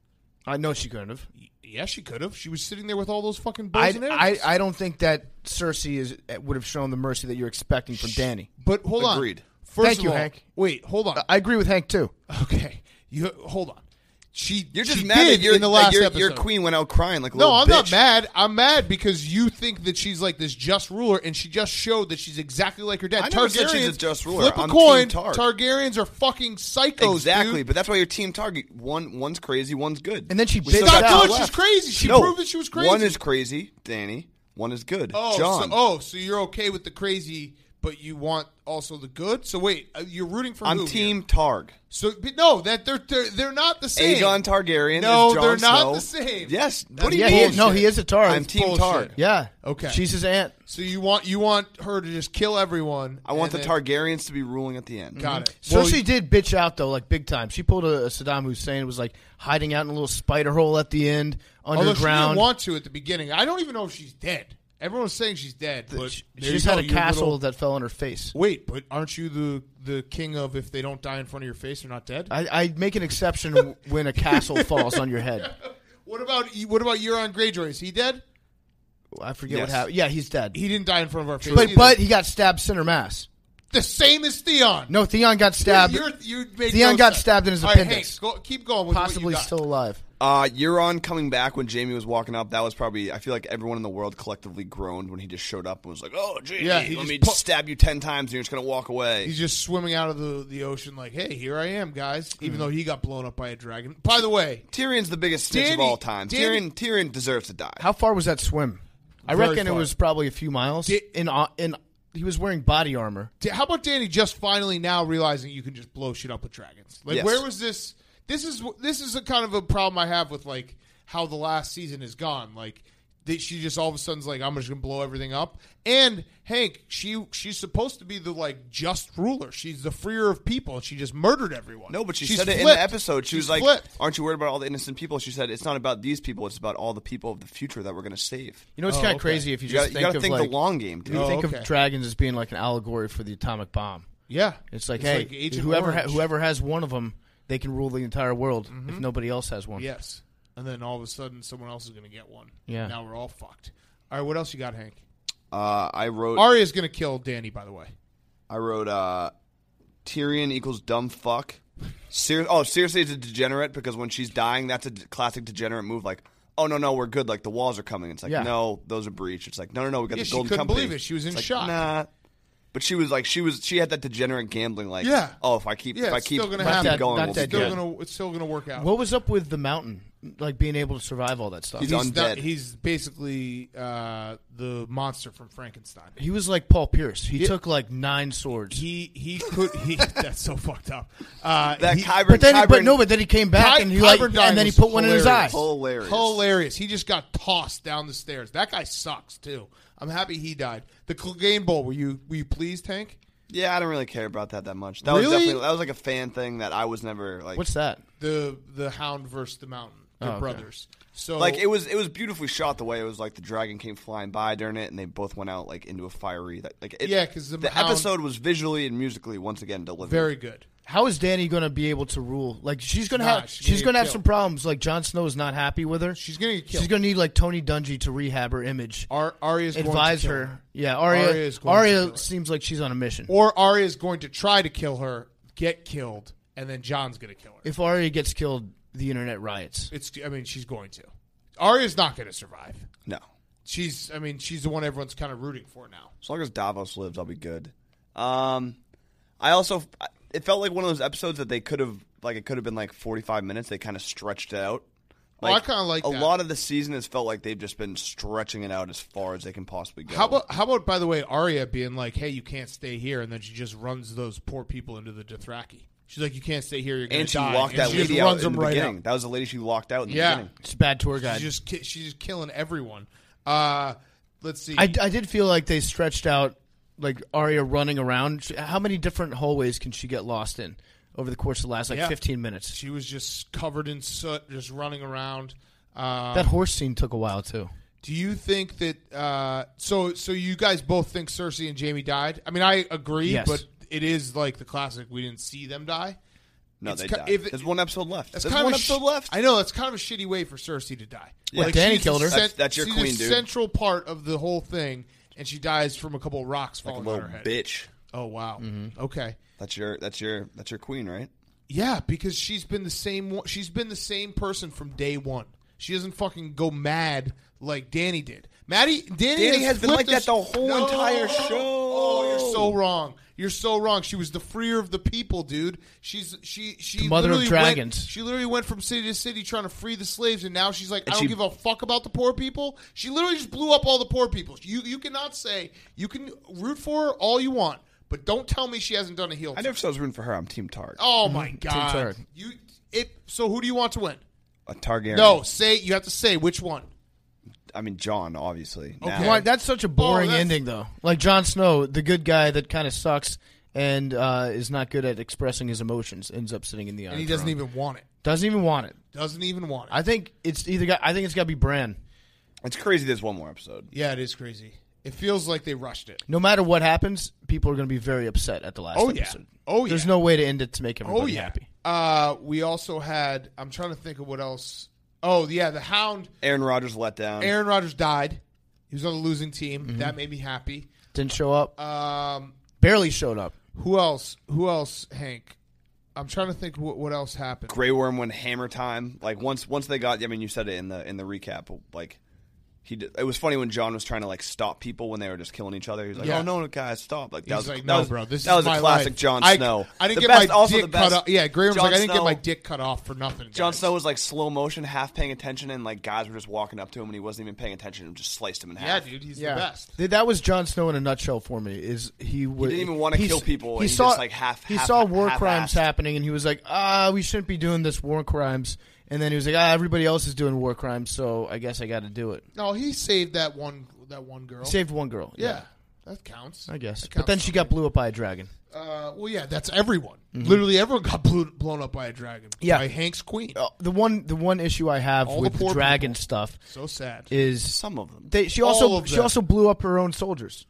I know she couldn't have. Yeah, she could have. She was sitting there with all those fucking bows I, and I, arrows. I don't think that Cersei is would have shown the mercy that you're expecting from Dany. But hold Agreed. on. First Thank of you, all, Hank. Wait, hold on. I agree with Hank too. Okay, you hold on. She You're just she mad did that your in the last your, episode. your queen went out crying like a No, little I'm not bitch. mad. I'm mad because you think that she's like this just ruler, and she just showed that she's exactly like her dad. I never said she's a Targaryens- just ruler. Flip a I'm coin. Team Targ. Targaryens are fucking psychos. Exactly, dude. but that's why your team target one one's crazy, one's good. And then she We bitched still Not got out. two good. She's left. crazy. She No, proved that she was crazy. One is crazy, Dany. One is good, oh, John. So, oh, so you're okay with the crazy, but you want also the good. So wait, uh, you're rooting for I'm who Team here? Targ. So but no, that they're they're, they're not the same. Aegon Targaryen. No, is Jon they're not Snow. the same. Yes. That's What do you yeah, mean? he, no, he is a Targ. I'm Team bullshit. Targ. Yeah. Okay. She's his aunt. So you want you want her to just kill everyone. I want the and then- Targaryens to be ruling at the end. Got it. Cersei Well, did bitch out though, like big time. She pulled a, a Saddam Hussein, was like hiding out in a little spider hole at the end, although she underground. didn't want to at the beginning. I don't even know if she's dead. Everyone's saying she's dead, but she there just you had go, a you castle little- that fell on her face. Wait, but aren't you the the king of if they don't die in front of your face, they're not dead? I, I make an exception when a castle falls on your head. What about what about Euron Greyjoy? Is he dead? I forget Yes. what happened. Yeah, he's dead. He didn't die in front of our face. But either. but he got stabbed center mass. the same as Theon. No, Theon got stabbed. You're, you make Theon no got sense. stabbed in his All right, appendix. Hank, go, keep going with what Possibly you got. still alive. Uh, Euron coming back when Jaime was walking up, that was probably, I feel like everyone in the world collectively groaned when he just showed up and was like, oh, Jaime, Yeah, he let just me pu- stab you ten times and you're just going to walk away. He's just swimming out of the, the ocean like, hey, here I am, guys. Mm-hmm. Even though he got blown up by a dragon. By the way, Tyrion's the biggest snitch of Danny- all time. Danny- Tyrion, Tyrion deserves to die. How far was that swim? I Very reckon far. it was probably a few miles Di- in uh, in he was wearing body armor. Da- How about Danny just finally now realizing you can just blow shit up with dragons? Like, Yes. where was this? This is this is a kind of a problem I have with like how the last season has gone. Like, that she just all of a sudden's like, I'm just gonna blow everything up. And Hank, she she's supposed to be the like just ruler. She's the freer of people, and she just murdered everyone. No, but she She's said it in flipped. the episode. She She's was like, flipped. "Aren't you worried about all the innocent people?" She said, "It's not about these people. It's about all the people of the future that we're going to save." You know, it's Oh, kind of okay. crazy if you, You just got to think, think, of like the long game, dude. you Oh, think okay. of dragons as being like an allegory for the atomic bomb. Yeah, It's like, It's hey, like Agent whoever ha- Orange. whoever has one of them, they can rule the entire world Mm-hmm. if nobody else has one. yes. And then all of a sudden, someone else is gonna get one. Yeah. Now we're all fucked. All right, what else you got, Hank? Uh, I wrote. Arya's gonna kill Danny. By the way. I wrote. Uh, Tyrion equals dumb fuck. Ser- oh, seriously, it's a degenerate because when she's dying, that's a d- classic degenerate move. Like, oh no, no, we're good. Like the walls are coming. It's like, Yeah. no, those are breach. It's like, no, no, no, we got Yeah, the she golden couldn't company. believe it. She was in It's like, shock. Nah. But she was like, she was, she had that degenerate gambling. Like, Yeah. oh, if I keep, Yeah, if I it's keep, still gonna if I happen. keep going, Not we'll that be Still good. gonna, it's still gonna work out. What was up with the mountain, like being able to survive all that stuff? He's he's undead. not- he's basically uh, the monster from Frankenstein. He was like Paul Pierce. He took like nine swords. He he could. He, that's so fucked up. Uh, That he, Kyber, but then, he, Kyber, but no, but then he came back Ky- and he like, Kyber dying and then he was put one in his eye. hilarious. hilarious. hilarious. He just got tossed down the stairs. That guy sucks too. I'm happy he died. The Clegane Bowl. Were you were you pleased, Hank? Yeah, I don't really care about that that much. That was Really? definitely that was like a fan thing that I was never like. What's that? The the Hound versus the Mountain. They're Oh, okay. brothers. So Like it was, it was beautifully shot. The way it was, like the dragon came flying by during it, and they both went out like into a fiery. That, like it, Yeah, 'cause the the Hound- episode was visually and musically once again delivered. very good. How is Dany going to be able to rule? Like she's going to Nah, have she's she's, gonna going to get have killed. some problems. Like Jon Snow is not happy with her. She's gonna get killed. She's going to need like Tony Dungy to rehab her image, Ar- Arya's going advise to kill her. her. Yeah, Arya. Arya is going to Arya kill her. seems like she's on a mission. Or Arya's going to try to kill her, get killed, and then John's going to kill her. If Arya gets killed, the internet riots. It's. I mean, she's going to. Arya's not going to survive. No, She's. I mean, she's the one everyone's kind of rooting for now. as long as Davos lives, I'll be good. Um, I also it felt like one of those episodes that they could have like it could have been like forty-five minutes. They kind of stretched it out. Oh, I kinda like a that. lot of the season has felt like they've just been stretching it out as far as they can possibly go. How about? How about? By the way, Arya being like, "Hey, you can't stay here," and then she just runs those poor people into the Dothraki. She's like, "You can't stay here. You're going and to she die." locked and that she just lady out runs in them the right beginning. out. That was the lady she locked out in the Yeah. beginning. It's a bad tour guide. She's just ki- she's just killing everyone. Uh, let's see. I, I did feel like they stretched out like Arya running around. She- How many different hallways can she get lost in over the course of the last like Yeah. fifteen minutes? She was just covered in soot, just running around. Uh, That horse scene took a while too. do you think that? Uh, so, so you guys both think Cersei and Jaime died? I mean, I agree, Yes. but it is like the classic. We didn't see them die. No, It's they ki- died. if it- There's one episode left. That's There's kind one of a sh- episode left. I know that's kind of a shitty way for Cersei to die. Yeah, Dany she's killed the her. cen- That's- that's your she's queen, the dude. central part of the whole thing, and she dies from a couple of rocks Like a falling on little her head. bitch. Oh wow. Okay. That's your that's your that's your queen, right? Yeah, because she's been the same. one- She's been the same person from day one. She doesn't fucking go mad like Dany did. Maddie, Dany, Dany has been flipped like us- that the whole No! entire show. Oh, you're so wrong. You're so wrong. She was the freer of the people, dude. She's she she The mother of literally dragons. Went, she literally went from city to city trying to free the slaves, and now she's like, And I don't she- give a fuck about the poor people. She literally just blew up all the poor people. You you cannot say you can root for her all you want, but don't tell me she hasn't done a heel. I turn. never said I was rooting for her. I'm Team Targ. Oh my god! Targ. You it. So who do you want to win? A Targaryen. No, say you have to say which one. I mean John, obviously. Okay. Now. Why, that's such a boring that's- ending, though. Like Jon Snow, the good guy that kind of sucks and uh, is not good at expressing his emotions, ends up sitting in the Iron And he doesn't Throne. even want it. doesn't even want it. Doesn't even want it. I think it's either. Got, I think it's got to be Bran. It's crazy. There's one more episode. yeah, it is crazy. It feels like they rushed it. No matter what happens, people are going to be very upset at the last Oh, yeah. episode. Oh, There's yeah. no way to end it to make everybody Oh yeah. happy. Uh, we also had. I'm trying to think of what else. Oh yeah, the Hound. Aaron Rodgers let down. Aaron Rodgers died. He was on a losing team. Mm-hmm. That made me happy. Didn't show up. Um, Barely showed up. who else? Who else? Hank. I'm trying to think what, what else happened. Grey Worm went hammer time. Like once once they got. I mean, you said it in the in the recap. Like He did, it was funny when John was trying to like stop people when they were just killing each other. He was like, Yeah. "Oh no, guys, stop!" Like that He's was like, that no, was, bro, this that is was my a classic life. Jon I, Snow. I didn't The get best, my also dick the best, cut off. Yeah, Graham was Jon like, I didn't Snow, get my dick cut off for nothing. Jon guys. Snow was like slow motion, half paying attention, and like guys were just walking up to him, and he wasn't even paying attention, and just sliced him in Yeah, half. dude, he's Yeah. the best. Th- That was Jon Snow in a nutshell for me. Is he? Was, didn't even wanna he's- kill people, He and he saw just, like, half- He half- saw war half-assed. crimes happening, and he was like, "Ah, we shouldn't be doing this war crimes." And then he was like, "Ah, everybody else is doing war crimes, so I guess I got to do it." No, he saved that one that one girl. Saved one girl. yeah, that counts. I guess. That But then counts she for got me. blew up by a dragon. Uh, well, yeah, that's everyone. Literally everyone got blew, blown up by a dragon. Yeah. By Hank's queen. Uh, the one, the one issue I have All the with the, poor dragon people. stuff So sad. is Some of them. they. She All also of she them. also blew up her own soldiers.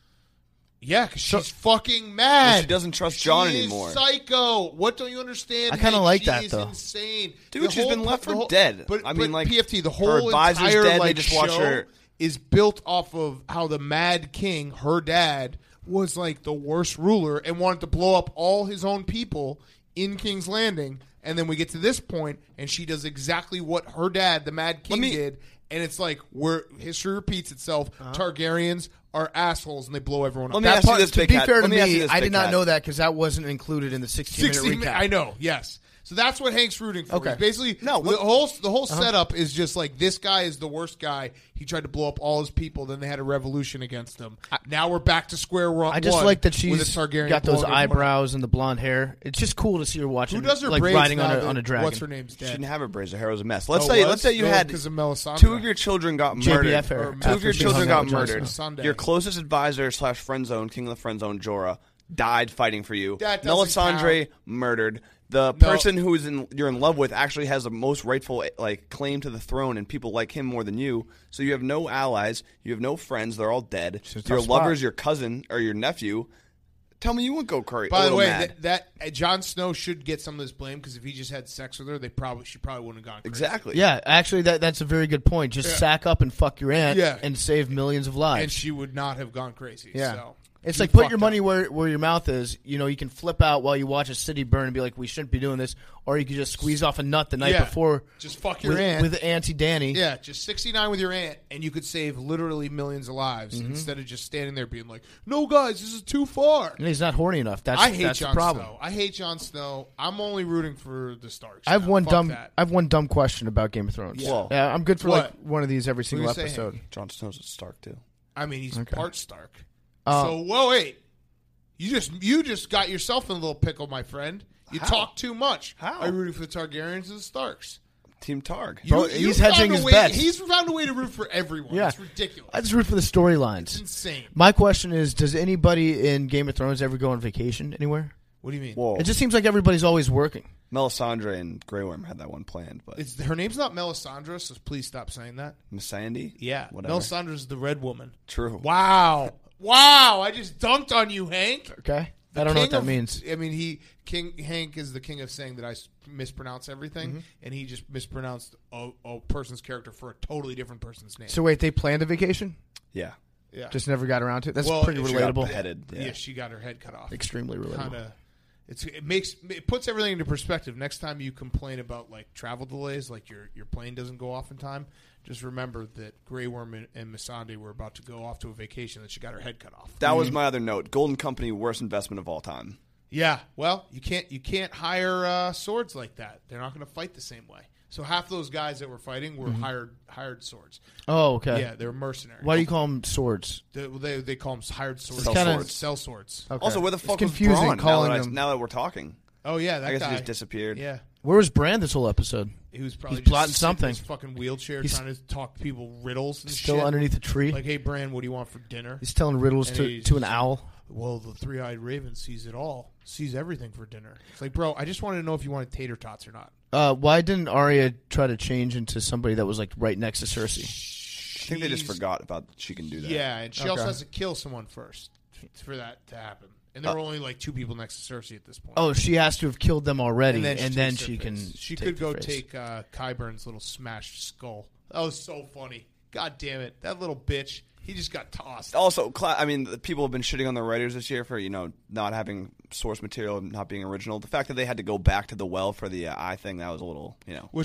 Yeah, because she's fucking mad. Well, she doesn't trust Jon She is anymore. Psycho. What don't you understand? I kinda Hank? like She that, is though. Insane, Dude, The she's whole been left the for whole- dead. But, I but mean, like, P F T, the her whole advisor's entire dead, they like just watch show her- is built off of how the Mad King, her dad, was like the worst ruler and wanted to blow up all his own people in King's Landing. And then we get to this point, and she does exactly what her dad, the Mad King, me- did. And it's like where history repeats itself. Targaryens are assholes, and they blow everyone up. Let me That ask you part, this, to Big be Cat. fair to Let me ask you me, this, I Big did not Cat. know that because that wasn't included in the sixteen minute sixteen recap. minutes. I know, yes. So that's what Hank's rooting for. Okay. He's basically, No, the what- whole the whole setup is just like this guy is the worst guy. He tried to blow up all his people. Then they had a revolution against him. now we're back to square one. I just like that with she's a Targaryen got those blowing everyone up. eyebrows and the blonde hair. It's just cool to see her watching. Who does her like braids riding now on a, that- on a dragon. What's her name's She dead? didn't have her braids. Her hair was a mess. Let's Oh, say, was? let's say you No, had 'cause of Melisandre. two of your children got J B murdered. F hair. Or Two after of your she children hung out got with Jon murdered. Snow. Sunday. Your closest advisor slash friend zone, king of the friend zone, Jorah, died fighting for you. That doesn't Melisandre count. murdered. The No. person who is in you're in love with actually has the most rightful like claim to the throne, and people like him more than you. So you have no allies. You have no friends. They're all dead. a tough Your spot. lover's your cousin or your nephew. Tell me you won't go crazy. By the way, that, that uh, Jon Snow should get some of this blame because if he just had sex with her, they probably she probably wouldn't have gone crazy. exactly. Yeah, actually, that that's a very good point. Just sack up and fuck your aunt, Yeah. and save millions of lives. and she would not have gone crazy. Yeah. So. It's She like put fucked your up. money where where your mouth is. You know, you can flip out while you watch a city burn and be like, "We shouldn't be doing this," or you could just squeeze off a nut the night Yeah. before. Just fuck your with, aunt. with Auntie Danny. Yeah, just sixty-nine with your aunt, and you could save literally millions of lives Mm-hmm. instead of just standing there being like, "No, guys, this is too far." And he's not horny enough. That's I hate that's Jon the problem. Snow. I hate Jon Snow. I'm only rooting for the Starks. I have now. one Fuck dumb. that. I have one dumb question about Game of Thrones. Yeah. Whoa. Yeah, I'm good for What? like one of these every single you say, episode. Hank? Jon Snow's a Stark too. I mean, he's Okay. part Stark. Uh, so, whoa, wait. You just you just got yourself in a little pickle, my friend. You How? talk too much. How? Are you rooting for the Targaryens or the Starks? Team Targ. You, Bro, you he's found hedging a his way, bets. He's found a way to root for everyone. Yeah. It's ridiculous. I just root for the storylines. It's insane. My question is: does anybody in Game of Thrones ever go on vacation anywhere? What do you mean? Whoa. It just seems like everybody's always working. Melisandre and Grey Worm had that one planned, but It's, her name's not Melisandre, so please stop saying that. Miss Sandy? Yeah, Whatever. Melisandre's the red woman. True. Wow, wow! I just dunked on you, Hank. Okay, The I don't know what king that of- means. I mean, he King Hank is the king of saying that I s- mispronounce everything, Mm-hmm. and he just mispronounced a, a person's character for a totally different person's name. So wait, they planned a vacation, Yeah. yeah, just never got around to it. That's Well, pretty she got relatable. beheaded. yeah. Yeah. she got her head cut off. Extremely relatable. Kind of. It's it makes it puts everything into perspective. Next time you complain about like travel delays, like your your plane doesn't go off in time, just remember that Grey Worm and, and Missandei were about to go off to a vacation that she got her head cut off. That was my other note. Golden Company, worst investment of all time. Yeah, well, you can't you can't hire uh, swords like that. They're not going to fight the same way. So half those guys that were fighting were hired hired swords. Oh, okay. Yeah, they were mercenaries. Why do you call them swords? They they, they call them hired swords. Sell kinda- swords. Sell swords. Okay. Also, where the It's fuck confusing was Braun now calling that, I, them. now that we're talking? Oh yeah, that I guess guy he just disappeared. Yeah, Where was Bran this whole episode? he was probably He's just plotting sitting in something. his fucking wheelchair He's trying to talk people riddles and Still shit. underneath a tree. Like, hey, Bran, what do you want for dinner? He's telling riddles And to, he's- to an owl. Well, the three-eyed raven sees it all, sees everything for dinner. It's like, bro, I just wanted to know if you wanted tater tots or not. Uh, why didn't Arya try to change into somebody that was like right next to Cersei? I think they just She's- forgot about she can do that. Yeah, and she Okay. also has to kill someone first for that to happen. And there were only like two people next to Cersei at this point. Oh, she has to have killed them already, and she then, takes she their can. face. She take could their go face. take uh, Qyburn's little smashed skull. That was so funny. God damn it, that little bitch. He just got tossed. Also, cla- I mean, the people have been shitting on the writers this year for you know not having source material and not being original. The fact that they had to go back to the well for the uh, eye thing, that was a little, you know. Which one?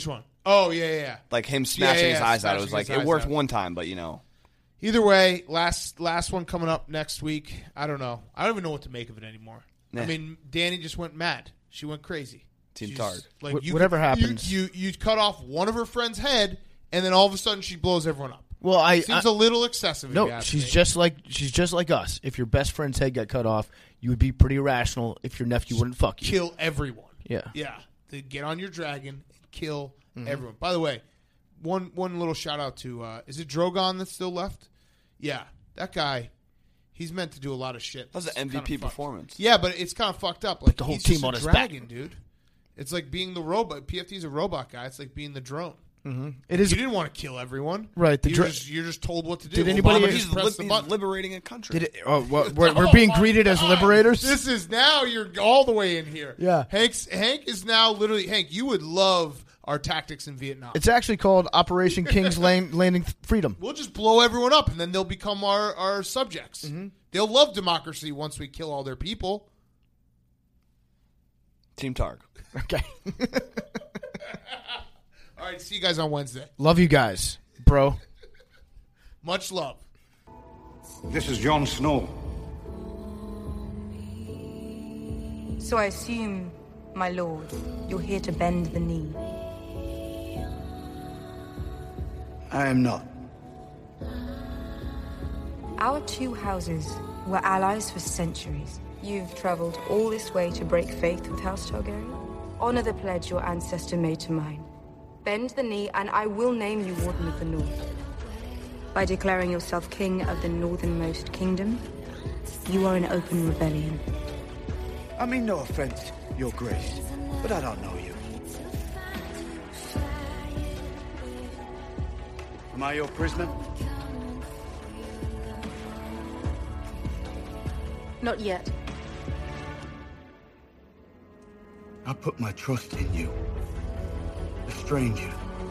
Oh, yeah, yeah. Like him smashing yeah, yeah, his eyes out. It smashing was like, his it eyes worked out. one time, but, you know. Either way, last last one coming up next week. I don't know. I don't even know what to make of it anymore. Nah. I mean, Danny just went mad. She went crazy. Team She's- Tard. Like Wh- you whatever could- happens. You, you you cut off one of her friend's head, and then all of a sudden she blows everyone up. Well, I, Seems I a little excessive. if you no, ask she's me. just like she's just like us. If your best friend's head got cut off, you would be pretty irrational if your nephew wouldn't fuck you. kill everyone. Yeah. Yeah. To get on your dragon and kill Mm-hmm. everyone. By the way, one one little shout out to uh, is it Drogon that's still left? Yeah, that guy. He's meant to do a lot of shit. That was It's an M V P kinda fucked. performance. Yeah, but it's kind of fucked up. Like the whole he's team just a on his dragon, dude. It's like being the robot. P F T's a robot guy. It's like being the drone. It is You didn't want to kill everyone, Right, the you're, dra- just, you're just told what to do. Did anybody- Obama He's, just pressed lib- the he's button. liberating a country. Did it, oh, what, we're, we're Oh being my greeted as God. liberators. This is now you're all the way in here. Yeah. Hank's Hank is now literally Hank. You would love our tactics in Vietnam. It's actually called Operation King's Land- Landing Freedom. We'll just blow everyone up, and then they'll become our our subjects. Mm-hmm. They'll love democracy once we kill all their people. Team Targ. Okay, All right, see you guys on Wednesday. love you guys, bro. Much love. This is Jon Snow. So I assume, my lord, you're here to bend the knee. I am not. Our two houses were allies for centuries. You've traveled all this way to break faith with House Targaryen? Honor the pledge your ancestor made to mine. Bend the knee, and I will name you Warden of the North. By declaring yourself king of the northernmost kingdom, you are in open rebellion. I mean no offense, Your Grace, but I don't know you. Am I your prisoner? Not yet. I put my trust in you. A stranger.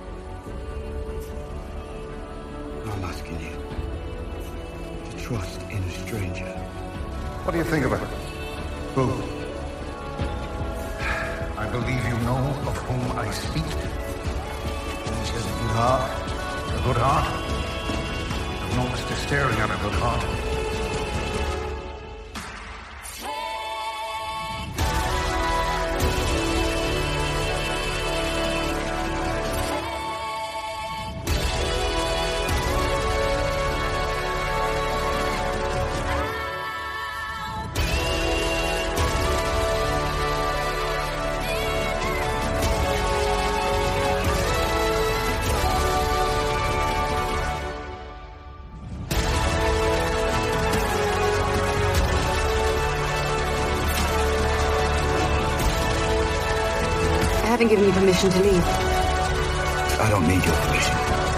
I'm asking you to trust in a stranger. What do you think of it? Who? I believe you know of whom I speak. She has a good heart. A good heart. I've noticed her staring at a good heart. I haven't given you permission to leave. I don't need your permission.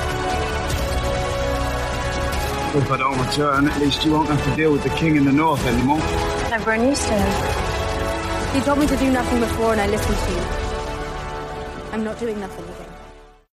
If I don't return, at least you won't have to deal with the king in the north anymore. I've grown used to him. He told me to do nothing before, and I listened to you. I'm not doing nothing again.